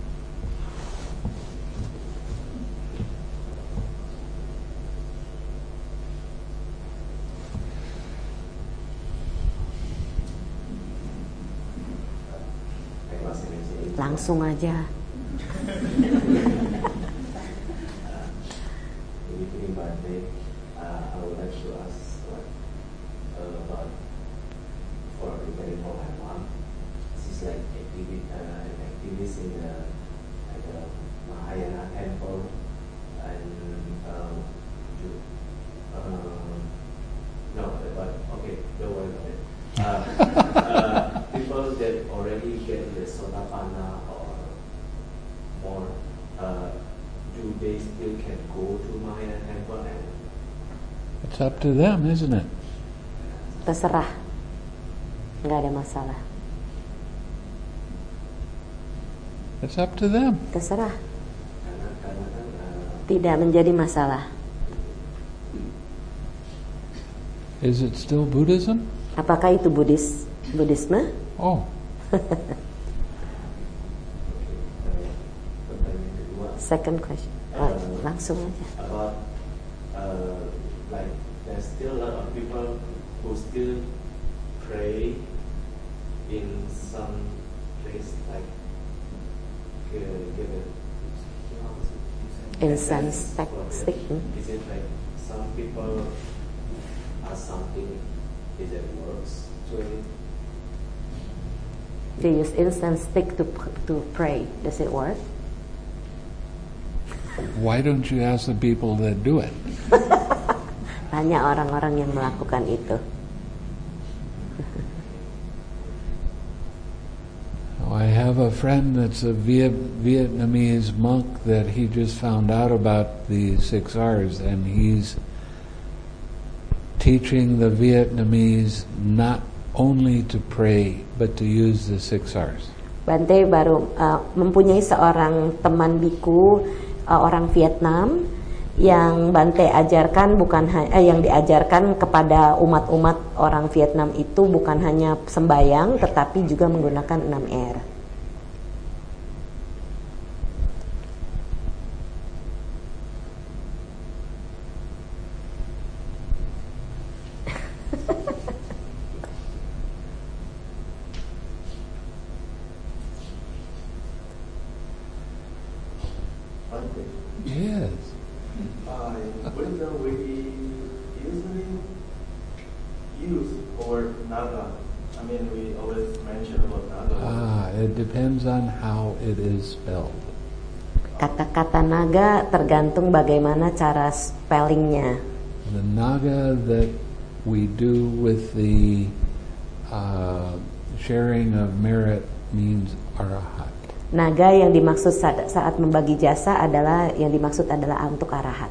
Speaker 3: Langsung aja.
Speaker 11: Ini Bante, uh, I would like to ask like, uh, about for preparing for my mom. She's like activist, uh, an activist in the at the Mahayana temple, and um, you, uh, no, but okay, don't worry about it. Uh, uh, people that already get the Sotapanna or more, uh, do they still can go to Mahayana temple and
Speaker 2: It's up to them, isn't it?
Speaker 3: Terserah. Nggak ada masalah.
Speaker 2: It's up to them.
Speaker 3: Terserah.
Speaker 11: karena karena kan uh,
Speaker 3: Tidak menjadi masalah.
Speaker 2: Is it still Buddhism?
Speaker 3: Apakah itu Buddhis, Buddhisme?
Speaker 2: Oh,
Speaker 11: pertanyaan kedua
Speaker 3: Second question. Oh, langsung aja.
Speaker 11: about uh, like there's still a lot of people who still pray in some place like uh, get a
Speaker 3: Incense stick. stick. hmm.
Speaker 11: Is it like some people are something is it works actually?
Speaker 3: They use incense stick to to pray. Does it work?
Speaker 2: why don't you ask the people that do it?
Speaker 3: Banyak orang-orang yang melakukan itu.
Speaker 2: I have a friend that's a Viet- Vietnamese monk that he just found out about the six R's, and he's teaching the Vietnamese not only to pray but to use the six R's.
Speaker 3: Bante baru uh, mempunyai seorang teman biku uh, orang Vietnam Yang Bante ajarkan bukan ha- eh, yang diajarkan kepada umat-umat orang Vietnam itu bukan hanya sembayang tetapi juga menggunakan enam R.
Speaker 2: Yes.
Speaker 9: Uh, wisdom we usually use the word naga. I mean, we always mention about naga.
Speaker 2: Ah, it depends on how it is spelled.
Speaker 3: Kata-kata naga tergantung bagaimana cara spellingnya.
Speaker 2: The naga that we do with the uh, sharing of merit means arahat.
Speaker 3: Naga yang dimaksud saat, saat membagi jasa adalah yang dimaksud adalah untuk arahat.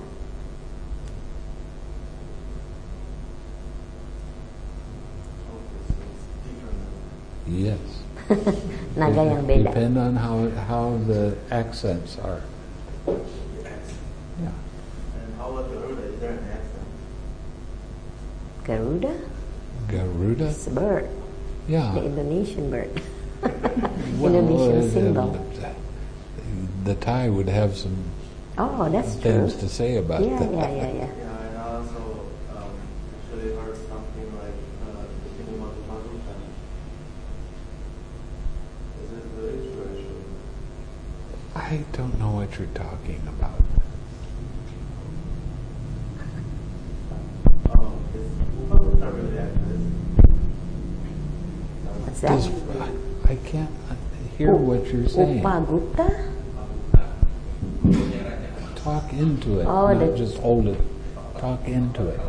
Speaker 2: Yes.
Speaker 3: Naga
Speaker 2: It
Speaker 3: yang beda.
Speaker 2: depend on how how the accents are. Yeah.
Speaker 9: And how about Garuda? Is there an accent?
Speaker 3: Garuda?
Speaker 2: Garuda.
Speaker 3: It's a bird.
Speaker 2: Yeah.
Speaker 3: The Indonesian bird.
Speaker 2: Well,
Speaker 3: Indonesian
Speaker 2: uh,
Speaker 3: symbol.
Speaker 2: The Thai would have some
Speaker 3: Oh, that's true.
Speaker 2: things to say about
Speaker 3: Yeah,
Speaker 2: that.
Speaker 3: yeah, yeah, yeah.
Speaker 9: Yeah, and I also um, actually heard something like uh, the Kinumatu Pagutan. Is it really true actually?
Speaker 2: I don't know what you're talking about.
Speaker 9: Um, is Upaguta really accurate?
Speaker 3: What's that?
Speaker 2: Does, I, I can't hear what you're saying.
Speaker 3: Upaguta?
Speaker 2: Talk into it,
Speaker 3: Oh,
Speaker 2: not
Speaker 3: the-
Speaker 2: just hold it. Talk into it.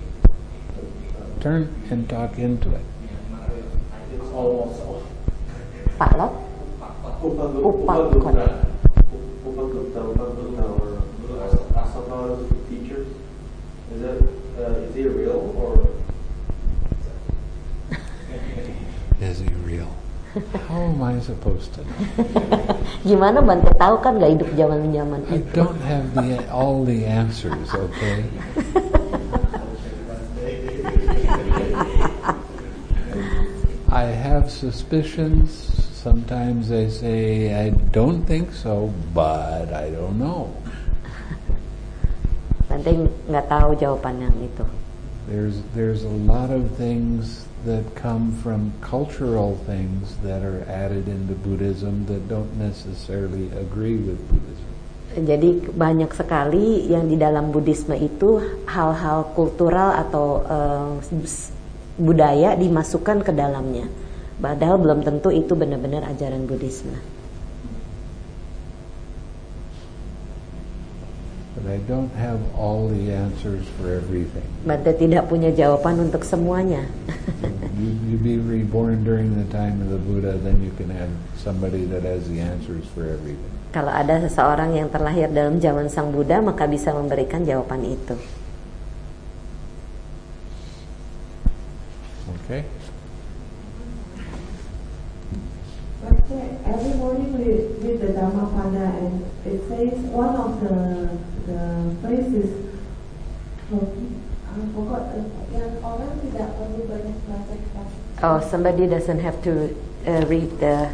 Speaker 2: Turn and talk into it.
Speaker 9: It's almost all.
Speaker 3: Palok?
Speaker 9: Upagupta,
Speaker 3: Upagupta.
Speaker 9: Upagupta, Upagupta, or Asava teachers. Is that uh, is he real or?
Speaker 2: Is he real? How am I supposed to know?
Speaker 3: Gimana Bante tahu kan gak hidup zaman-zaman
Speaker 2: I
Speaker 3: itu.
Speaker 2: don't have the all the answers, okay? I have suspicions. Sometimes I say I don't think so, but I don't know.
Speaker 3: Bante nggak tahu jawaban yang itu.
Speaker 2: There's there's a lot of things that come from cultural things that are added into Buddhism that don't necessarily agree with Buddhism.
Speaker 3: Jadi banyak sekali yang di dalam Buddhisme itu hal-hal kultural atau uh, budaya dimasukkan ke dalamnya. Padahal belum tentu itu benar-benar ajaran Buddhisme.
Speaker 2: But I don't have all the answers for everything.
Speaker 3: Bante tidak punya jawaban untuk semuanya.
Speaker 2: you, you be reborn during the time of the Buddha, then you can have somebody that has the answers for everything.
Speaker 3: Kalau ada seseorang yang terlahir dalam zaman Sang Buddha, maka bisa memberikan jawaban itu.
Speaker 2: Okay?
Speaker 12: But every morning we read the Dhammapada and it says one of the the phrases, I forgot, yang orang tidak perlu banyak baca kitab.
Speaker 3: Oh, somebody doesn't have to uh, read the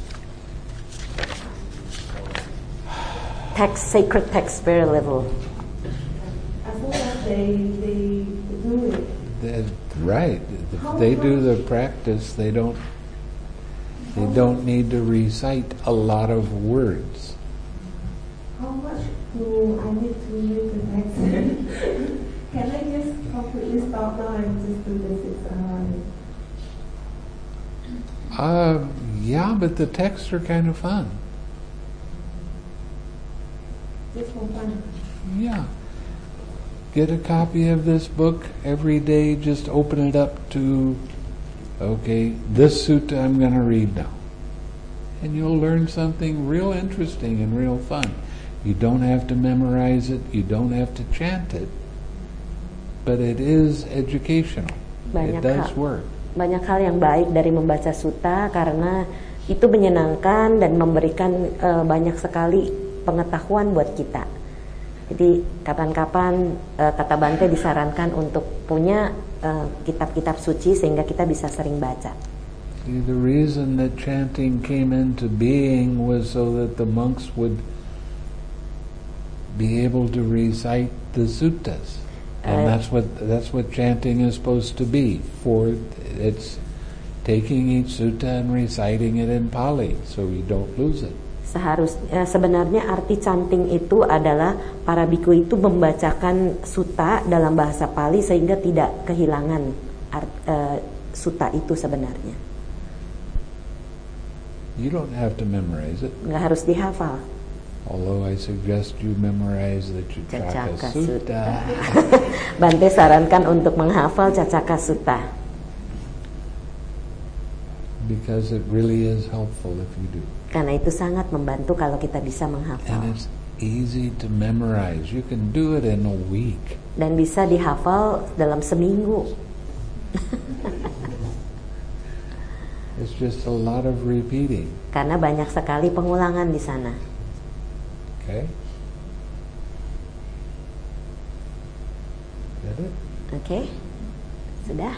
Speaker 3: text, sacred text very little.
Speaker 12: As long as they they do it.
Speaker 2: That's right. If they do the practice, they don't they don't need to recite a lot of words.
Speaker 12: How much do I need to read the text? Can I just completely stop now and just do the six hours?
Speaker 2: Uh, yeah, but the texts are kind of fun.
Speaker 12: Just for fun.
Speaker 2: Yeah. Get a copy of this book every day, just open it up to, okay, this sutta I'm going to read now. And you'll learn something real interesting and real fun. You don't have to memorize it, you don't have to chant it, but it is educational.
Speaker 3: Banyak
Speaker 2: It does
Speaker 3: hal,
Speaker 2: work.
Speaker 3: banyak hal yang baik dari membaca sutta karena itu menyenangkan dan memberikan uh, banyak sekali pengetahuan buat kita. Jadi kapan-kapan uh, kata Bante disarankan untuk punya uh, kitab-kitab suci sehingga kita bisa sering baca.
Speaker 2: See, the reason that chanting came into being was so that the monks would be able to recite the suttas, and uh, that's what that's what chanting is supposed to be. For it's taking each sutta and reciting it in Pali, so you don't lose it.
Speaker 3: Seharusnya sebenarnya arti chanting itu adalah para biku itu membacakan sutta dalam bahasa Pali sehingga tidak kehilangan art, uh, sutta itu sebenarnya.
Speaker 2: You don't have to memorize it.
Speaker 3: Nggak harus dihafal.
Speaker 2: Although I suggest you memorize the Cacaka Sutta.
Speaker 3: Bante sarankan untuk menghafal Cacaka Sutta.
Speaker 2: Because it really is helpful if you do.
Speaker 3: Karena itu sangat membantu kalau kita bisa menghafal.
Speaker 2: And it's easy to memorize. You can do it in a week.
Speaker 3: Dan bisa dihafal dalam seminggu.
Speaker 2: It's just a lot of repeating.
Speaker 3: Karena banyak sekali pengulangan di sana.
Speaker 2: Okay. Get it?
Speaker 3: Oke. Okay. Sudah?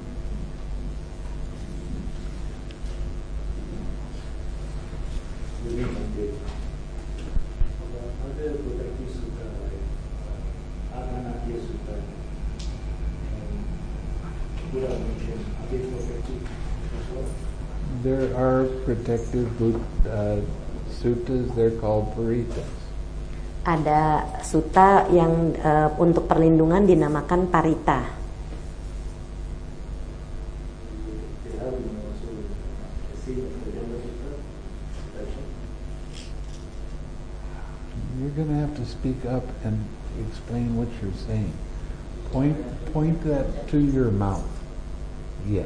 Speaker 4: Jadi nanti ada proteksi suka lain, anak-anaknya suka, Buddha mention ada proteksi.
Speaker 2: There are protective uh, suttas. They're called paritas.
Speaker 3: Ada sutta yang uh, untuk perlindungan dinamakan parita.
Speaker 2: You're going to have to speak up and explain what you're saying. Point, point that to your mouth. Yeah.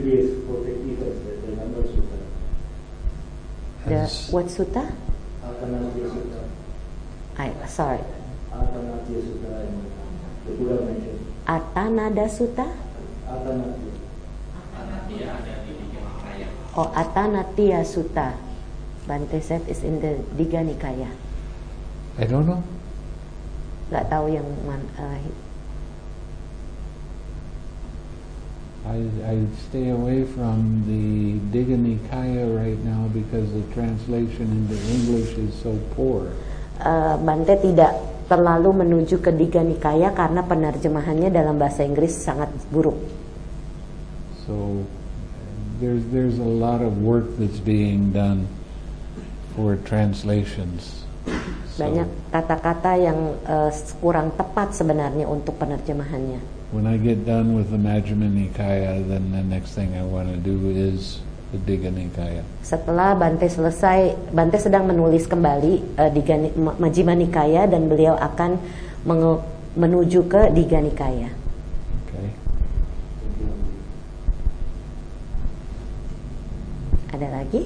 Speaker 3: The what sutta? I sorry. Atanada Sutta? Oh, Atanatiya Sutta. Bante said is in the Digha Nikaya.
Speaker 2: I don't know.
Speaker 3: Gak tahu yang man, uh,
Speaker 2: I, I stay away from the Digha Nikaya right now because the translation into English is so poor.
Speaker 3: Uh, Bante tidak terlalu menuju ke Digha Nikaya karena penerjemahannya dalam bahasa Inggris sangat buruk.
Speaker 2: So there's there's a lot of work that's being done for translations.
Speaker 3: Banyak kata-kata yang uh, kurang tepat sebenarnya untuk penerjemahannya.
Speaker 2: When I get done with the Majjhima Nikaya, then the next thing I want to do is the Digha Nikaya.
Speaker 3: Setelah Bante selesai, Bante sedang menulis kembali uh, Digha Majjhima Nikaya dan beliau akan menge- menuju ke Digha Nikaya.
Speaker 2: Okay.
Speaker 3: Ada lagi?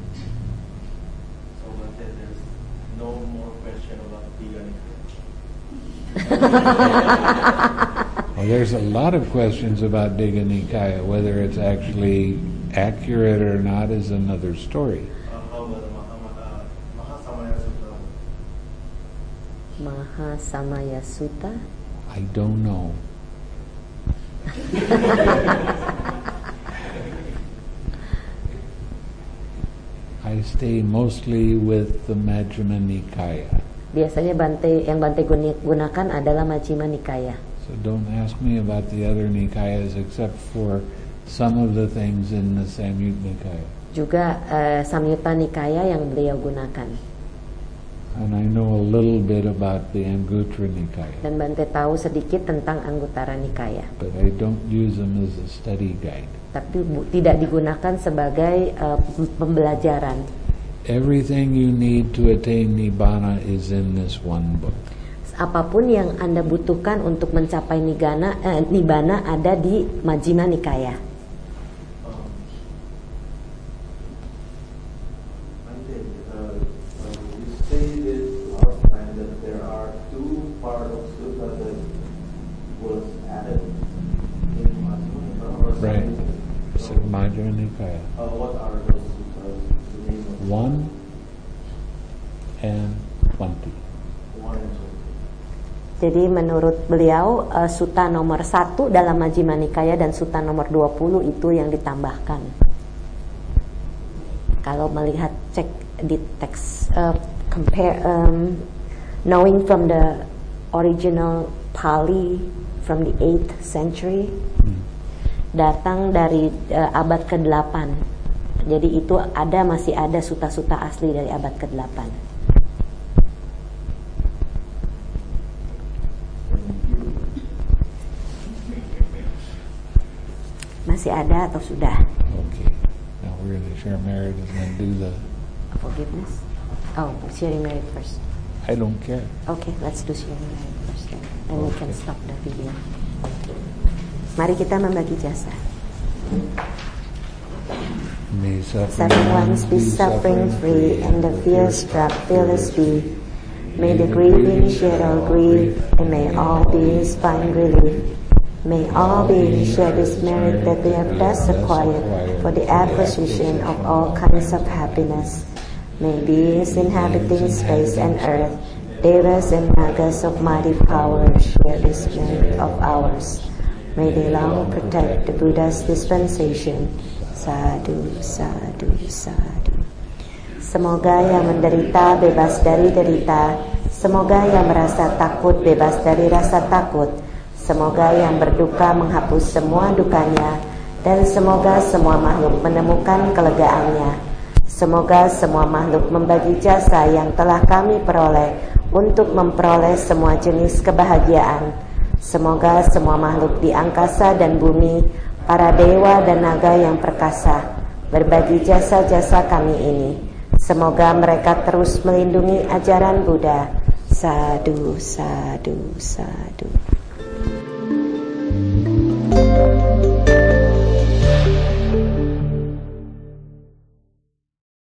Speaker 9: So Bante, there's no more question about Digha Nikaya.
Speaker 2: Well, there's a lot of questions about Digha Nikaya. Whether it's actually accurate or not is another story.
Speaker 9: Uh, how about the Maha, Mahasamaya Sutta?
Speaker 3: Mahasamaya Sutta?
Speaker 2: I don't know. I stay mostly with the Majjhima Nikaya.
Speaker 3: Biasanya Bante yang Bante gunakan adalah Majjhima Nikaya.
Speaker 2: So don't ask me about the other Nikayas except for some of the things in the Samyutta Nikaya.
Speaker 3: Juga uh, Samyutta Nikaya yang beliau gunakan.
Speaker 2: And I know a little bit about the Anguttara Nikaya.
Speaker 3: Dan Bante tahu sedikit tentang Anguttara Nikaya.
Speaker 2: But I don't use them as a study guide.
Speaker 3: Tapi bu, tidak digunakan sebagai uh, pembelajaran.
Speaker 2: Everything you need to attain Nibbana is in this one book.
Speaker 3: Apapun yang Anda butuhkan untuk mencapai nigana, eh, Nibbana ada di Majjhima Nikaya.
Speaker 2: Right. So Majjhima Nikaya.
Speaker 9: Uh, what are those suttas? The name of
Speaker 2: One and twenty.
Speaker 9: one and two.
Speaker 3: Jadi menurut beliau uh, sutta nomor satu dalam Majjhima Nikaya dan sutta nomor dua puluh itu yang ditambahkan. Kalau melihat cek di teks, uh, compare, um, knowing from the original Pali from the eighth century, hmm. datang dari uh, abad kedelapan. Jadi itu ada masih ada sutta-sutta asli dari abad kedelapan. Masih ada atau sudah?
Speaker 2: Okay. Now we're going to share merit and then do the
Speaker 3: forgiveness. Oh, sharing merit first.
Speaker 2: I don't care.
Speaker 3: Okay, let's do sharing merit first then. And we can stop the video. Mari kita membagi jasa.
Speaker 2: May
Speaker 3: suffering ones be suffering free, and the fear-struck fearless be. May the grieving shed all grief, and may all beings find relief. May all beings share this merit that they have thus acquired for the acquisition of all kinds of happiness. May beings inhabiting space and earth, devas and nagas of mighty power, share this merit of ours. May they long protect the Buddha's dispensation. Sadhu, sadhu, sadhu. Semoga yang menderita bebas dari derita. Semoga yang merasa takut bebas dari rasa takut. Semoga yang berduka menghapus semua dukanya, dan semoga semua makhluk menemukan kelegaannya. Semoga semua makhluk membagi jasa yang telah kami peroleh untuk memperoleh semua jenis kebahagiaan. Semoga semua makhluk di angkasa dan bumi, para dewa dan naga yang perkasa, berbagi jasa-jasa kami ini. Semoga mereka terus melindungi ajaran Buddha. Sadhu, sadhu, sadhu.